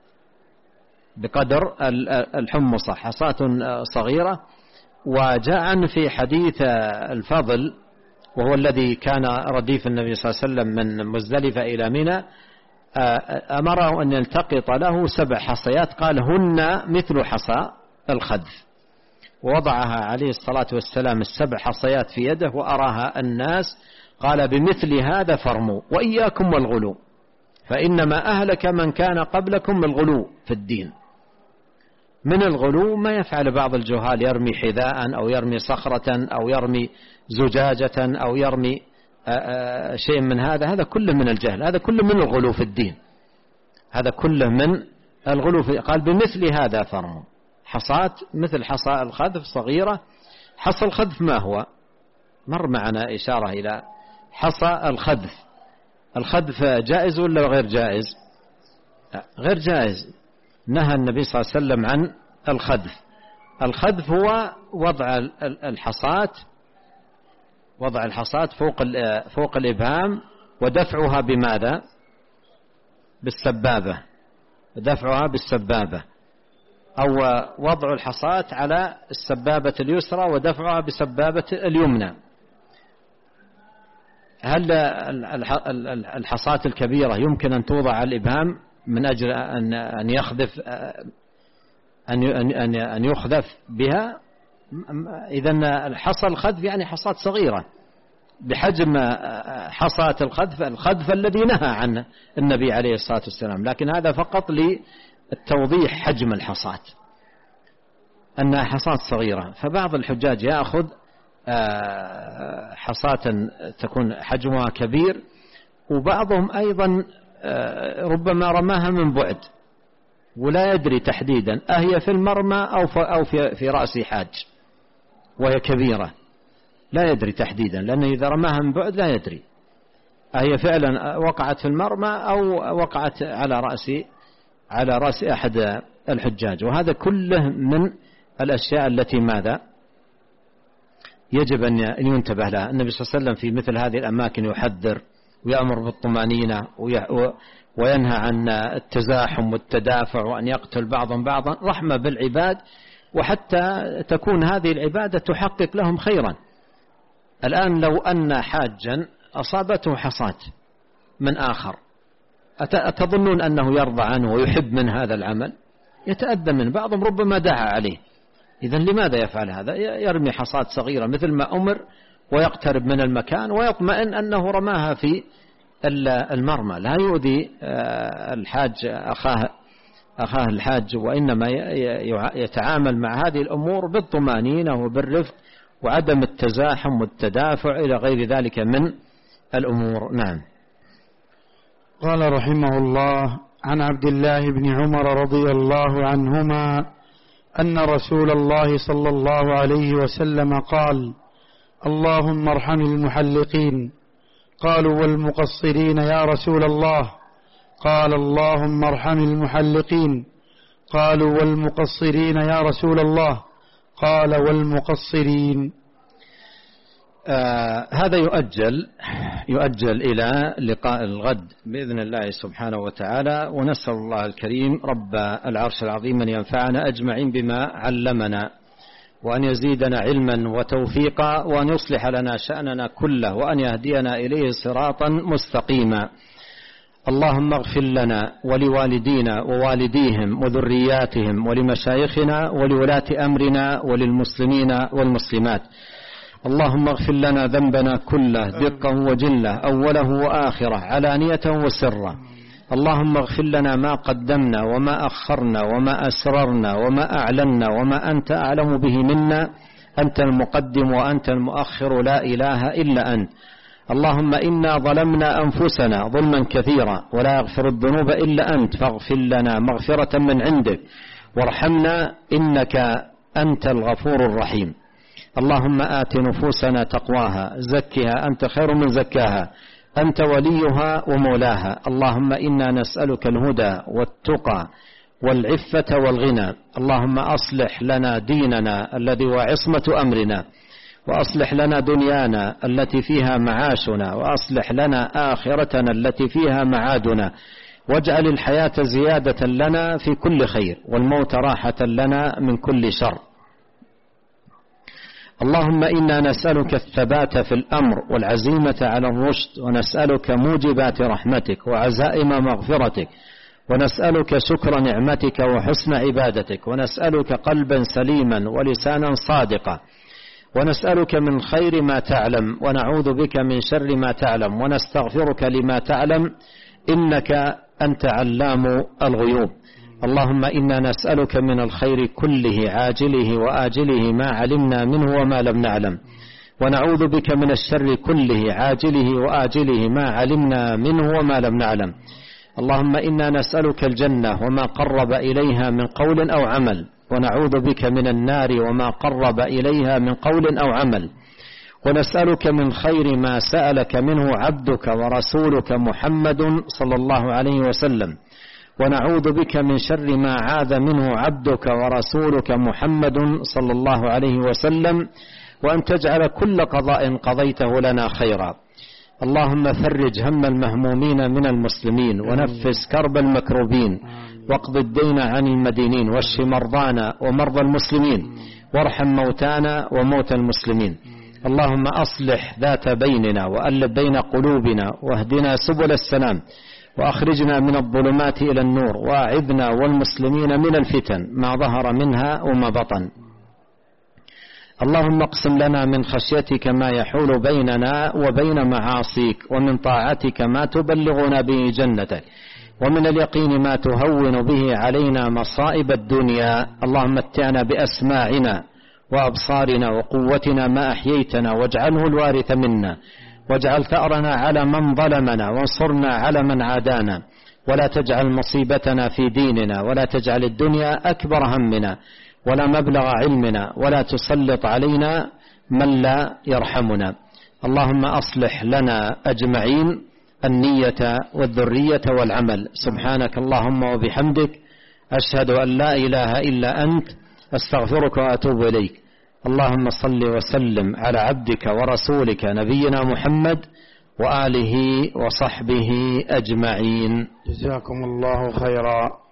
بقدر الحمصة حصاة صغيرة. وجاء عنه في حديث الفضل، وهو الذي كان رديف النبي صلى الله عليه وسلم من مزدلفة إلى منى، أمره أن يلتقط له سبع حصيات، قال: هن مثل حصى الخذف. ووضعها عليه الصلاة والسلام السبع حصيات في يده وأراها الناس، قال: بمثل هذا فرموا، وإياكم والغلو، فإنما أهلك من كان قبلكم الغلو في الدين. من الغلو ما يفعل بعض الجهال، يرمي حذاء أو يرمي صخرة أو يرمي زجاجة أو يرمي شيء من هذا، هذا كله من الجهل، هذا كله من الغلو في الدين، هذا كله من الغلو في. قال: بمثل هذا فرموا، حصاة مثل حصى الخذف صغيرة. حصى الخذف ما هو؟ مر معنا إشارة إلى حصى الخذف. الخذف جائز ولا غير جائز؟ غير جائز. نهى النبي صلى الله عليه وسلم عن الخذف. الخذف هو وضع الحصاة وضع الحصاة فوق فوق الإبهام ودفعها بماذا؟ بالسبابة، دفعها بالسبابة، أو وضع الحصاة على السبابة اليسرى ودفعها بسبابة اليمنى. هل الحصاة الكبيرة يمكن أن توضع على الإبهام من أجل أن يخذف أن يخذف بها؟ إذن الحصى الخذف يعني حصاة صغيرة بحجم حصاة الخذف، الخذف الذي نهى عنه النبي عليه الصلاة والسلام، لكن هذا فقط للتوضيح حجم الحصاة أنها حصاة صغيرة. فبعض الحجاج يأخذ حصاة تكون حجمها كبير، وبعضهم أيضا ربما رماها من بعد ولا يدري تحديدا أهي في المرمى أو في رأس حاج وهي كبيرة، لا يدري تحديدا، لأنه إذا رماها من بعد لا يدري أهي فعلا وقعت في المرمى أو وقعت على رأس على رأس أحد الحجاج. وهذا كله من الأشياء التي ماذا يجب أن ينتبه لها. النبي صلى الله عليه وسلم في مثل هذه الأماكن يحذر ويأمر بالطمأنينة وينهى عن التزاحم والتدافع وأن يقتل بعضهم بعضا رحمة بالعباد، وحتى تكون هذه العبادة تحقق لهم خيرا. الآن لو أن حاجا أصابته حصاة من آخر، أتظنون أنه يرضى عنه ويحب من هذا العمل؟ يتأذى من بعضهم، ربما دعا عليه. إذن لماذا يفعل هذا؟ يرمي حصاة صغيرة مثل ما أمر ويقترب من المكان ويطمئن أنه رماها في المرمى، لا يؤذي الحاج أخاه أخاه الحاج، وإنما يتعامل مع هذه الأمور بالطمأنينة وبالرفق وعدم التزاحم والتدافع إلى غير ذلك من الأمور. نعم. قال رحمه الله: عن عبد الله بن عمر رضي الله عنهما أن رسول الله صلى الله عليه وسلم قال: اللهم ارحم المحلقين. قالوا: والمقصرين يا رسول الله؟ قال: اللهم ارحم المحلقين. قالوا: والمقصرين يا رسول الله؟ قال: والمقصرين. آه هذا يؤجل يؤجل إلى لقاء الغد بإذن الله سبحانه وتعالى، ونسأل الله الكريم رب العرش العظيم أن ينفعنا أجمعين بما علمنا، وأن يزيدنا علما وتوفيقا، وأن يصلح لنا شأننا كله، وأن يهدينا إليه صراطا مستقيما. اللهم اغفر لنا ولوالدينا ووالديهم وذرياتهم ولمشايخنا ولولاة أمرنا وللمسلمين والمسلمات. اللهم اغفر لنا ذنبنا كله دقه وجله أوله وآخره علانية وسره. اللهم اغفر لنا ما قدمنا وما أخرنا وما أسررنا وما أعلنا وما أنت أعلم به منا، أنت المقدم وأنت المؤخر، لا إله إلا أنت. اللهم إنا ظلمنا أنفسنا ظلما كثيرا ولا يغفر الذنوب إلا أنت، فاغفر لنا مغفرة من عندك وارحمنا إنك أنت الغفور الرحيم. اللهم آت نفوسنا تقواها زكها أنت خير من زكاها، أنت وليها ومولاها. اللهم إنا نسألك الهدى والتقى والعفة والغنى. اللهم أصلح لنا ديننا الذي هو عصمة أمرنا، وأصلح لنا دنيانا التي فيها معاشنا، وأصلح لنا آخرتنا التي فيها معادنا، واجعل الحياة زيادة لنا في كل خير والموت راحة لنا من كل شر. اللهم إنا نسألك الثبات في الأمر والعزيمة على الرشد، ونسألك موجبات رحمتك وعزائم مغفرتك، ونسألك شكر نعمتك وحسن عبادتك، ونسألك قلبا سليما ولسانا صادقا، ونسألك من خير ما تعلم ونعوذ بك من شر ما تعلم، ونستغفرك لما تعلم إنك أنت علام الغيوب. اللهم إنا نسألك من الخير كله عاجله وآجله ما علمنا منه وما لم نعلم، ونعوذ بك من الشر كله عاجله وآجله ما علمنا منه وما لم نعلم. اللهم إنا نسألك الجنة وما قرب إليها من قول أو عمل، ونعوذ بك من النار وما قرب إليها من قول أو عمل، ونسألك من خير ما سألك منه عبدك ورسولك محمد صلى الله عليه وسلم، ونعوذ بك من شر ما عاذ منه عبدك ورسولك محمد صلى الله عليه وسلم، وأن تجعل كل قضاء قضيته لنا خيرا. اللهم فرج هم المهمومين من المسلمين، ونفس كرب المكروبين، واقض الدين عن المدينين، واشف مرضانا ومرضى المسلمين، وارحم موتانا وموتى المسلمين. اللهم أصلح ذات بيننا، وألف بين قلوبنا، واهدنا سبل السلام، وأخرجنا من الظلمات إلى النور، وأعذنا والمسلمين من الفتن ما ظهر منها وما بطن. اللهم اقسم لنا من خشيتك ما يحول بيننا وبين معاصيك، ومن طاعتك ما تبلغنا به جنتك، ومن اليقين ما تهون به علينا مصائب الدنيا. اللهم متعنا بأسماعنا وأبصارنا وقوتنا ما أحييتنا، واجعله الوارث منا، واجعل ثأرنا على من ظلمنا، وانصرنا على من عادانا، ولا تجعل مصيبتنا في ديننا، ولا تجعل الدنيا أكبر همنا ولا مبلغ علمنا، ولا تسلط علينا من لا يرحمنا. اللهم أصلح لنا أجمعين النية والذرية والعمل. سبحانك اللهم وبحمدك، أشهد أن لا إله إلا أنت، أستغفرك وأتوب إليك. اللهم صل وسلم على عبدك ورسولك نبينا محمد وآله وصحبه أجمعين. جزاكم الله خيرا.